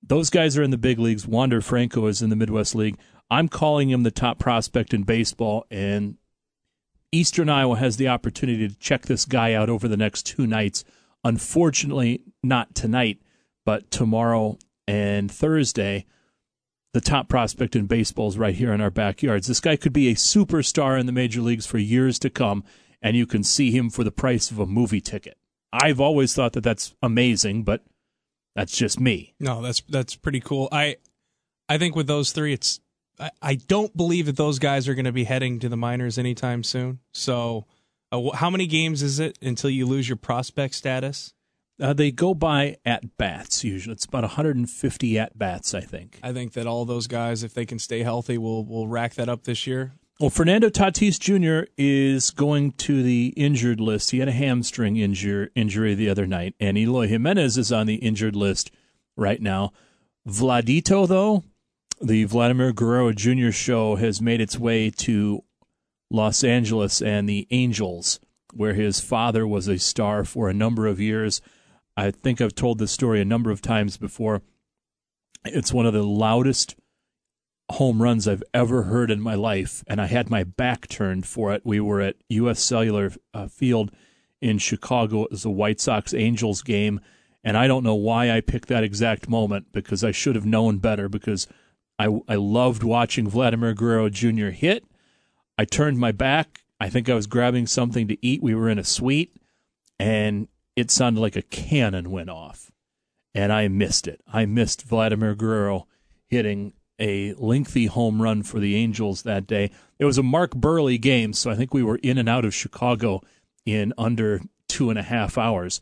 Those guys are in the big leagues. Wander Franco is in the Midwest League. I'm calling him the top prospect in baseball, and Eastern Iowa has the opportunity to check this guy out over the next 2 nights. Unfortunately, not tonight, but tomorrow and Thursday. The top prospect in baseball is right here in our backyards. This guy could be a superstar in the major leagues for years to come, and you can see him for the price of a movie ticket. I've always thought that that's amazing, but that's just me. No, that's pretty cool. I think with those three, I don't believe that those guys are going to be heading to the minors anytime soon. So how many games is it until you lose your prospect status? They go by at-bats, usually. It's about 150 at-bats, I think. I think that all those guys, if they can stay healthy, will rack that up this year. Well, Fernando Tatis Jr. is going to the injured list. He had a hamstring injury the other night, and Eloy Jimenez is on the injured list right now. Vladito, though, the Vladimir Guerrero Jr. show has made its way to Los Angeles and the Angels, where his father was a star for a number of years. I think I've told this story a number of times before. It's one of the loudest home runs I've ever heard in my life, and I had my back turned for it. We were at U.S. Cellular Field in Chicago. It was a White Sox-Angels game, and I don't know why I picked that exact moment, because I should have known better, because I loved watching Vladimir Guerrero Jr. hit. I turned my back. I think I was grabbing something to eat. We were in a suite, and it sounded like a cannon went off, and I missed it. I missed Vladimir Guerrero hitting a lengthy home run for the Angels that day. It was a Mark Burley game, so I think we were in and out of Chicago in under 2.5 hours.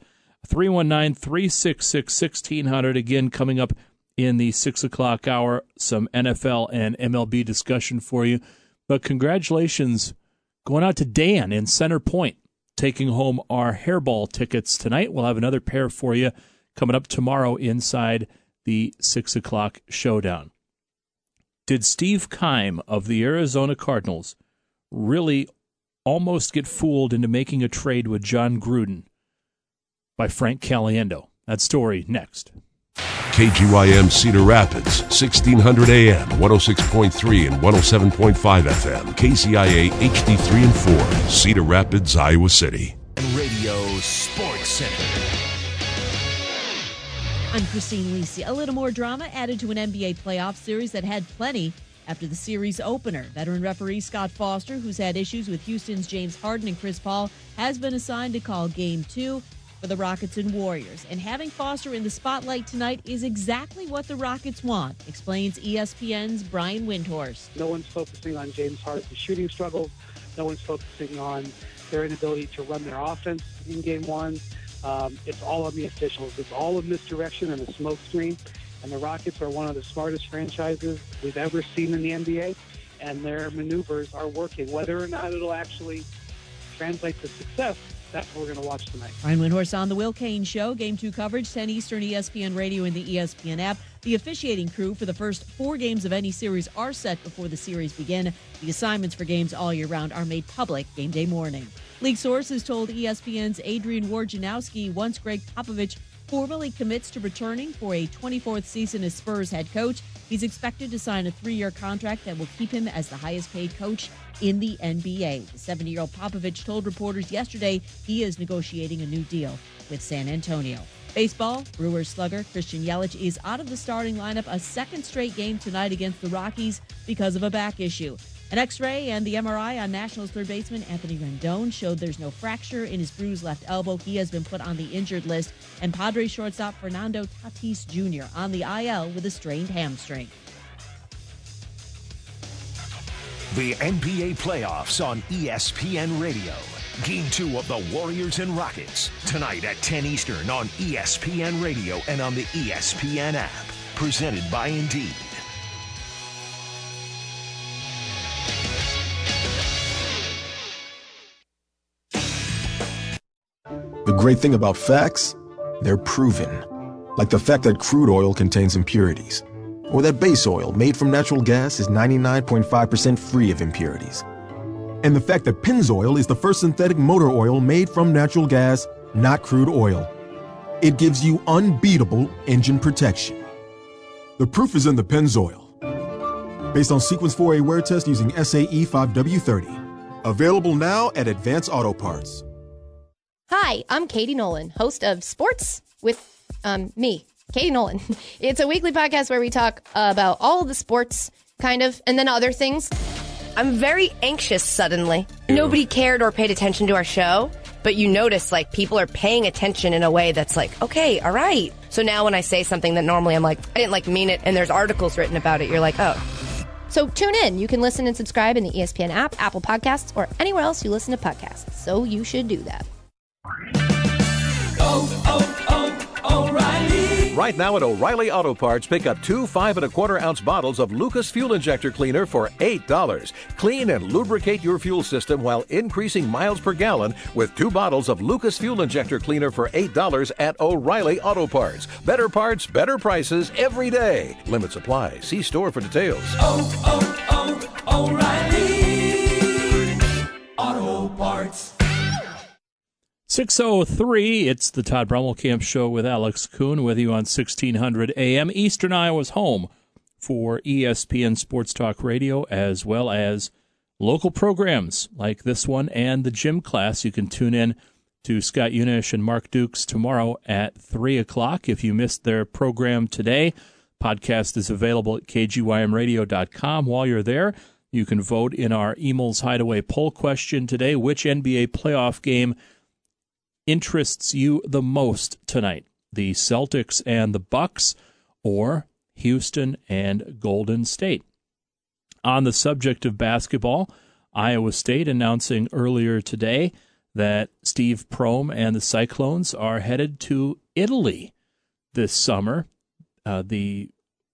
319-366-1600. Again, coming up in the 6 o'clock hour, some NFL and MLB discussion for you. But congratulations going out to Dan in Center Point, taking home our hairball tickets tonight. We'll have another pair for you coming up tomorrow inside the 6 o'clock showdown. Did Steve Keim of the Arizona Cardinals really almost get fooled into making a trade with John Gruden by Frank Caliendo? That story next. KGYM Cedar Rapids, 1600 AM, 106.3 and 107.5 FM, KCIA HD3 and 4, Cedar Rapids, Iowa City. Radio Sports Center. I'm Christine Lisi. A little more drama added to an NBA playoff series that had plenty after the series opener. Veteran referee Scott Foster, who's had issues with Houston's James Harden and Chris Paul, has been assigned to call Game 2 for the Rockets and Warriors. And having Foster in the spotlight tonight is exactly what the Rockets want, explains ESPN's Brian Windhorst. No one's focusing on James Harden's shooting struggles. No one's focusing on their inability to run their offense in Game 1. It's all on the officials. It's all a misdirection and a smokescreen. And the Rockets are one of the smartest franchises we've ever seen in the NBA. And their maneuvers are working. Whether or not it'll actually translate to success, that's what we're going to watch tonight. Brian Windhorst on The Will Cain Show. Game 2 coverage, 10 Eastern, ESPN Radio, and the ESPN app. The officiating crew for the first 4 games of any series are set before the series begin. The assignments for games all year round are made public game day morning. League sources told ESPN's Adrian Wojnarowski once Greg Popovich formally commits to returning for a 24th season as Spurs head coach, he's expected to sign a 3-year contract that will keep him as the highest paid coach in the NBA. The 70-year-old Popovich told reporters yesterday he is negotiating a new deal with San Antonio. Baseball, Brewers slugger Christian Yelich is out of the starting lineup a second straight game tonight against the Rockies because of a back issue. An X-ray and the MRI on Nationals third baseman Anthony Rendon showed there's no fracture in his bruised left elbow. He has been put on the injured list. And Padres shortstop Fernando Tatis Jr. on the IL with a strained hamstring. The NBA playoffs on ESPN Radio. Game 2 of the Warriors and Rockets. Tonight at 10 Eastern on ESPN Radio and on the ESPN app. Presented by Indeed. The great thing about facts, they're proven. Like the fact that crude oil contains impurities. Or that base oil made from natural gas is 99.5% free of impurities. And the fact that Pennzoil is the first synthetic motor oil made from natural gas, not crude oil. It gives you unbeatable engine protection. The proof is in the Pennzoil. Based on Sequence 4A wear test using SAE 5W30. Available now at Advance Auto Parts. Hi, I'm Katie Nolan, host of Sports with me, Katie Nolan. It's a weekly podcast where we talk about all the sports, kind of, and then other things. I'm very anxious suddenly. Nobody cared or paid attention to our show, but you notice like people are paying attention in a way that's like, okay, all right. So now when I say something that normally I'm like, I didn't like mean it, and there's articles written about it, you're like, oh. So tune in. You can listen and subscribe in the ESPN app, Apple Podcasts, or anywhere else you listen to podcasts. So you should do that. O'Reilly. Right now at O'Reilly Auto Parts, pick up 2 5.25-ounce bottles of Lucas Fuel Injector Cleaner for $8. Clean and lubricate your fuel system while increasing miles per gallon with 2 bottles of Lucas Fuel Injector Cleaner for $8 at O'Reilly Auto Parts. Better parts, better prices every day. Limits apply. See store for details. O'Reilly Auto Parts. 6:03, it's the Todd Brummelkamp Show with Alex Kuhn with you on 1600 AM, Eastern Iowa's home for ESPN Sports Talk Radio, as well as local programs like this one and the gym class. You can tune in to Scott Unish and Mark Dukes tomorrow at 3 o'clock. If you missed their program today, podcast is available at kgymradio.com. While you're there, you can vote in our Emil's Hideaway poll question today. Which NBA playoff game interests you the most tonight? The Celtics and the Bucks, or Houston and Golden State? On the subject of basketball, Iowa State announcing earlier today that Steve Prohm and the Cyclones are headed to Italy this summer. The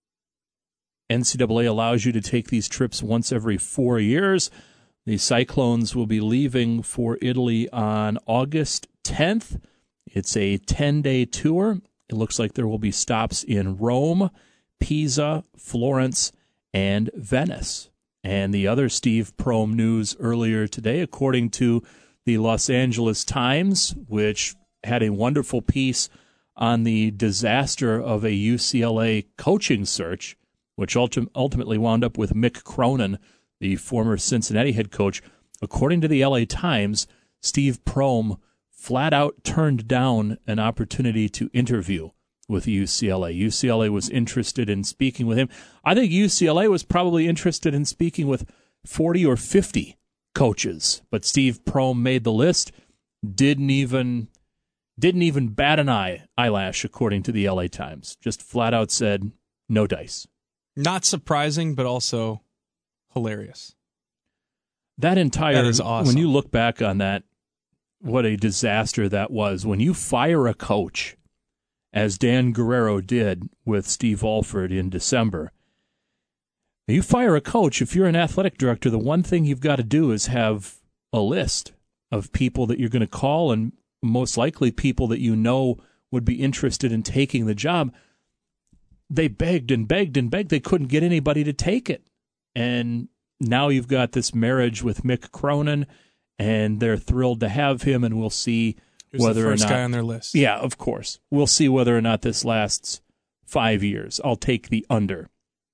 NCAA allows you to take these trips once every 4 years. The Cyclones will be leaving for Italy on August 10th. It's a 10-day tour. It looks like there will be stops in Rome, Pisa, Florence, and Venice. And the other Steve Prohm news earlier today, according to the Los Angeles Times, which had a wonderful piece on the disaster of a UCLA coaching search, which ultimately wound up with Mick Cronin, the former Cincinnati head coach. According to the LA Times, Steve Prohm flat out turned down an opportunity to interview with UCLA. UCLA was interested in speaking with him. I think UCLA was probably interested in speaking with 40 or 50 coaches, but Steve Prohm made the list, didn't even bat an eyelash, according to the LA Times. Just flat out said, no dice. Not surprising, but also hilarious. That is awesome. When you look back on that, what a disaster that was. When you fire a coach, as Dan Guerrero did with Steve Alford in December, you fire a coach, if you're an athletic director, the one thing you've got to do is have a list of people that you're going to call, and most likely people that you know would be interested in taking the job. They begged and begged and begged. They couldn't get anybody to take it. And now you've got this marriage with Mick Cronin, and they're thrilled to have him, and we'll see whether or not... Who's the first guy on their list? Yeah, of course. We'll see whether or not this lasts 5 years. I'll take the under.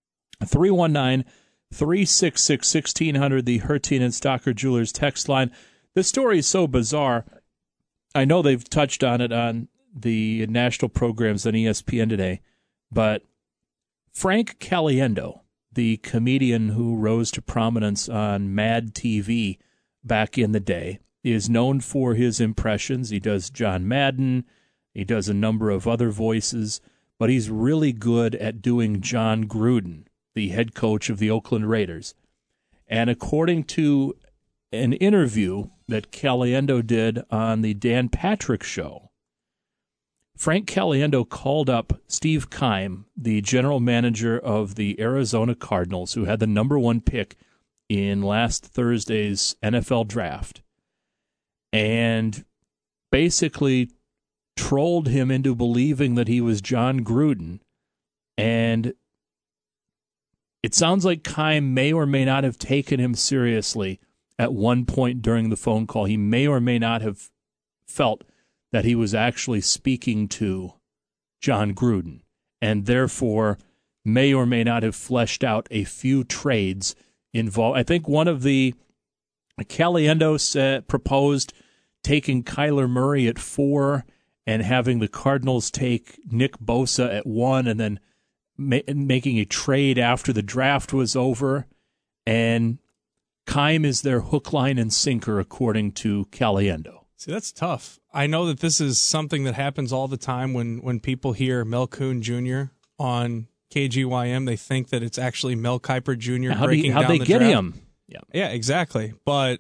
319-366-1600, the Hertine and Stocker Jewelers text line. This story is so bizarre. I know they've touched on it on the national programs on ESPN today, but Frank Caliendo, the comedian who rose to prominence on Mad TV back in the day, is known for his impressions. He does John Madden. He does a number of other voices, but he's really good at doing John Gruden, the head coach of the Oakland Raiders. And according to an interview that Caliendo did on the Dan Patrick Show, Frank Caliendo called up Steve Keim, the general manager of the Arizona Cardinals, who had the number 1 pick in last Thursday's NFL draft, and basically trolled him into believing that he was John Gruden. And it sounds like Keim may or may not have taken him seriously at one point during the phone call. He may or may not have felt that he was actually speaking to John Gruden, and therefore may or may not have fleshed out a few trades involved. I think one of the Caliendo proposed taking Kyler Murray at 4 and having the Cardinals take Nick Bosa at 1 and then making a trade after the draft was over. And Keim is their hook, line, and sinker, according to Caliendo. See, that's tough. I know that this is something that happens all the time when people hear Mel Kuhn Jr. on KGYM. They think that it's actually Mel Kiper Jr. breaking down the draft. How'd they get him? Yeah, exactly. But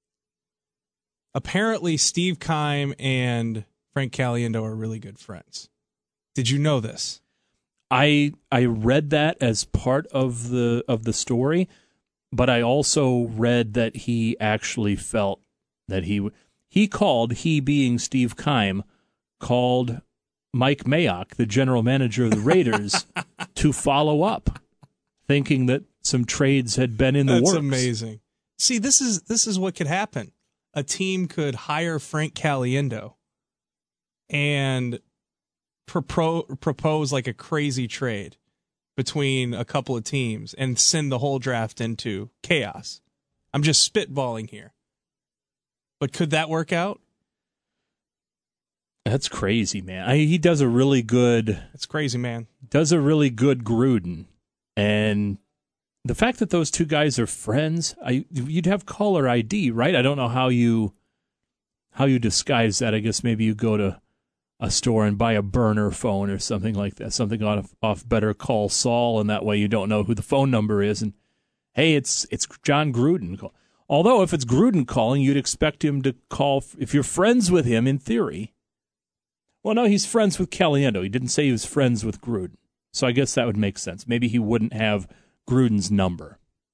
apparently Steve Keim and Frank Caliendo are really good friends. Did you know this? I read that as part of the story, but I also read that he actually felt that he being Steve Keim, called Mike Mayock, the general manager of the Raiders, to follow up, thinking that some trades had been in the works. That's amazing. See, this is what could happen. A team could hire Frank Caliendo and propose like a crazy trade between a couple of teams and send the whole draft into chaos. I'm just spitballing here. But could that work out? That's crazy, man. He does a really good... That's crazy, man. Does a really good Gruden. And the fact that those two guys are friends, you'd have caller ID, right? I don't know how you disguise that. I guess maybe you go to a store and buy a burner phone or something like that, something off Better Call Saul, and that way you don't know who the phone number is. And hey, it's John Gruden. Although if it's Gruden calling, you'd expect him to call if you're friends with him in theory. Well, no, he's friends with Caliendo. He didn't say he was friends with Gruden. So I guess that would make sense. Maybe he wouldn't have Gruden's number.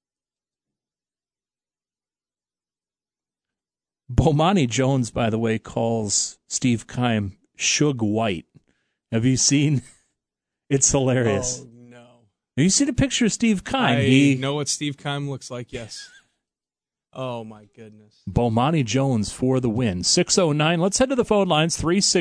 Bomani Jones, by the way, calls Steve Keim Suge White. Have you seen? It's hilarious. Oh, no. Have you seen a picture of Steve Keim? I know what Steve Keim looks like, yes. Oh, my goodness. Bomani Jones for the win. 6:09. Let's head to the phone lines,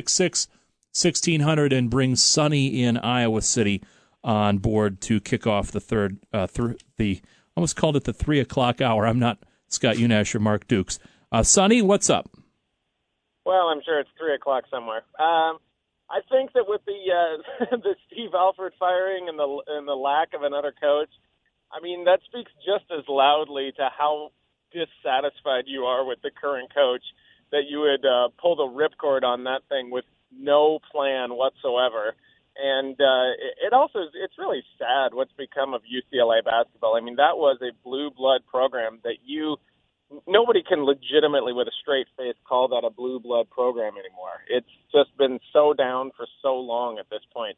366-1600, and bring Sonny in Iowa City on board to kick off the third, I almost called it the 3 o'clock hour. I'm not Scott Unash or Mark Dukes. Sonny, what's up? Well, I'm sure it's 3 o'clock somewhere. I think that with the the Steve Alford firing and the lack of another coach, I mean, that speaks just as loudly to how dissatisfied you are with the current coach that you would pull the ripcord on that thing with no plan whatsoever. And it's really sad what's become of UCLA basketball. I mean, that was a blue blood program that nobody can legitimately with a straight face call that a blue blood program anymore. It's just been so down for so long at this point.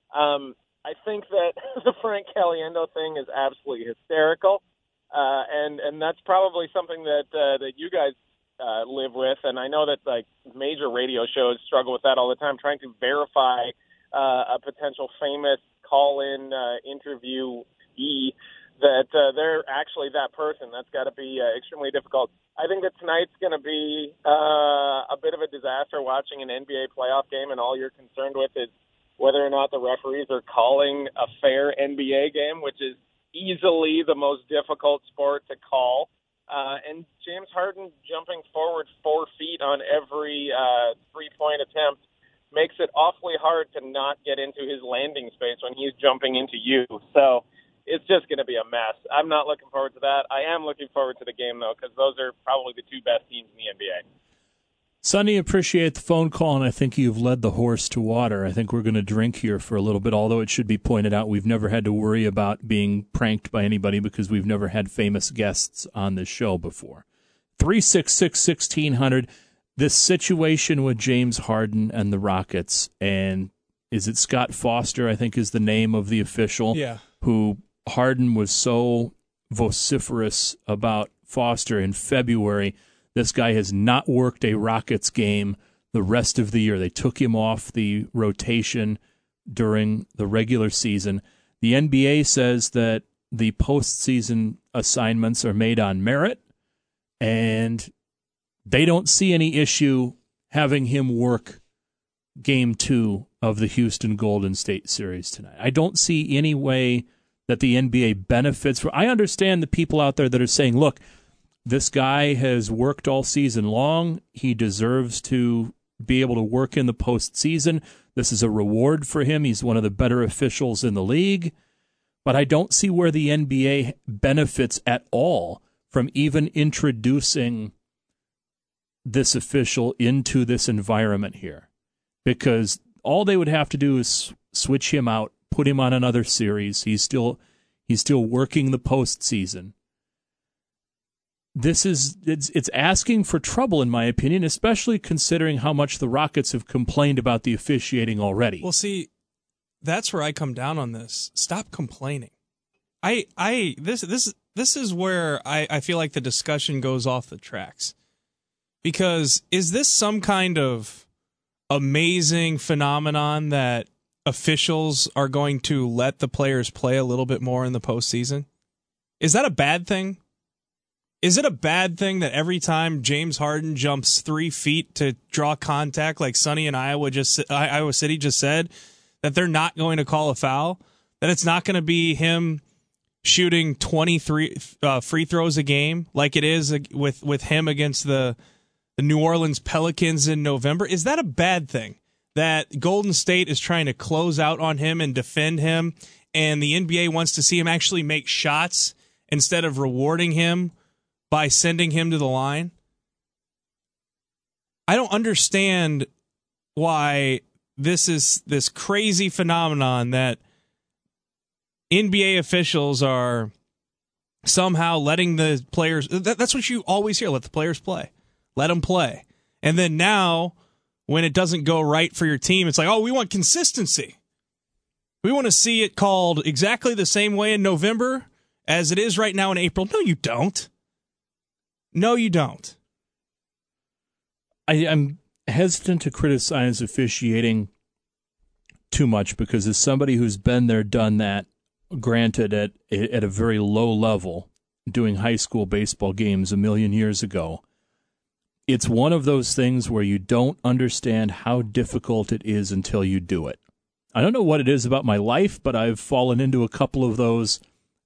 I think that the Frank Caliendo thing is absolutely hysterical. And that's probably something that you guys live with. And I know that like major radio shows struggle with that all the time, trying to verify a potential famous call-in interviewee that they're actually that person. That's got to be extremely difficult. I think that tonight's going to be a bit of a disaster watching an NBA playoff game, and all you're concerned with is whether or not the referees are calling a fair NBA game, which is easily the most difficult sport to call. And James Harden jumping forward 4 feet on every three-point attempt makes it awfully hard to not get into his landing space when he's jumping into you. So it's just going to be a mess. I'm not looking forward to that. I am looking forward to the game, though, because those are probably the two best teams in the NBA. Sonny, appreciate the phone call, and I think you've led the horse to water. I think we're going to drink here for a little bit, although it should be pointed out we've never had to worry about being pranked by anybody because we've never had famous guests on this show before. 366-1600, this situation with James Harden and the Rockets, and is it Scott Foster, I think is the name of the official, who Harden was so vociferous about Foster in February. This guy has not worked a Rockets game the rest of the year. They took him off the rotation during the regular season. The NBA says that the postseason assignments are made on merit, and they don't see any issue having him work Game 2 of the Houston Golden State series tonight. I don't see any way that the NBA benefits from. I understand the people out there that are saying, look, this guy has worked all season long. He deserves to be able to work in the postseason. This is a reward for him. He's one of the better officials in the league. But I don't see where the NBA benefits at all from even introducing this official into this environment here. Because all they would have to do is switch him out, put him on another series. He's still working the postseason. It's asking for trouble, in my opinion, especially considering how much the Rockets have complained about the officiating already. Well, see, that's where I come down on this. Stop complaining. This is where I feel like the discussion goes off the tracks. Because is this some kind of amazing phenomenon that officials are going to let the players play a little bit more in the postseason? Is that a bad thing? Is it a bad thing that every time James Harden jumps 3 feet to draw contact, like Sonny in Iowa City just said, that they're not going to call a foul? That it's not going to be him shooting 23 free throws a game like it is with him against the New Orleans Pelicans in November? Is that a bad thing? That Golden State is trying to close out on him and defend him, and the NBA wants to see him actually make shots instead of rewarding him by sending him to the line? I don't understand why this is this crazy phenomenon that NBA officials are somehow letting the players... That's what you always hear, let the players play. Let them play. And then now, when it doesn't go right for your team, it's like, oh, we want consistency. We want to see it called exactly the same way in November as it is right now in April. No, you don't. No, you don't. I'm hesitant to criticize officiating too much because as somebody who's been there, done that, granted at a very low level, doing high school baseball games a million years ago, it's one of those things where you don't understand how difficult it is until you do it. I don't know what it is about my life, but I've fallen into a couple of those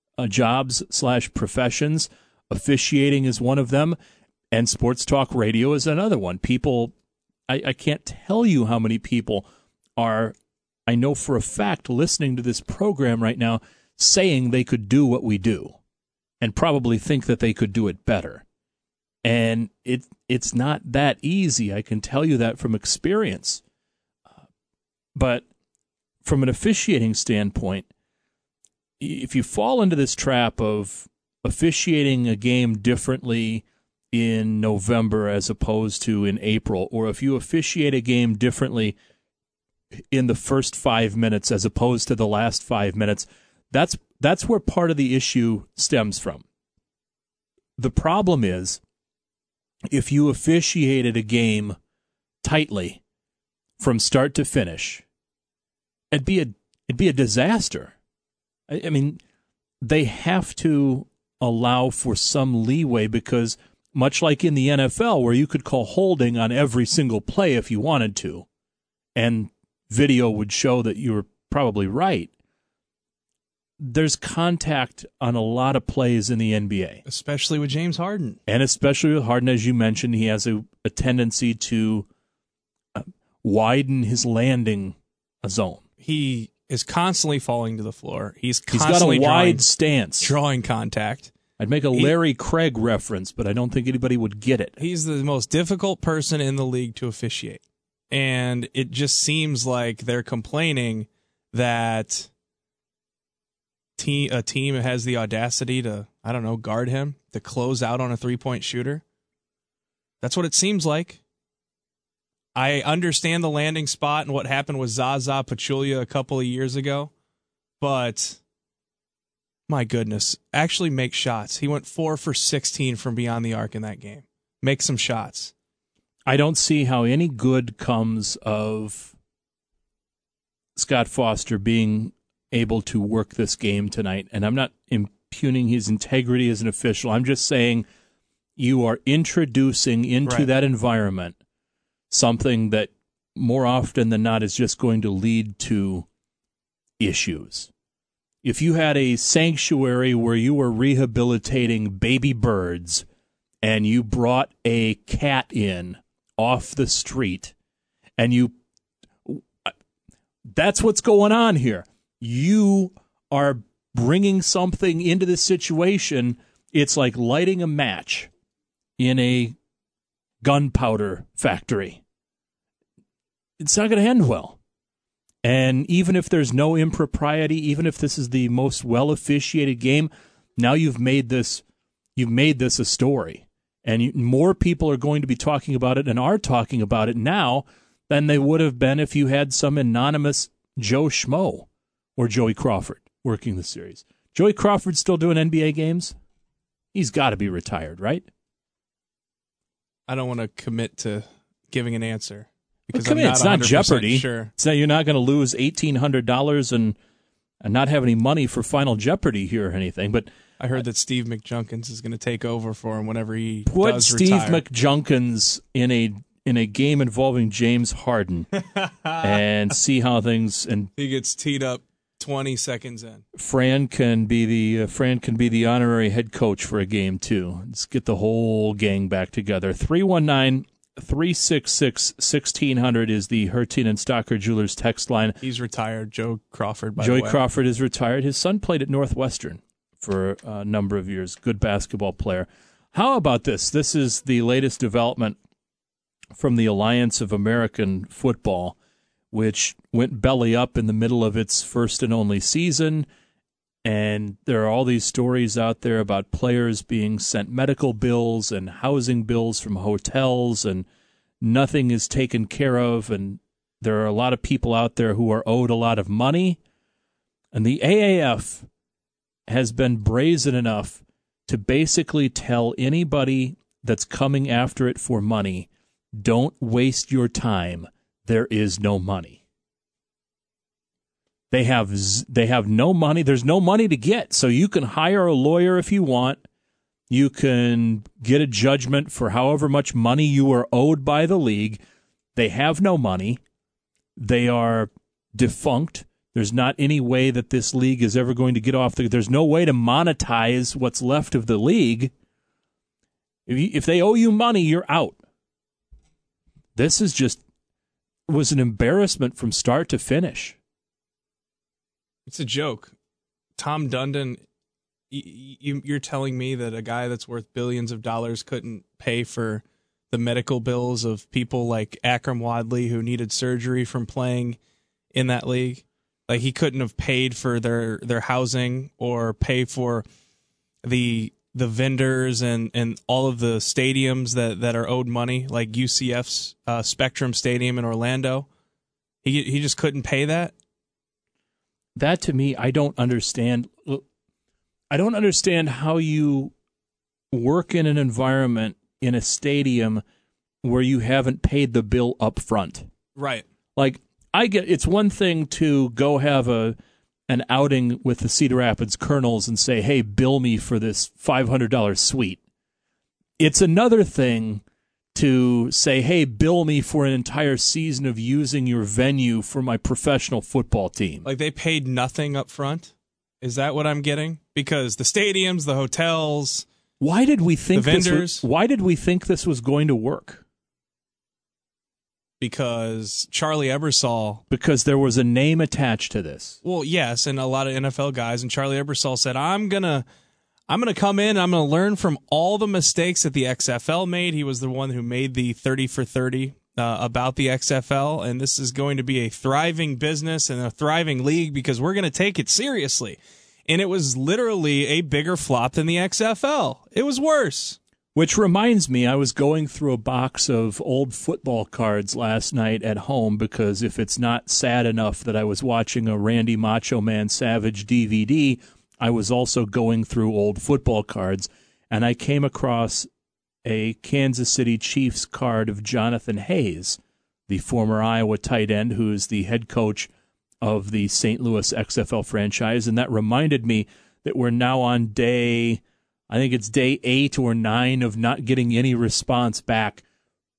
jobs/professions. Officiating is one of them, and sports talk radio is another one. People, I can't tell you how many people are, I know for a fact, listening to this program right now, saying they could do what we do, and probably think that they could do it better. And it's not that easy. I can tell you that from experience. But from an officiating standpoint, if you fall into this trap of officiating a game differently in November as opposed to in April, or if you officiate a game differently in the first 5 minutes as opposed to the last 5 minutes, that's where part of the issue stems from. The problem is, if you officiated a game tightly from start to finish, it'd be a disaster. I mean, they have to allow for some leeway because much like in the NFL where you could call holding on every single play if you wanted to, and video would show that you were probably right, there's contact on a lot of plays in the NBA. Especially with James Harden. And especially with Harden, as you mentioned, he has a tendency to widen his landing zone. He is constantly falling to the floor. He's got a wide stance. Drawing contact. I'd make a Larry Craig reference, but I don't think anybody would get it. He's the most difficult person in the league to officiate. And it just seems like they're complaining that a team has the audacity to, I don't know, guard him, to close out on a three-point shooter. That's what it seems like. I understand the landing spot and what happened with Zaza Pachulia a couple of years ago, but my goodness, actually make shots. He went 4 for 16 from beyond the arc in that game. Make some shots. I don't see how any good comes of Scott Foster being able to work this game tonight, and I'm not impugning his integrity as an official. I'm just saying you are introducing into that environment something that more often than not is just going to lead to issues. If you had a sanctuary where you were rehabilitating baby birds and you brought a cat in off the street and that's what's going on here. You are bringing something into this situation. It's like lighting a match in a gunpowder factory. It's not going to end well. And even if there's no impropriety, even if this is the most well-officiated game, now you've made this a story. And more people are going to be talking about it and are talking about it now than they would have been if you had some anonymous Joe Schmo or Joey Crawford working the series. Joey Crawford still doing NBA games? He's got to be retired, right? I don't want to commit to giving an answer. Because it's not Jeopardy. Sure. So you're not going to lose $1,800 and not have any money for Final Jeopardy here or anything. But I heard that Steve McJunkins is going to take over for him whenever he put does Steve retire. McJunkins in a game involving James Harden and see how things. And he gets teed up 20 seconds in. Fran can be the honorary head coach for a game too. Let's get the whole gang back together. 319-366-1600 is the Hertin and Stocker Jewelers text line. He's retired. Joe Crawford, by the Joey way. Crawford is retired. His son played at Northwestern for a number of years. Good basketball player. How about this? This is the latest development from the Alliance of American Football, which went belly up in the middle of its first and only season. And there are all these stories out there about players being sent medical bills and housing bills from hotels, and nothing is taken care of. And there are a lot of people out there who are owed a lot of money. And the AAF has been brazen enough to basically tell anybody that's coming after it for money, don't waste your time. There is no money. They have no money. There's no money to get. So you can hire a lawyer if you want. You can get a judgment for however much money you are owed by the league. They have no money. They are defunct. There's not any way that this league is ever going to get off. There's no way to monetize what's left of the league. If they owe you money, you're out. This was an embarrassment from start to finish. It's a joke. Tom Dundon, you're telling me that a guy that's worth billions of dollars couldn't pay for the medical bills of people like Akram Wadley who needed surgery from playing in that league? Like, he couldn't have paid for their housing or pay for the vendors and all of the stadiums that are owed money, like UCF's Spectrum Stadium in Orlando. He just couldn't pay that? That, to me, I don't understand. I don't understand how you work in an environment in a stadium where you haven't paid the bill up front. Right. Like, I get it's one thing to go have an outing with the Cedar Rapids Colonels and say, hey, bill me for this $500 suite. It's another thing to say, hey, bill me for an entire season of using your venue for my professional football team. Like, they paid nothing up front? Is that what I'm getting? Because the stadiums, the hotels, why did we think the vendors? Why did we think this was going to work? Because Charlie Ebersol. Because there was a name attached to this. Well, yes, and a lot of NFL guys. And Charlie Ebersol said, I'm gonna come in. I'm gonna learn from all the mistakes that the XFL made. He was the one who made the 30 for 30 about the XFL, and this is going to be a thriving business and a thriving league because we're going to take it seriously. And it was literally a bigger flop than the XFL. It was worse. Which reminds me, I was going through a box of old football cards last night at home because if it's not sad enough that I was watching a Randy Macho Man Savage DVD, I was also going through old football cards, and I came across a Kansas City Chiefs card of Jonathan Hayes, the former Iowa tight end who is the head coach of the St. Louis XFL franchise, and that reminded me that we're now on day 8 or 9 of not getting any response back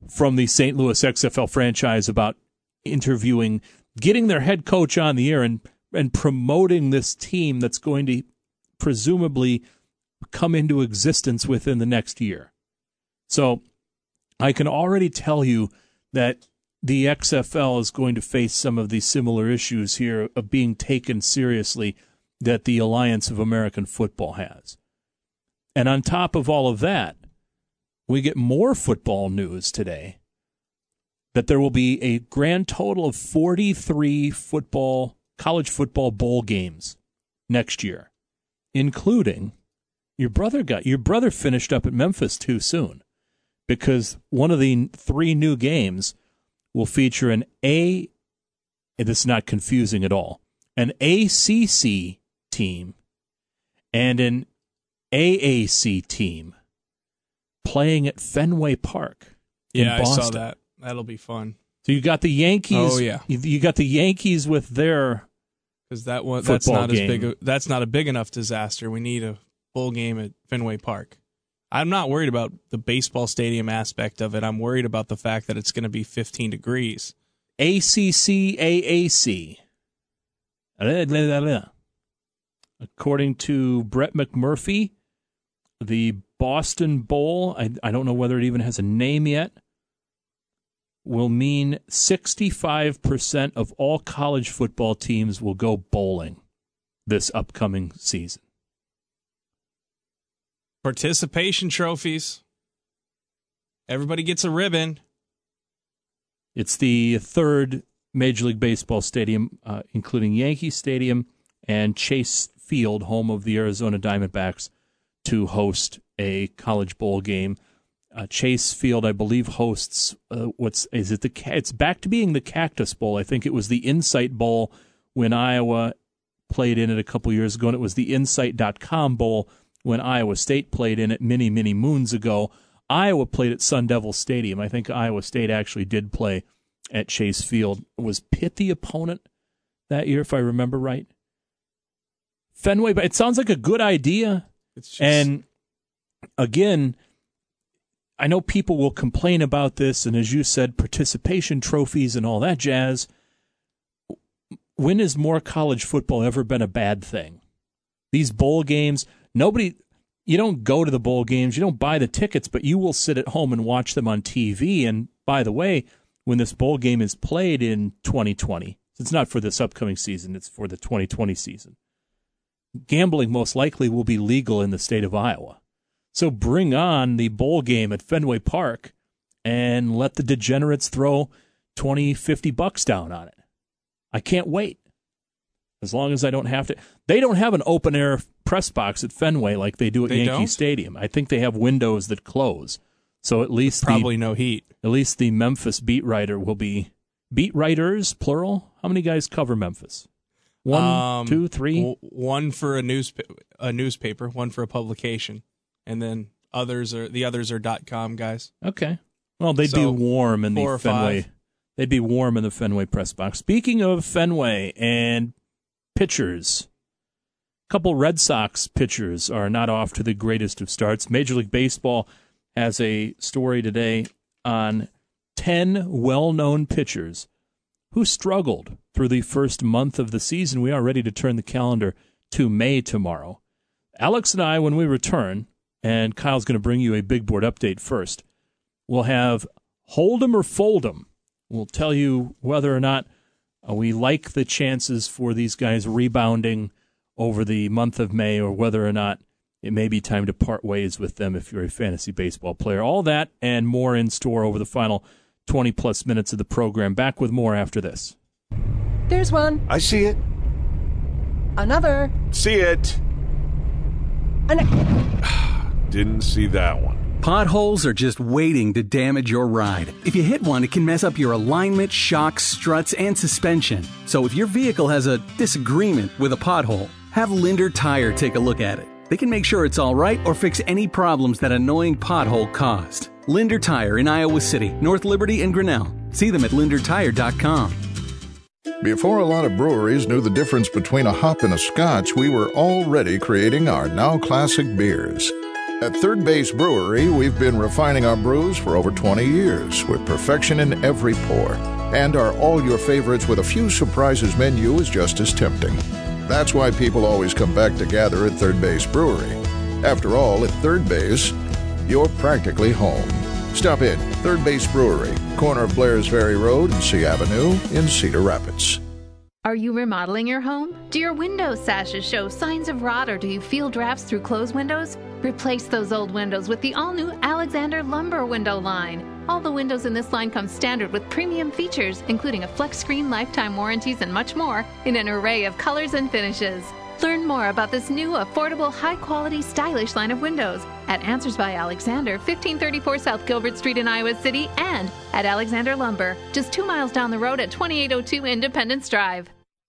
from the St. Louis XFL franchise about interviewing, getting their head coach on the air and promoting this team that's going to presumably come into existence within the next year. So I can already tell you that the XFL is going to face some of the similar issues here of being taken seriously that the Alliance of American Football has. And on top of all of that, we get more football news today that there will be a grand total of 43 college football bowl games next year, including your brother finished up at Memphis too soon, because one of the 3 new games will feature and this is not confusing at all, an ACC team and an AAC team playing at Fenway Park in Boston. I saw that. That'll be fun. So you got the Yankees. Oh yeah, you got the Yankees with their that's not game. As big. That's not a big enough disaster. We need a bowl game at Fenway Park. I'm not worried about the baseball stadium aspect of it. I'm worried about the fact that it's going to be 15 degrees. ACC, AAC. According to Brett McMurphy, the Boston Bowl, I don't know whether it even has a name yet, will mean 65% of all college football teams will go bowling this upcoming season. Participation trophies. Everybody gets a ribbon. It's the third Major League Baseball stadium, including Yankee Stadium and Chase Field, home of the Arizona Diamondbacks, to host a college bowl game. Chase Field, I believe, hosts it's back to being the Cactus Bowl. I think it was the Insight Bowl when Iowa played in it a couple years ago, and it was the Insight.com Bowl when Iowa State played in it many, many moons ago. Iowa played at Sun Devil Stadium. I think Iowa State actually did play at Chase Field. Was Pitt the opponent that year, if I remember right? Fenway, but it sounds like a good idea. And again, I know people will complain about this, and as you said, participation trophies and all that jazz. When has more college football ever been a bad thing? These bowl games, you don't go to the bowl games, you don't buy the tickets, but you will sit at home and watch them on TV. And by the way, when this bowl game is played in 2020, it's not for this upcoming season, it's for the 2020 season, gambling most likely will be legal in the state of Iowa. So bring on the bowl game at Fenway Park and let the degenerates throw $20, $50 down on it. I can't wait. As long as I don't have to. They don't have an open-air press box at Fenway like they do at Yankee Stadium. I think they have windows that close. So at least probably no heat. At least the Memphis beat writer will be beat writers, plural. How many guys cover Memphis? 1, 2, 3? One for a newspaper, one for a publication. And then the others are .com guys. Okay. Well, they'd be warm in the Fenway. 5. They'd be warm in the Fenway press box. Speaking of Fenway and pitchers, a couple Red Sox pitchers are not off to the greatest of starts. Major League Baseball has a story today on 10 well-known pitchers who struggled through the first month of the season. We are ready to turn the calendar to May tomorrow. Alex and I, when we return, and Kyle's going to bring you a big board update first, we'll have hold 'em or fold 'em. We'll tell you whether or not we like the chances for these guys rebounding over the month of May, or whether or not it may be time to part ways with them if you're a fantasy baseball player. All that and more in store over the final 20-plus minutes of the program. Back with more after this. There's one. I see it. Another. See it. Didn't see that one. Potholes are just waiting to damage your ride. If you hit one, it can mess up your alignment, shocks, struts, and suspension. So if your vehicle has a disagreement with a pothole, have Linder Tire take a look at it. They can make sure it's all right or fix any problems that annoying pothole caused. Linder Tire in Iowa City, North Liberty, and Grinnell. See them at lindertire.com. Before a lot of breweries knew the difference between a hop and a scotch, we were already creating our now classic beers. At Third Base Brewery, we've been refining our brews for over 20 years with perfection in every pour. And our All Your Favorites with a few surprises menu is just as tempting. That's why people always come back to gather at Third Base Brewery. After all, at Third Base, you're practically home. Stop in, Third Base Brewery, corner of Blairs Ferry Road and C Avenue in Cedar Rapids. Are you remodeling your home? Do your window sashes show signs of rot, or do you feel drafts through closed windows? Replace those old windows with the all-new Alexander Lumber window line. All the windows in this line come standard with premium features, including a flex screen, lifetime warranties, and much more, in an array of colors and finishes. Learn more about this new, affordable, high-quality, stylish line of windows at Answers by Alexander, 1534 South Gilbert Street in Iowa City, and at Alexander Lumber, just 2 miles down the road at 2802 Independence Drive.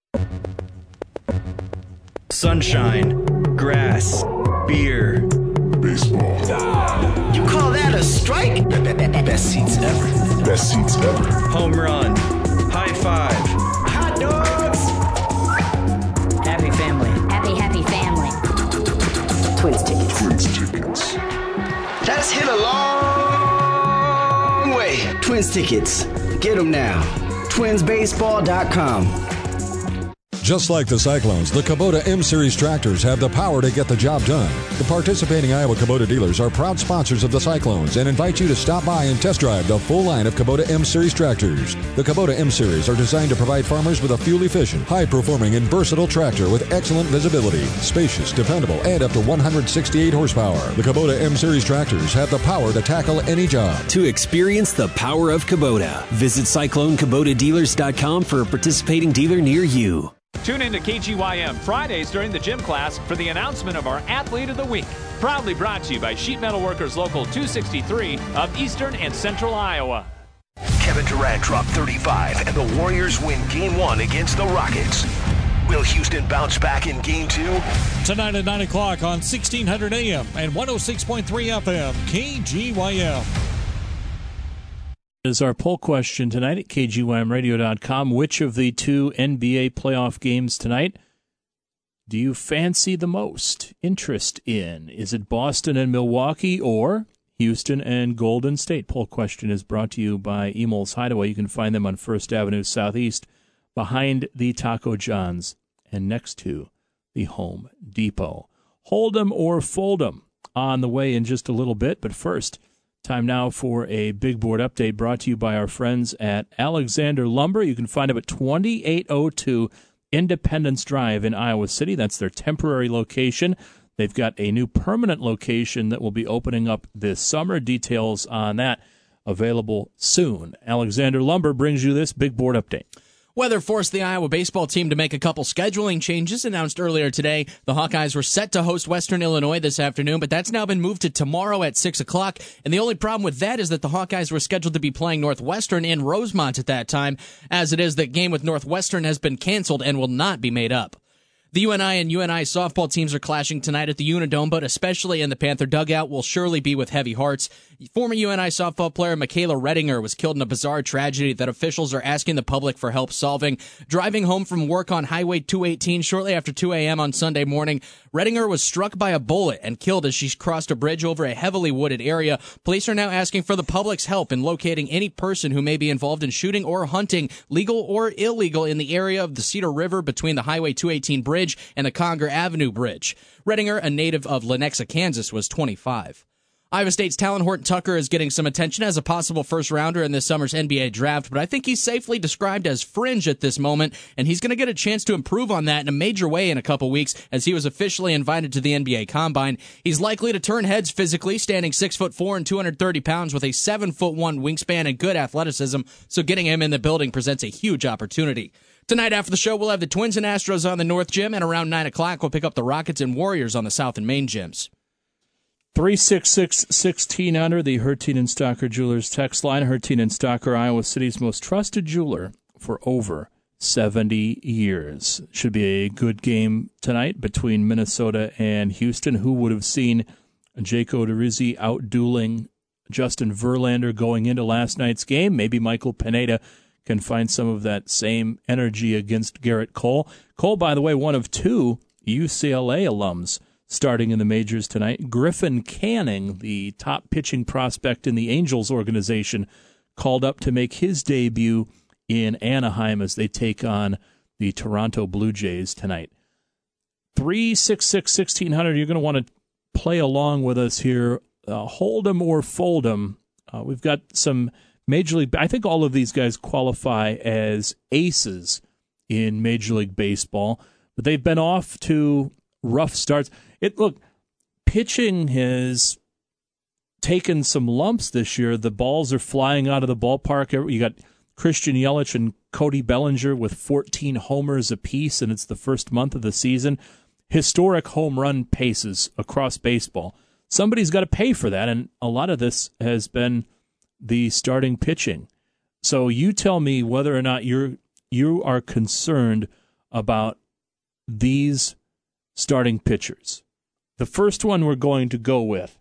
Sunshine, grass, beer, baseball. You call that a strike? Best seats ever. Best seats ever. Home run, high five, hot dogs. Happy family. Happy family. Twins tickets. Twins tickets. That's hit a long way. Twins tickets. Get them now. TwinsBaseball.com. Just like the Cyclones, the Kubota M-Series tractors have the power to get the job done. The participating Iowa Kubota dealers are proud sponsors of the Cyclones and invite you to stop by and test drive the full line of Kubota M-Series tractors. The Kubota M-Series are designed to provide farmers with a fuel-efficient, high-performing, and versatile tractor with excellent visibility, spacious, dependable, and up to 168 horsepower. The Kubota M-Series tractors have the power to tackle any job. To experience the power of Kubota, visit CycloneKubotaDealers.com for a participating dealer near you. Tune in to KGYM Fridays during the gym class for the announcement of our Athlete of the Week. Proudly brought to you by Sheet Metal Workers Local 263 of Eastern and Central Iowa. Kevin Durant dropped 35 and the Warriors win Game 1 against the Rockets. Will Houston bounce back in Game 2? Tonight at 9 o'clock on 1600 AM and 106.3 FM, KGYM. Is our poll question tonight at KGYMradio.com. Which of the two NBA playoff games tonight do you fancy the most interest in? Is it Boston and Milwaukee or Houston and Golden State? Poll question is brought to you by Emil's Hideaway. You can find them on 1st Avenue Southeast behind the Taco John's and next to the Home Depot. Hold 'em or fold 'em on the way in just a little bit, but first, time now for a big board update brought to you by our friends at Alexander Lumber. You can find them at 2802 Independence Drive in Iowa City. That's their temporary location. They've got a new permanent location that will be opening up this summer. Details on that available soon. Alexander Lumber brings you this big board update. Weather forced the Iowa baseball team to make a couple scheduling changes. Announced earlier today, the Hawkeyes were set to host Western Illinois this afternoon, but that's now been moved to tomorrow at 6 o'clock. And the only problem with that is that the Hawkeyes were scheduled to be playing Northwestern in Rosemont at that time. As it is, that game with Northwestern has been canceled and will not be made up. The UNI and UNI softball teams are clashing tonight at the Unidome, but especially in the Panther dugout will surely be with heavy hearts. Former UNI softball player Michaela Redinger was killed in a bizarre tragedy that officials are asking the public for help solving. Driving home from work on Highway 218 shortly after 2 a.m. on Sunday morning, Redinger was struck by a bullet and killed as she crossed a bridge over a heavily wooded area. Police are now asking for the public's help in locating any person who may be involved in shooting or hunting, legal or illegal, in the area of the Cedar River between the Highway 218 bridge and the Conger Avenue Bridge. Redinger, a native of Lenexa, Kansas, was 25. Iowa State's Talon Horton-Tucker is getting some attention as a possible first-rounder in this summer's NBA draft, but I think he's safely described as fringe at this moment, and he's going to get a chance to improve on that in a major way in a couple weeks as he was officially invited to the NBA Combine. He's likely to turn heads physically, standing 6'4" and 230 pounds with a 7'1" wingspan and good athleticism, so getting him in the building presents a huge opportunity. Tonight after the show, we'll have the Twins and Astros on the North Gym, and around 9 o'clock, we'll pick up the Rockets and Warriors on the South and Main gyms. 366-1600, the Hertine and Stocker Jewelers text line. Hertine and Stocker, Iowa City's most trusted jeweler for over 70 years. Should be a good game tonight between Minnesota and Houston. Who would have seen Jaco DeRizzi out-dueling Justin Verlander going into last night's game? Maybe Michael Pineda can find some of that same energy against Garrett Cole. Cole, by the way, one of two UCLA alums starting in the majors tonight. Griffin Canning, the top pitching prospect in the Angels organization, called up to make his debut in Anaheim as they take on the Toronto Blue Jays tonight. 366-1600, you're going to want to play along with us here. Hold 'em or fold 'em. We've got some Major League. I think all of these guys qualify as aces in Major League Baseball, but they've been off to rough starts. Look, pitching has taken some lumps this year. The balls are flying out of the ballpark. You got Christian Yelich and Cody Bellinger with 14 homers apiece, and it's the first month of the season. Historic home run paces across baseball. Somebody's got to pay for that, and a lot of this has been the starting pitching. So you tell me whether or not you are concerned about these starting pitchers. The first one we're going to go with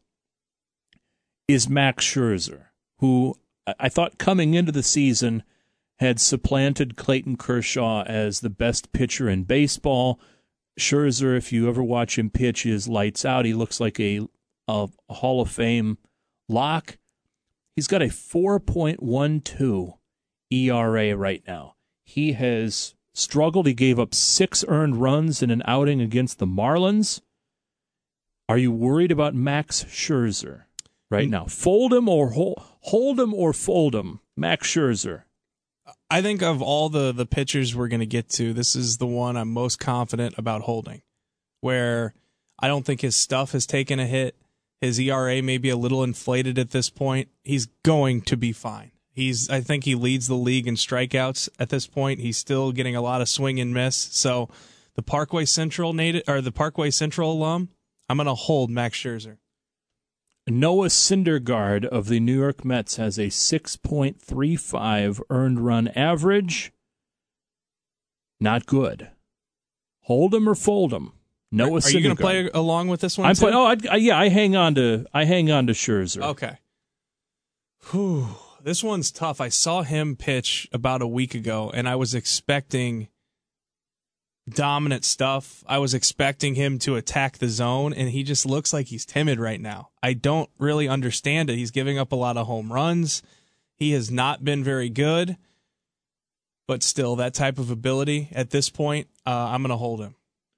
is Max Scherzer, who I thought coming into the season had supplanted Clayton Kershaw as the best pitcher in baseball. Scherzer, if you ever watch him pitch, is lights out. He looks like a Hall of Fame lock. He's got a 4.12 ERA right now. He has struggled. He gave up 6 earned runs in an outing against the Marlins. Are you worried about Max Scherzer right now? Fold him or hold him or fold him, Max Scherzer. I think of all the pitchers we're going to get to, this is the one I'm most confident about holding, where I don't think his stuff has taken a hit. His ERA may be a little inflated at this point. He's going to be fine. I think he leads the league in strikeouts at this point. He's still getting a lot of swing and miss. So the Parkway Central alum, I'm going to hold Max Scherzer. Noah Syndergaard of the New York Mets has a 6.35 earned run average. Not good. Hold him or fold him. Noah Syndergaard. Are you going to play along with this one? I hang on to Scherzer. Okay. Whew. This one's tough. I saw him pitch about a week ago, and I was expecting dominant stuff. I was expecting him to attack the zone, and he just looks like he's timid right now. I don't really understand it. He's giving up a lot of home runs. He has not been very good, but still, that type of ability at this point, I'm going to hold him.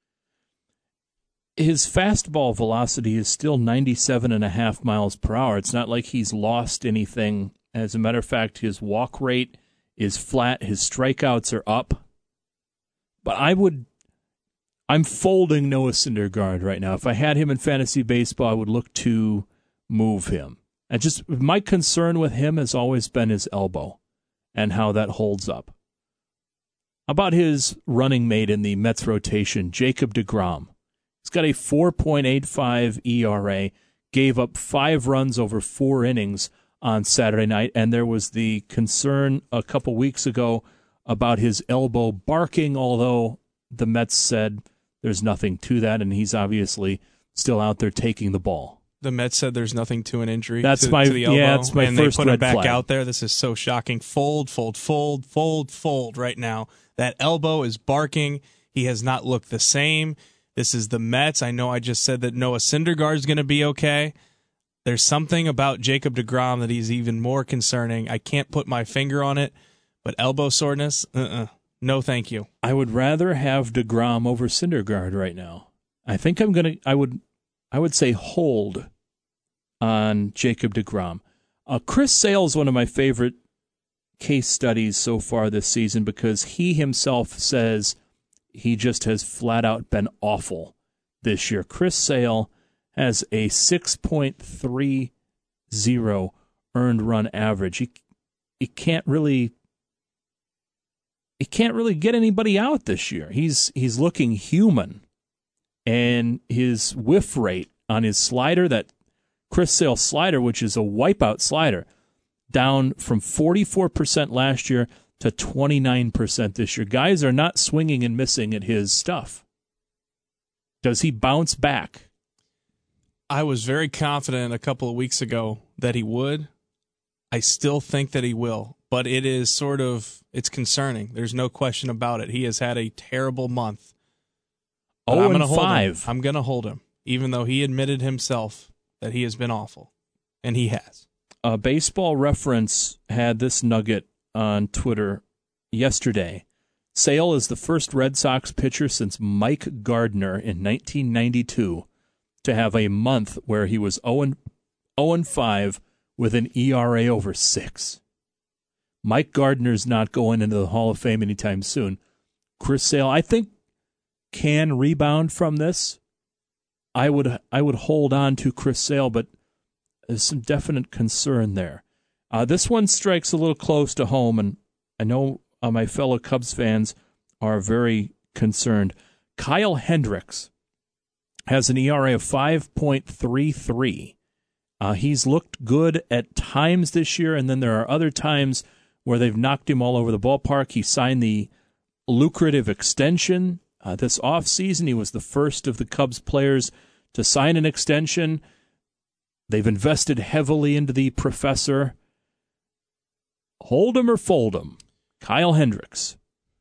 His fastball velocity is still 97.5 miles per hour. It's not like he's lost anything. As a matter of fact, his walk rate is flat. His strikeouts are up. But I'm folding Noah Syndergaard right now. If I had him in fantasy baseball, I would look to move him. And just my concern with him has always been his elbow and how that holds up. How about his running mate in the Mets rotation, Jacob deGrom? He's got a 4.85 ERA, gave up 5 runs over 4 innings on Saturday night, and there was the concern a couple weeks ago about his elbow barking, although the Mets said there's nothing to that, and he's obviously still out there taking the ball. The Mets said there's nothing to an injury to the elbow, that's my and first they put him back flag. out there. This is so shocking. Fold right now. That elbow is barking. He has not looked the same. This is the Mets. I know I just said that Noah Syndergaard is going to be okay. There's something about Jacob deGrom that he's even more concerning. I can't put my finger on it, but elbow soreness, no thank you. I would rather have deGrom over Syndergaard right now. I think I would say hold on Jacob deGrom. Chris Sale is one of my favorite case studies so far this season because he himself says he just has flat out been awful this year. Chris Sale has a 6.30 earned run average. He can't really get anybody out this year. He's looking human, and his whiff rate on his slider, that Chris Sale slider, which is a wipeout slider, down from 44% last year to 29% this year. Guys are not swinging and missing at his stuff. Does he bounce back? I was very confident a couple of weeks ago that he would. I still think that he will, but it's concerning. There's no question about it. He has had a terrible month. But I'm going to hold him. I'm going to hold him. even though he admitted himself that he has been awful, and he has. Baseball Reference had this nugget on Twitter yesterday. Sale is the first Red Sox pitcher since Mike Gardner in 1992 to have a month where he was 0-5 with an ERA over 6. Mike Gardner's not going into the Hall of Fame anytime soon. Chris Sale, I think, can rebound from this. I would hold on to Chris Sale, but there's some definite concern there. This one strikes a little close to home, and I know my fellow Cubs fans are very concerned. Kyle Hendricks has an ERA of 5.33. He's looked good at times this year, and then there are other times where they've knocked him all over the ballpark. He signed the lucrative extension this offseason. He was the first of the Cubs players to sign an extension. They've invested heavily into the professor. Hold him or fold him. Kyle Hendricks.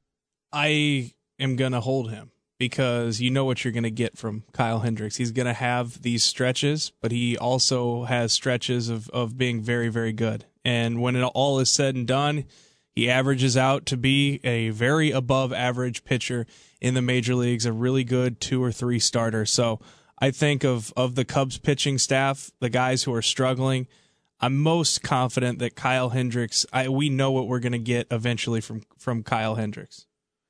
I am going to hold him because you know what you're going to get from Kyle Hendricks. He's going to have these stretches, but he also has stretches of being very, very good. And when it all is said and done, he averages out to be a very above average pitcher in the major leagues, a really good 2 or 3 starter. So I think of the Cubs pitching staff, the guys who are struggling, I'm most confident that Kyle Hendricks, we know what we're going to get eventually from Kyle Hendricks.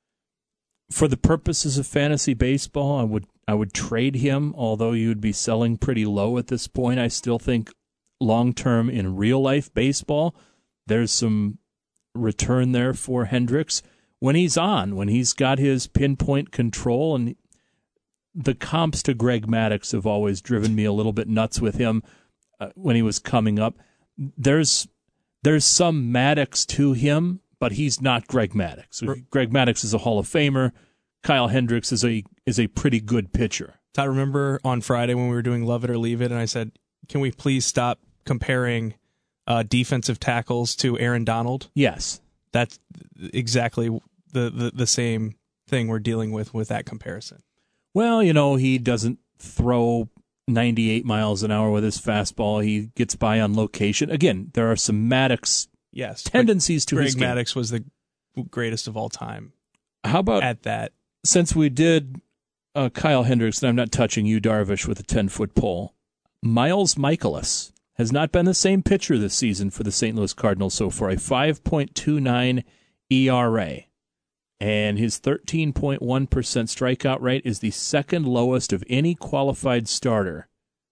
For the purposes of fantasy baseball, I would trade him, although you would be selling pretty low at this point. I still think long-term in real-life baseball, there's some return there for Hendricks when he's on, when he's got his pinpoint control. And the comps to Greg Maddux have always driven me a little bit nuts with him when he was coming up. There's some Maddux to him, but he's not Greg Maddux. Greg Maddux is a Hall of Famer. Kyle Hendricks is a pretty good pitcher. I remember on Friday when we were doing Love It or Leave It, and I said, can we please stop comparing defensive tackles to Aaron Donald? Yes. That's exactly the same thing we're dealing with that comparison. Well, he doesn't throw 98 miles an hour with his fastball. He gets by on location. Again, there are some Maddux tendencies to his game. Greg Maddux was the greatest of all time. How about at that? Since we did Kyle Hendricks, and I'm not touching you, Darvish, with a 10-foot pole, Miles Michaelis has not been the same pitcher this season for the St. Louis Cardinals so far, a 5.29 ERA. And his 13.1% strikeout rate is the second lowest of any qualified starter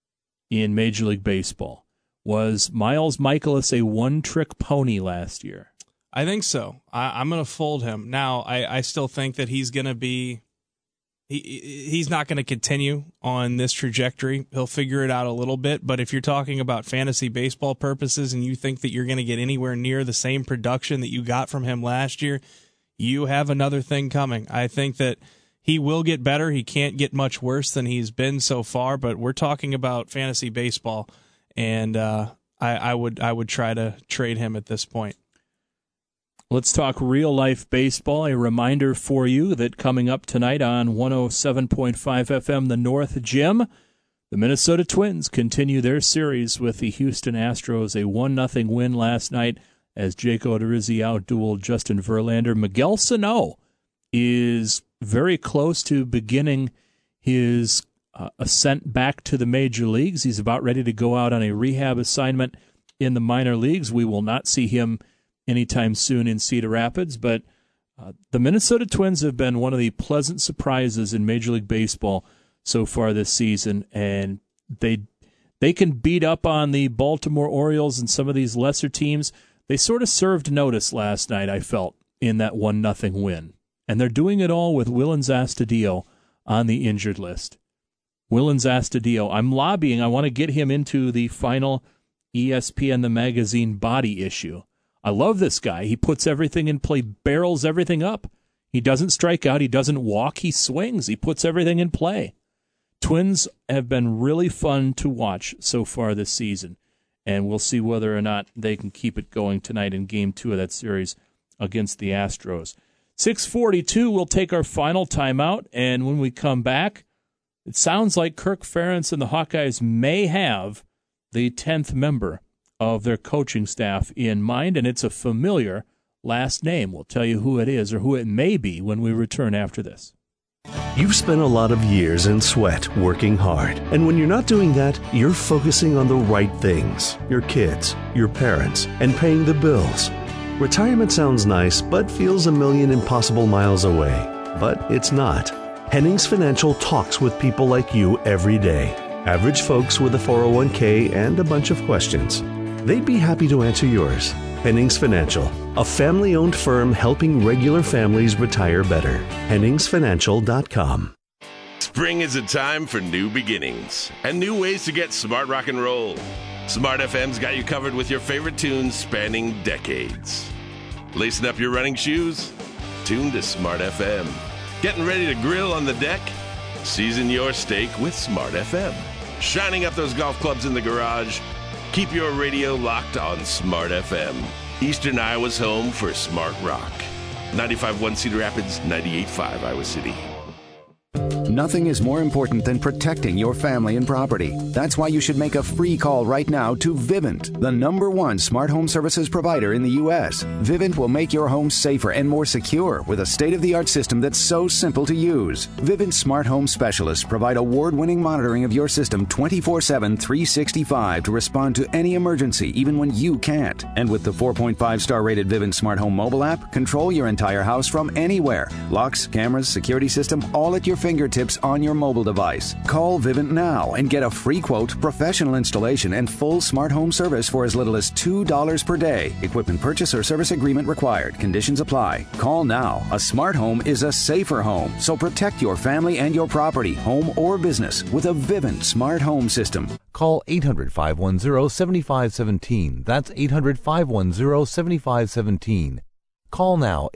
in Major League Baseball. Was Miles Michaelis a one-trick pony last year? I think so. I'm going to fold him. Now, I still think that he's going to be... He's not going to continue on this trajectory. He'll figure it out a little bit, but if you're talking about fantasy baseball purposes and you think that you're going to get anywhere near the same production that you got from him last year, you have another thing coming. I think that he will get better. He can't get much worse than he's been so far, but we're talking about fantasy baseball, and I would try to trade him at this point. Let's talk real-life baseball. A reminder for you that coming up tonight on 107.5 FM, the North Gym, the Minnesota Twins continue their series with the Houston Astros. A 1-0 win last night as Jake Odorizzi outdueled Justin Verlander. Miguel Sano is very close to beginning his ascent back to the major leagues. He's about ready to go out on a rehab assignment in the minor leagues. We will not see him anytime soon in Cedar Rapids, but the Minnesota Twins have been one of the pleasant surprises in Major League Baseball so far this season, and they can beat up on the Baltimore Orioles and some of these lesser teams. They sort of served notice last night, I felt, in that 1-0 win, and they're doing it all with Willens Astudillo on the injured list. Willens Astudillo, I'm lobbying. I want to get him into the final ESPN the Magazine body issue. I love this guy. He puts everything in play, barrels everything up. He doesn't strike out. He doesn't walk. He swings. He puts everything in play. Twins have been really fun to watch so far this season, and we'll see whether or not they can keep it going tonight in Game 2 of that series against the Astros. 6:42, we'll take our final timeout, and when we come back, It sounds like Kirk Ferentz and the Hawkeyes may have the 10th member of their coaching staff in mind, and it's a familiar last name. We'll tell you who it is or who it may be when we return after this. You've spent a lot of years in sweat working hard, and when you're not doing that, you're focusing on the right things, your kids, your parents, and paying the bills. Retirement sounds nice, but feels a million impossible miles away. But it's not. Hennings Financial talks with people like you every day. Average folks with a 401k and a bunch of questions. They'd be happy to answer yours. Hennings Financial, a family-owned firm helping regular families retire better. HenningsFinancial.com. Spring is a time for new beginnings and new ways to get smart rock and roll. Smart FM's got you covered with your favorite tunes spanning decades. Lacing up your running shoes? Tune to Smart FM. Getting ready to grill on the deck? Season your steak with Smart FM. Shining up those golf clubs in the garage? Keep your radio locked on Smart FM. Eastern Iowa's home for smart rock. 95.1 Cedar Rapids, 98.5 Iowa City. Nothing is more important than protecting your family and property. That's why you should make a free call right now to Vivint, the #1 smart home services provider in the U.S. Vivint will make your home safer and more secure with a state-of-the-art system that's so simple to use. Vivint smart home specialists provide award-winning monitoring of your system 24/7, 365 to respond to any emergency, even when you can't. And with the 4.5-star rated Vivint smart home mobile app, control your entire house from anywhere. Locks, cameras, security system, all at your fingertips on your mobile device. Call Vivint now and get a free quote, professional installation, and full smart home service for as little as $2 per day. Equipment purchase or service agreement required. Conditions apply. Call now. A smart home is a safer home, so protect your family and your property, home or business, with a Vivint smart home system. Call 800-510-7517. That's 800-510-7517. Call now,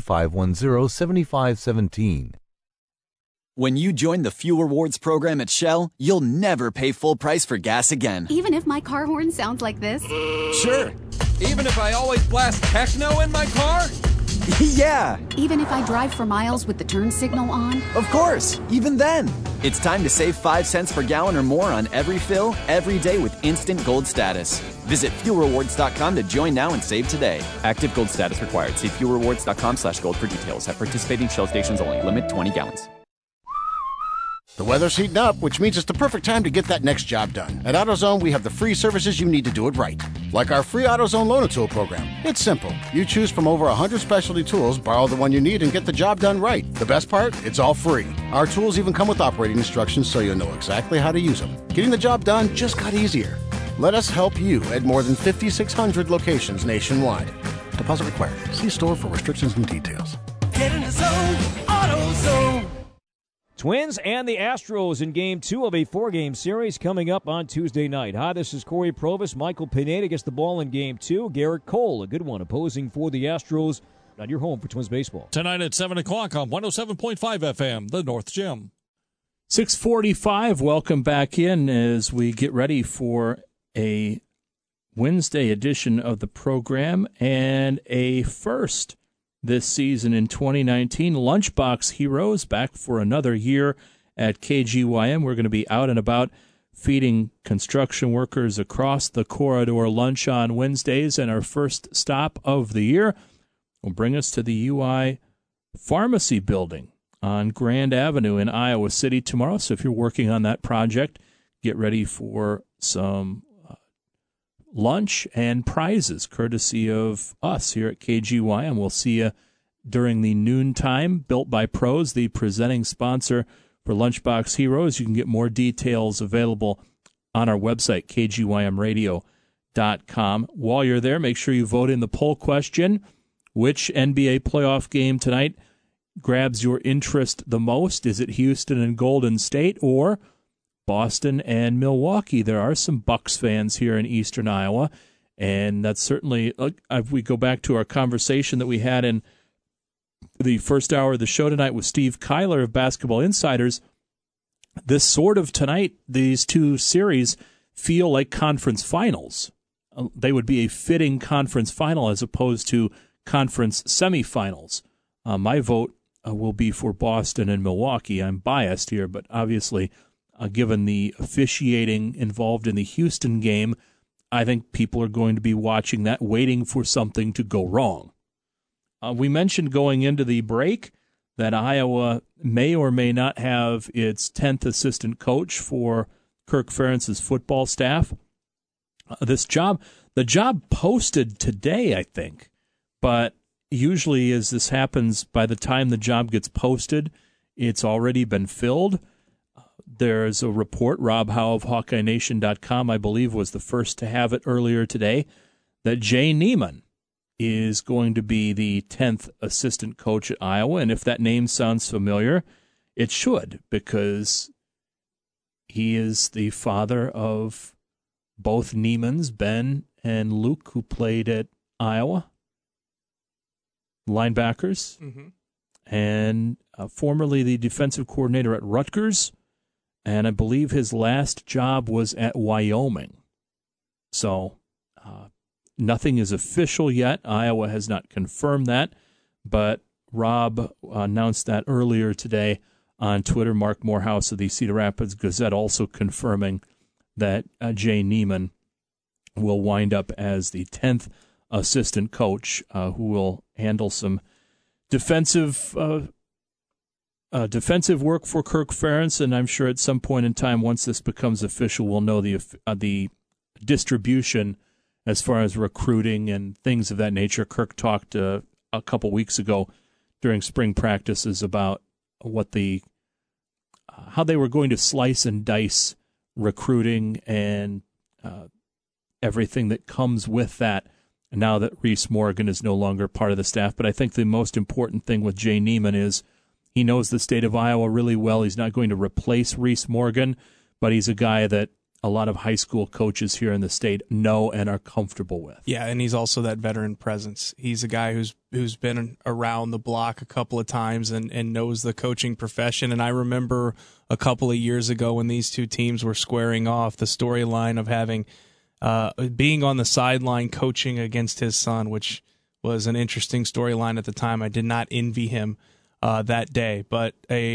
800-510-7517. When you join the Fuel Rewards program at Shell, you'll never pay full price for gas again. Even if my car horn sounds like this? Sure. Even if I always blast techno in my car? Yeah. Even if I drive for miles with the turn signal on? Of course. Even then. It's time to save 5 cents per gallon or more on every fill, every day with instant gold status. Visit fuelrewards.com to join now and save today. Active gold status required. See fuelrewards.com/gold for details. At participating Shell stations only. Limit 20 gallons. The weather's heating up, which means it's the perfect time to get that next job done. At AutoZone, we have the free services you need to do it right. Like our free AutoZone Loan a Tool program. It's simple. You choose from over 100 specialty tools, borrow the one you need, and get the job done right. The best part? It's all free. Our tools even come with operating instructions so you'll know exactly how to use them. Getting the job done just got easier. Let us help you at more than 5,600 locations nationwide. Deposit required. See store for restrictions and details. Get in the zone, AutoZone. Twins and the Astros in Game 2 of a 4-game series coming up on Tuesday night. Hi, this is Corey Provis. Michael Pineda gets the ball in Game 2. Garrett Cole, a good one, opposing for the Astros. On your home for Twins baseball. Tonight at 7 o'clock on 107.5 FM, the North Gym. 6:45, welcome back in as we get ready for a Wednesday edition of the program and a first this season in 2019. Lunchbox Heroes back for another year at KGYM. We're going to be out and about feeding construction workers across the corridor lunch on Wednesdays, and our first stop of the year will bring us to the UI Pharmacy Building on Grand Avenue in Iowa City tomorrow. So if you're working on that project, get ready for some lunch and prizes courtesy of us here at KGYM. We'll see you during the noontime. Built by Pros, the presenting sponsor for Lunchbox Heroes. You can get more details available on our website, kgymradio.com. While you're there, make sure you vote in the poll question. Which NBA playoff game tonight grabs your interest the most? Is it Houston and Golden State or Boston and Milwaukee? There are some Bucks fans here in Eastern Iowa, and that's certainly, if we go back to our conversation that we had in the first hour of the show tonight with Steve Kyler of Basketball Insiders, this sort of tonight, these two series feel like conference finals. They would be a fitting conference final as opposed to conference semifinals. My vote will be for Boston and Milwaukee. I'm biased here, but obviously, given the officiating involved in the Houston game, I think people are going to be watching that, waiting for something to go wrong. We mentioned going into the break that Iowa may or may not have its 10th assistant coach for Kirk Ferentz's football staff. The job posted today, I think, but usually as this happens, by the time the job gets posted, it's already been filled. There's a report, Rob Howe of HawkeyeNation.com, I believe, was the first to have it earlier today, that Jay Neiman is going to be the 10th assistant coach at Iowa. And if that name sounds familiar, it should, because he is the father of both Neimans, Ben and Luke, who played at Iowa, linebackers, and formerly the defensive coordinator at Rutgers. And I believe his last job was at Wyoming. So nothing is official yet. Iowa has not confirmed that, but Rob announced that earlier today on Twitter. Mark Morehouse of the Cedar Rapids Gazette also confirming that Jay Neiman will wind up as the 10th assistant coach who will handle some defensive work for Kirk Ferentz, and I'm sure at some point in time, once this becomes official, we'll know the distribution as far as recruiting and things of that nature. Kirk talked a couple weeks ago during spring practices about how they were going to slice and dice recruiting and everything that comes with that now that Reese Morgan is no longer part of the staff. But I think the most important thing with Jay Neiman is he knows the state of Iowa really well. He's not going to replace Reese Morgan, but he's a guy that a lot of high school coaches here in the state know and are comfortable with. Yeah, and he's also that veteran presence. He's a guy who's been around the block a couple of times and knows the coaching profession. And I remember a couple of years ago when these two teams were squaring off, the storyline of having being on the sideline coaching against his son, which was an interesting storyline at the time. I did not envy him that day, but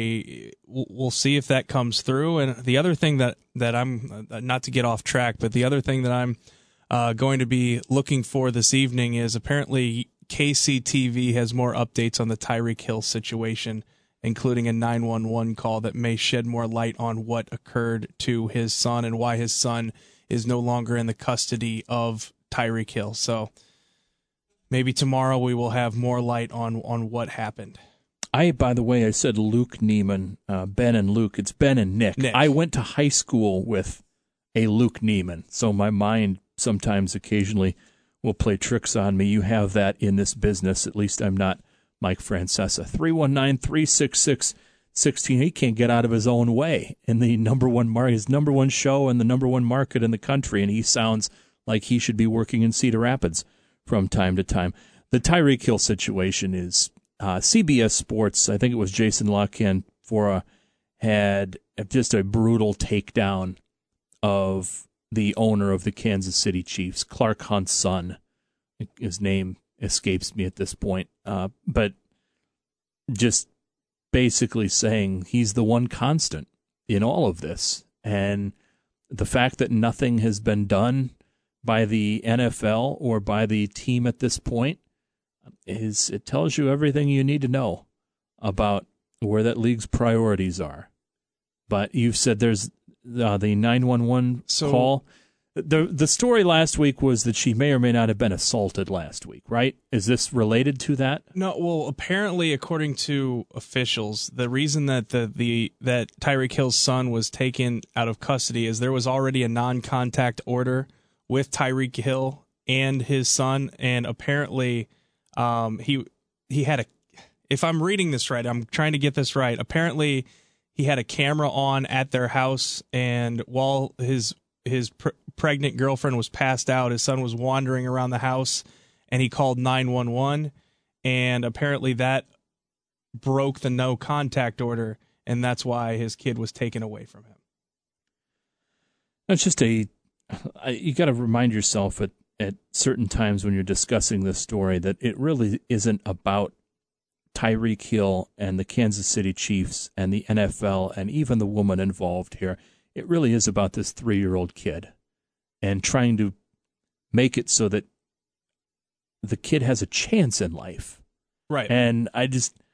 we'll see if that comes through. And the other thing that I'm, not to get off track, but the other thing that I'm going to be looking for this evening is apparently KCTV has more updates on the Tyreek Hill situation, including a 911 call that may shed more light on what occurred to his son and why his son is no longer in the custody of Tyreek Hill. So maybe tomorrow we will have more light on what happened. By the way, I said Luke Neiman, Ben and Luke. It's Ben and Nick. I went to high school with a Luke Neiman, so my mind sometimes, occasionally, will play tricks on me. You have that in this business. At least I'm not Mike Francesa. 319-366-16. He can't get out of his own way in the his number one show and the number one market in the country, and he sounds like he should be working in Cedar Rapids from time to time. The Tyreek Hill situation is CBS Sports, I think it was Jason La Canfora, had just a brutal takedown of the owner of the Kansas City Chiefs, Clark Hunt's son. His name escapes me at this point, but just basically saying he's the one constant in all of this. And the fact that nothing has been done by the NFL or by the team at this point, it tells you everything you need to know about where that league's priorities are. But you've said there's the 911 call. The story last week was that she may or may not have been assaulted last week, right? Is this related to that? No, well, apparently, according to officials, the reason that that Tyreek Hill's son was taken out of custody is there was already a non-contact order with Tyreek Hill and his son, and apparently he had if I'm reading this right, I'm trying to get this right. Apparently, he had a camera on at their house, and while his pregnant girlfriend was passed out, his son was wandering around the house, and he called 911, and apparently that broke the no contact order, and that's why his kid was taken away from him. It's just you got to remind yourself at certain times when you're discussing this story that it really isn't about Tyreek Hill and the Kansas City Chiefs and the NFL and even the woman involved here. It really is about this 3-year-old kid and trying to make it so that the kid has a chance in life. Right. And I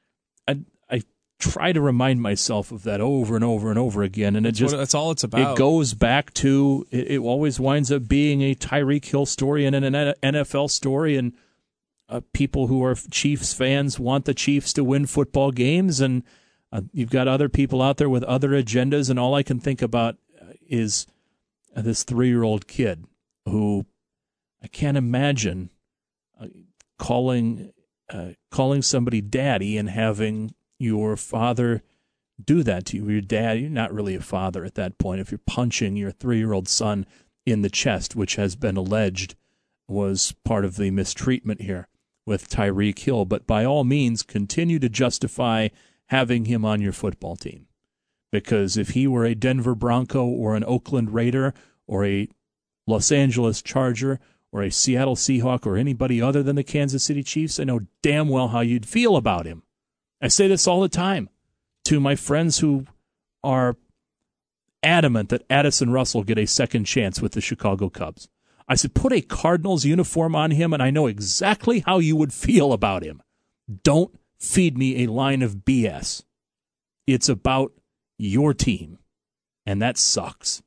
try to remind myself of that over and over and over again. And that's all it's about. It goes back to, it always winds up being a Tyreek Hill story and an NFL story. And people who are Chiefs fans want the Chiefs to win football games. And you've got other people out there with other agendas. And all I can think about is this 3-year-old kid who I can't imagine calling somebody daddy and having your father do that to you. Your dad, you're not really a father at that point if you're punching your 3-year-old son in the chest, which has been alleged was part of the mistreatment here with Tyreek Hill. But by all means, continue to justify having him on your football team. Because if he were a Denver Bronco or an Oakland Raider or a Los Angeles Charger or a Seattle Seahawk or anybody other than the Kansas City Chiefs, I know damn well how you'd feel about him. I say this all the time to my friends who are adamant that Addison Russell get a second chance with the Chicago Cubs. I said, put a Cardinals uniform on him, and I know exactly how you would feel about him. Don't feed me a line of BS. It's about your team, and that sucks.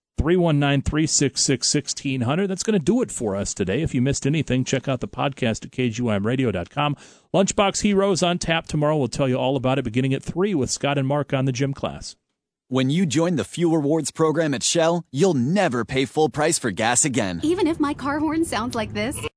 319-366-1600. That's going to do it for us today. If you missed anything, check out the podcast at KGYMradio.com. Lunchbox Heroes on tap tomorrow. We'll tell you all about it beginning at 3 with Scott and Mark on the gym class. When you join the Fuel Rewards program at Shell, you'll never pay full price for gas again. Even if my car horn sounds like this.